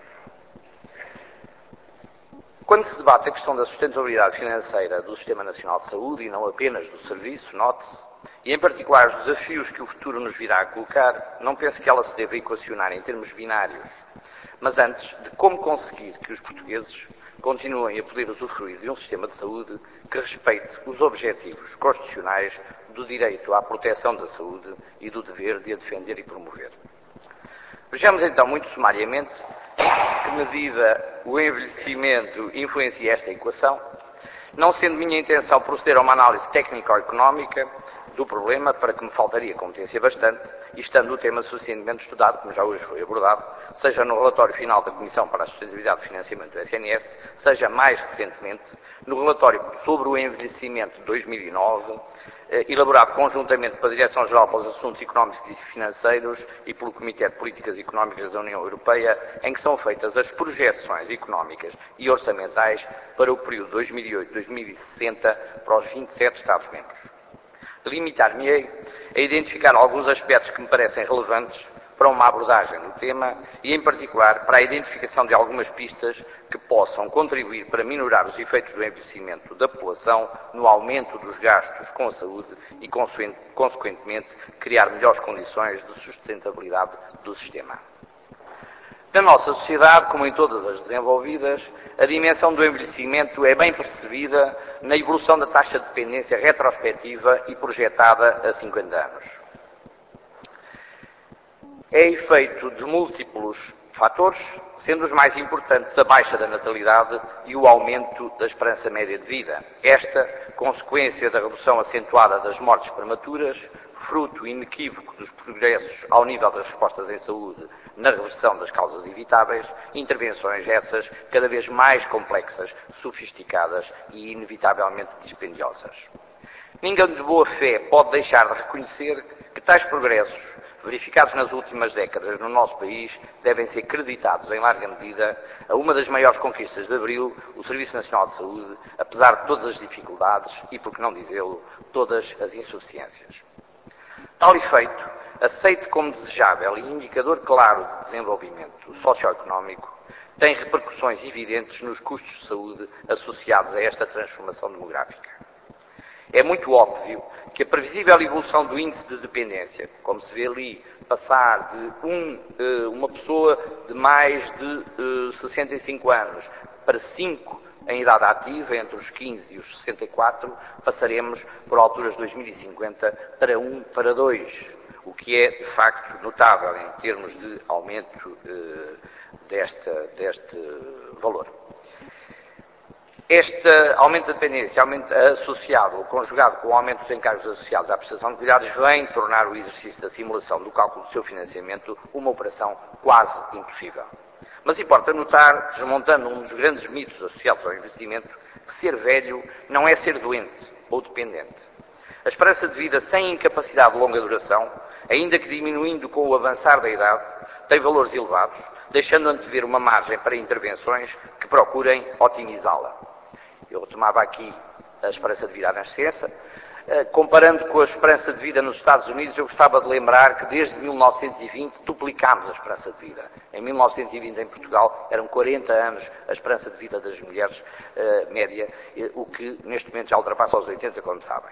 Quando se debate a questão da sustentabilidade financeira do Sistema Nacional de Saúde, e não apenas do serviço, note-se, e em particular os desafios que o futuro nos virá a colocar, não penso que ela se deva equacionar em termos binários, mas antes de como conseguir que os portugueses continuem a poder usufruir de um sistema de saúde que respeite os objetivos constitucionais do direito à proteção da saúde e do dever de a defender e promover. Vejamos então muito sumariamente em que medida o envelhecimento influencia esta equação, não sendo minha intenção proceder a uma análise técnico-económica do problema, para que me faltaria competência bastante, e estando o tema suficientemente estudado, como já hoje foi abordado, seja no relatório final da Comissão para a Sustentabilidade e Financiamento do S N S, seja mais recentemente no relatório sobre o envelhecimento de dois mil e nove, eh, elaborado conjuntamente pela Direção-Geral para os Assuntos Económicos e Financeiros e pelo Comitê de Políticas Económicas da União Europeia, em que são feitas as projeções económicas e orçamentais para o período dois mil e oito a dois mil e sessenta para os vinte e sete Estados-membros. Limitar-me-ei a identificar alguns aspectos que me parecem relevantes para uma abordagem do tema e, em particular, para a identificação de algumas pistas que possam contribuir para minorar os efeitos do envelhecimento da população no aumento dos gastos com a saúde e, consequentemente, criar melhores condições de sustentabilidade do sistema. Na nossa sociedade, como em todas as desenvolvidas, a dimensão do envelhecimento é bem percebida na evolução da taxa de dependência retrospectiva e projetada a cinquenta anos. É efeito de múltiplos fatores, sendo os mais importantes a baixa da natalidade e o aumento da esperança média de vida. Esta, consequência da redução acentuada das mortes prematuras, fruto inequívoco dos progressos ao nível das respostas em saúde na reversão das causas evitáveis, intervenções essas cada vez mais complexas, sofisticadas e inevitavelmente dispendiosas. Ninguém de boa fé pode deixar de reconhecer que tais progressos, verificados nas últimas décadas no nosso país, devem ser creditados em larga medida a uma das maiores conquistas de Abril, o Serviço Nacional de Saúde, apesar de todas as dificuldades e, por que não dizê-lo, todas as insuficiências. Tal efeito, aceite como desejável e indicador claro de desenvolvimento socioeconómico, tem repercussões evidentes nos custos de saúde associados a esta transformação demográfica. É muito óbvio que a previsível evolução do índice de dependência, como se vê ali, passar de um, uma pessoa de mais de sessenta e cinco anos para cinco em idade ativa, entre os quinze e os sessenta e quatro, passaremos por alturas de dois mil e cinquenta para um para dois, o que é, de facto, notável em termos de aumento eh, desta, deste valor. Este aumento da dependência, aumento associado ou conjugado com o aumento dos encargos associados à prestação de cuidados, vem tornar o exercício da simulação do cálculo do seu financiamento uma operação quase impossível. Mas importa notar, desmontando um dos grandes mitos associados ao envelhecimento, que ser velho não é ser doente ou dependente. A esperança de vida sem incapacidade de longa duração, ainda que diminuindo com o avançar da idade, tem valores elevados, deixando antever uma margem para intervenções que procurem otimizá-la. Eu retomava aqui a esperança de vida à nascença. Comparando com a esperança de vida nos Estados Unidos, eu gostava de lembrar que desde mil novecentos e vinte duplicámos a esperança de vida. Em mil novecentos e vinte, em Portugal, eram quarenta anos a esperança de vida das mulheres uh, média, o que neste momento já ultrapassa os oitenta, como sabem.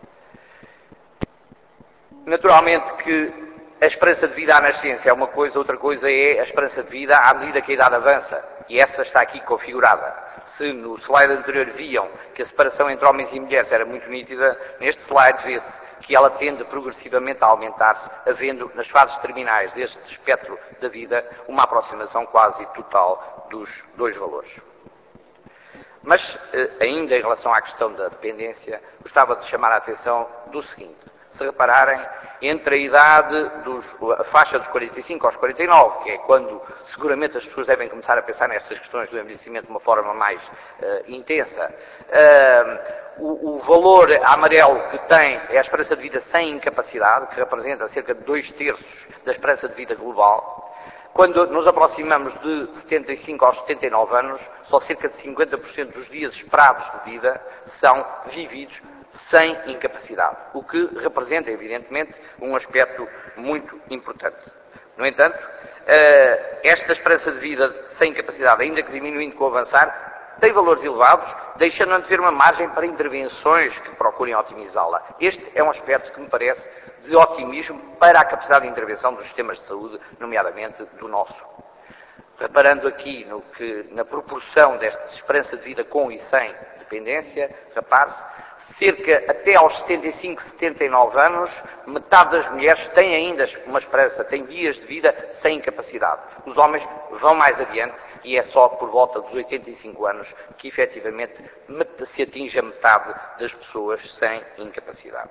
Naturalmente que a esperança de vida à nascença é uma coisa, outra coisa é a esperança de vida à medida que a idade avança. E essa está aqui configurada. Se no slide anterior viam que a separação entre homens e mulheres era muito nítida, neste slide vê-se que ela tende progressivamente a aumentar-se, havendo nas fases terminais deste espectro da vida uma aproximação quase total dos dois valores. Mas, ainda em relação à questão da dependência, gostava de chamar a atenção do seguinte. Se repararem, entre a idade, dos, a faixa dos quarenta e cinco aos quarenta e nove, que é quando seguramente as pessoas devem começar a pensar nestas questões do envelhecimento de uma forma mais uh, intensa, uh, o, o valor amarelo que tem é a esperança de vida sem incapacidade, que representa cerca de dois terços da esperança de vida global. Quando nos aproximamos de setenta e cinco aos setenta e nove anos, só cerca de cinquenta por cento dos dias esperados de vida são vividos sem incapacidade, o que representa, evidentemente, um aspecto muito importante. No entanto, esta esperança de vida sem incapacidade, ainda que diminuindo com o avançar, tem valores elevados, deixando de ter uma margem para intervenções que procurem otimizá-la. Este é um aspecto que me parece de otimismo para a capacidade de intervenção dos sistemas de saúde, nomeadamente do nosso. Reparando aqui no que, na proporção desta esperança de vida com e sem dependência, repare-se, cerca até aos setenta e cinco, setenta e nove anos, metade das mulheres têm ainda uma esperança, têm dias de vida sem incapacidade. Os homens vão mais adiante e é só por volta dos oitenta e cinco anos que efetivamente se atinge a metade das pessoas sem incapacidade.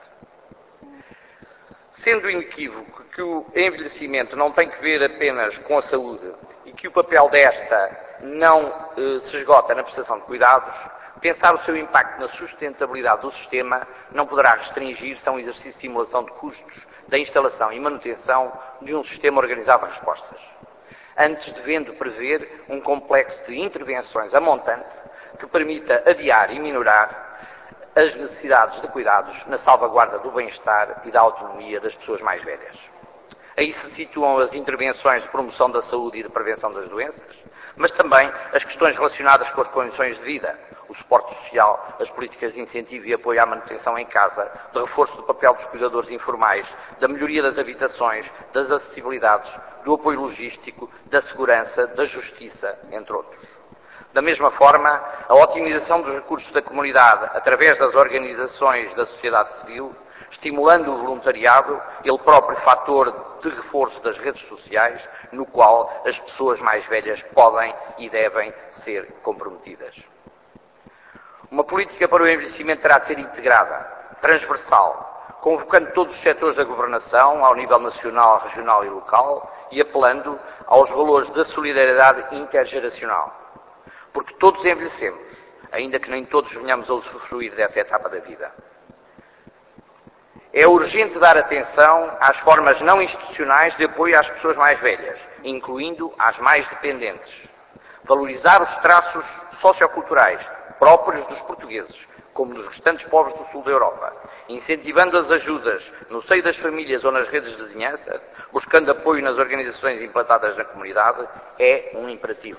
Sendo inequívoco que o envelhecimento não tem que ver apenas com a saúde e que o papel desta não eh, se esgota na prestação de cuidados, pensar o seu impacto na sustentabilidade do sistema não poderá restringir-se a um exercício de simulação de custos da instalação e manutenção de um sistema organizado de respostas. Antes devendo prever um complexo de intervenções a montante que permita adiar e minorar as necessidades de cuidados na salvaguarda do bem-estar e da autonomia das pessoas mais velhas. Aí se situam as intervenções de promoção da saúde e de prevenção das doenças, mas também as questões relacionadas com as condições de vida, o suporte social, as políticas de incentivo e apoio à manutenção em casa, do reforço do papel dos cuidadores informais, da melhoria das habitações, das acessibilidades, do apoio logístico, da segurança, da justiça, entre outros. Da mesma forma, a otimização dos recursos da comunidade através das organizações da sociedade civil, estimulando o voluntariado, ele próprio fator de reforço das redes sociais, no qual as pessoas mais velhas podem e devem ser comprometidas. Uma política para o envelhecimento terá de ser integrada, transversal, convocando todos os setores da governação, ao nível nacional, regional e local, e apelando aos valores da solidariedade intergeracional. Porque todos envelhecemos, ainda que nem todos venhamos a usufruir dessa etapa da vida. É urgente dar atenção às formas não institucionais de apoio às pessoas mais velhas, incluindo às mais dependentes. Valorizar os traços socioculturais próprios dos portugueses, como dos restantes povos do sul da Europa, incentivando as ajudas no seio das famílias ou nas redes de vizinhança, buscando apoio nas organizações implantadas na comunidade, é um imperativo.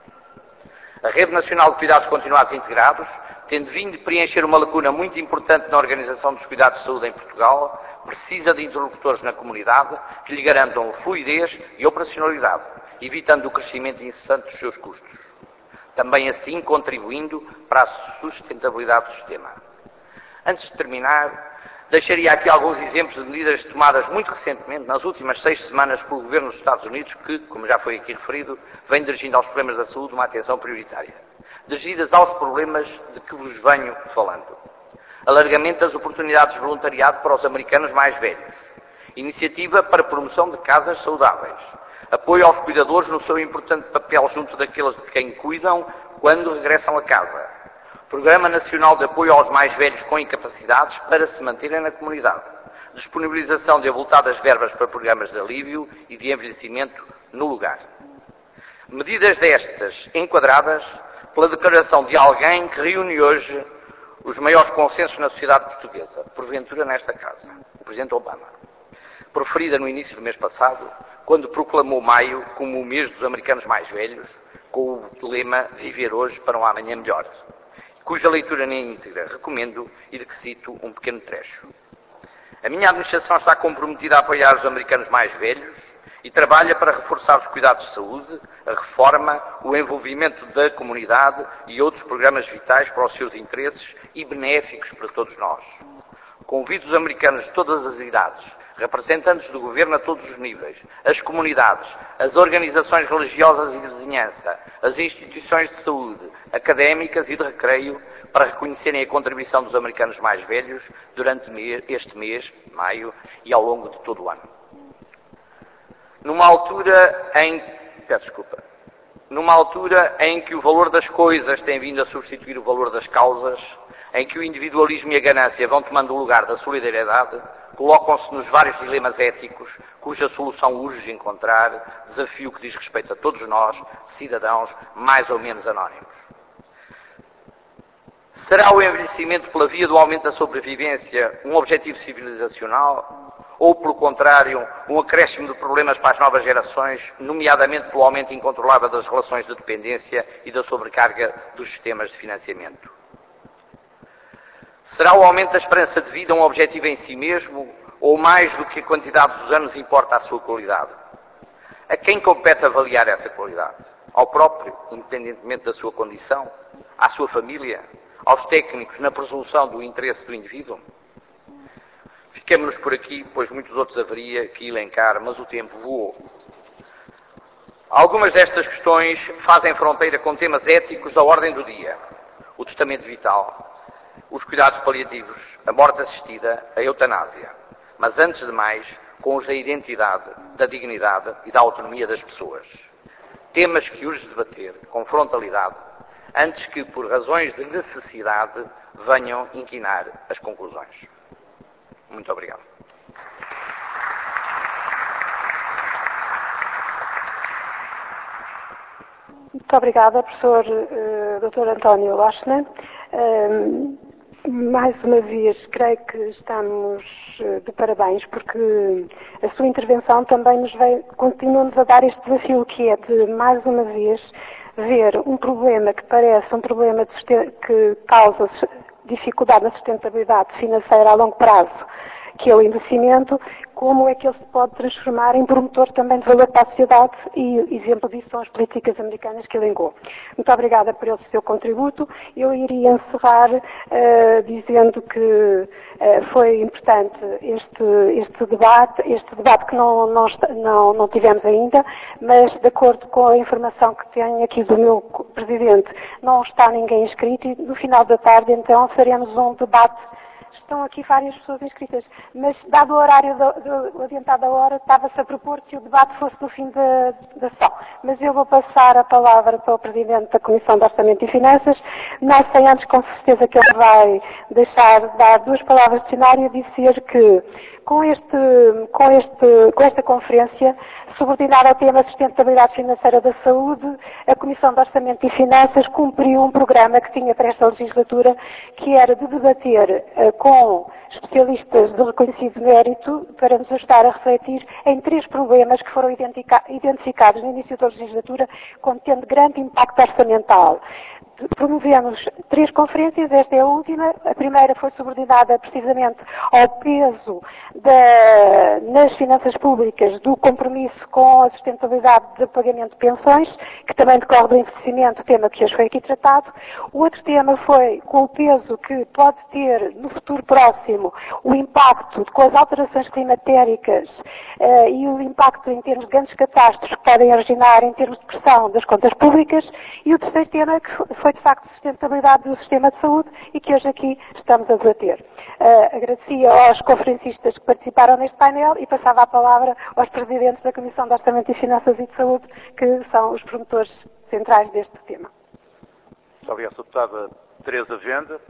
A Rede Nacional de Cuidados Continuados Integrados, tendo vindo preencher uma lacuna muito importante na organização dos cuidados de saúde em Portugal, precisa de interlocutores na comunidade que lhe garantam fluidez e operacionalidade, evitando o crescimento incessante dos seus custos. Também assim contribuindo para a sustentabilidade do sistema. Antes de terminar, deixaria aqui alguns exemplos de medidas tomadas muito recentemente, nas últimas seis semanas, pelo Governo dos Estados Unidos, que, como já foi aqui referido, vem dirigindo aos problemas da saúde uma atenção prioritária. Dirigidas aos problemas de que vos venho falando. Alargamento das oportunidades de voluntariado para os americanos mais velhos. Iniciativa para promoção de casas saudáveis. Apoio aos cuidadores no seu importante papel junto daqueles de quem cuidam quando regressam a casa. Programa Nacional de Apoio aos Mais Velhos com Incapacidades para se manterem na comunidade. Disponibilização de avultadas verbas para programas de alívio e de envelhecimento no lugar. Medidas destas enquadradas pela declaração de alguém que reúne hoje os maiores consensos na sociedade portuguesa, porventura nesta casa, o Presidente Obama, proferida no início do mês passado, quando proclamou maio como o mês dos americanos mais velhos, com o lema Viver hoje para um amanhã melhor, cuja leitura na íntegra recomendo e de que cito um pequeno trecho. A minha administração está comprometida a apoiar os americanos mais velhos e trabalha para reforçar os cuidados de saúde, a reforma, o envolvimento da comunidade e outros programas vitais para os seus interesses e benéficos para todos nós. convido os americanos de todas as idades, representantes do governo a todos os níveis, as comunidades, as organizações religiosas e de vizinhança, as instituições de saúde, académicas e de recreio, para reconhecerem a contribuição dos americanos mais velhos durante este mês, maio, e ao longo de todo o ano. Numa altura em... Peço desculpa. Numa altura em que o valor das coisas tem vindo a substituir o valor das causas, em que o individualismo e a ganância vão tomando o lugar da solidariedade, colocam-se nos vários dilemas éticos, cuja solução urge encontrar, desafio que diz respeito a todos nós, cidadãos mais ou menos anónimos. Será o envelhecimento pela via do aumento da sobrevivência um objetivo civilizacional? Ou, pelo contrário, um acréscimo de problemas para as novas gerações, nomeadamente pelo aumento incontrolável das relações de dependência e da sobrecarga dos sistemas de financiamento? Será o aumento da esperança de vida um objetivo em si mesmo, ou mais do que a quantidade dos anos importa a sua qualidade? A quem compete avaliar essa qualidade? Ao próprio, independentemente da sua condição? À sua família? Aos técnicos na presolução do interesse do indivíduo? Fiquemos-nos por aqui, pois muitos outros haveria que elencar, mas o tempo voou. Algumas destas questões fazem fronteira com temas éticos da ordem do dia. O testamento vital, os cuidados paliativos, a morte assistida, a eutanásia. Mas, antes de mais, com os da identidade, da dignidade e da autonomia das pessoas. Temas que urge debater com frontalidade, antes que, por razões de necessidade, venham inquinar as conclusões. Muito obrigado. Muito obrigada, professor uh, doutor António Lochner. Uh, mais uma vez, creio que estamos uh, de parabéns, porque a sua intervenção também nos veio, continua-nos a dar este desafio, que é de, mais uma vez, ver um problema que parece um problema de, que causa dificuldade na sustentabilidade financeira a longo prazo, que é o envelhecimento, como é que ele se pode transformar em promotor também de valor para a sociedade, e exemplo disso são as políticas americanas que elencou. Muito obrigada por esse seu contributo. Eu iria encerrar uh, dizendo que uh, foi importante este, este debate, este debate que não, não, não, não tivemos ainda, mas de acordo com a informação que tenho aqui do meu presidente, não está ninguém inscrito, e no final da tarde então faremos um debate. Estão aqui várias pessoas inscritas, mas dado o horário do, do, adiantado a hora, estava-se a propor que o debate fosse no fim da, da sessão. Mas eu vou passar a palavra para o Presidente da Comissão de Orçamento e Finanças, não sei antes com certeza que ele vai deixar dar duas palavras de cenário e dizer que com, este, com, este, com esta conferência, subordinada ao tema sustentabilidade financeira da saúde, a Comissão de Orçamento e Finanças cumpriu um programa que tinha para esta legislatura, que era de debater uh, com especialistas de reconhecido mérito para nos ajudar a refletir em três problemas que foram identificados no início da legislatura como tendo grande impacto orçamental. Promovemos três conferências, esta é a última. A primeira foi subordinada precisamente ao peso da, nas finanças públicas do compromisso com a sustentabilidade do pagamento de pensões, que também decorre do envelhecimento, tema que hoje foi aqui tratado. O outro tema foi com o peso que pode ter no futuro próximo o impacto com as alterações climatéricas uh, e o impacto em termos de grandes catástrofes que podem originar em termos de pressão das contas públicas. E o terceiro tema que foi de facto a sustentabilidade do sistema de saúde e que hoje aqui estamos a debater. Uh, agradecia aos conferencistas que participaram neste painel e passava a palavra aos presidentes da Comissão de Orçamento e Finanças e de Saúde, que são os promotores centrais deste tema. Muito obrigado, senhora Deputada Teresa Venda.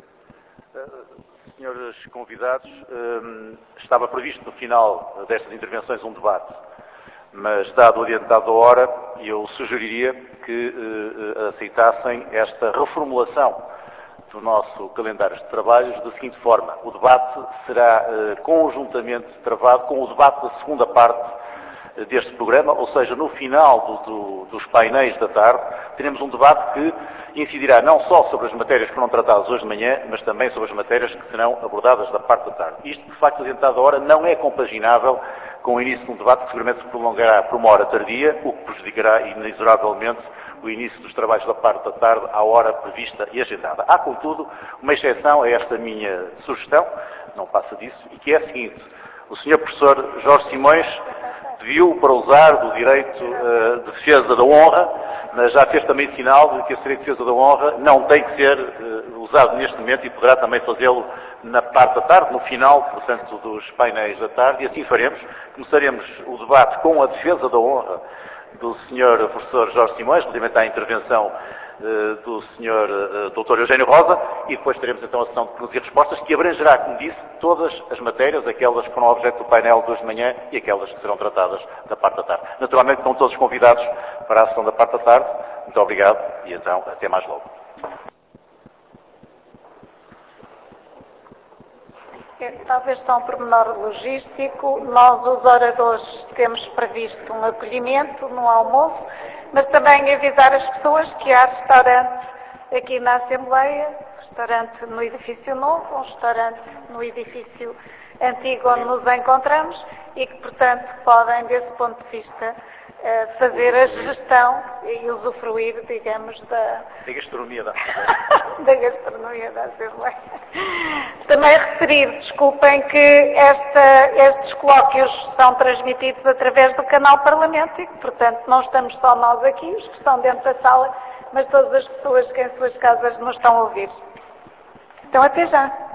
Uh, senhores convidados, uh, estava previsto no final destas intervenções um debate, mas dado o adiantado da hora, eu sugeriria que uh, aceitassem esta reformulação do nosso calendário de trabalhos da seguinte forma: o debate será uh, conjuntamente travado com o debate da segunda parte uh, deste programa, ou seja, no final do, do, dos painéis da tarde, teremos um debate que incidirá não só sobre as matérias que foram tratadas hoje de manhã, mas também sobre as matérias que serão abordadas da parte da tarde. Isto, de facto, adiantado da hora, não é compaginável com o início de um debate que seguramente se prolongará por uma hora tardia, o que prejudicará inexoravelmente o início dos trabalhos da parte da tarde à hora prevista e agendada. Há, contudo, uma exceção a esta minha sugestão, não passa disso, e que é a seguinte: o senhor professor Jorge Simões pediu para usar do direito uh, de defesa da honra, mas já fez também sinal de que esse direito de defesa da honra não tem que ser uh, usado neste momento e poderá também fazê-lo na parte da tarde, no final, portanto, dos painéis da tarde, e assim faremos. Começaremos o debate com a defesa da honra do senhor professor Jorge Simões, relativamente à intervenção uh, do senhor uh, doutor Eugênio Rosa, e depois teremos então a sessão de perguntas e respostas, que abrangerá, como disse, todas as matérias, aquelas que foram objeto do painel de hoje de manhã e aquelas que serão tratadas da parte da tarde. Naturalmente estão todos convidados para a sessão da parte da tarde. Muito obrigado e então até mais logo. Talvez só um pormenor logístico. Nós, os oradores, temos previsto um acolhimento no almoço, mas também avisar as pessoas que há restaurante aqui na Assembleia, restaurante no edifício novo, um restaurante no edifício antigo onde nos encontramos e que, portanto, podem, desse ponto de vista, fazer a gestão e usufruir, digamos, da... Da gastronomia da da gastronomia da Assembleia. Também referir, desculpem, que esta, estes colóquios são transmitidos através do canal Parlamento e que, portanto, não estamos só nós aqui, os que estão dentro da sala, mas todas as pessoas que em suas casas nos estão a ouvir. Então, até já.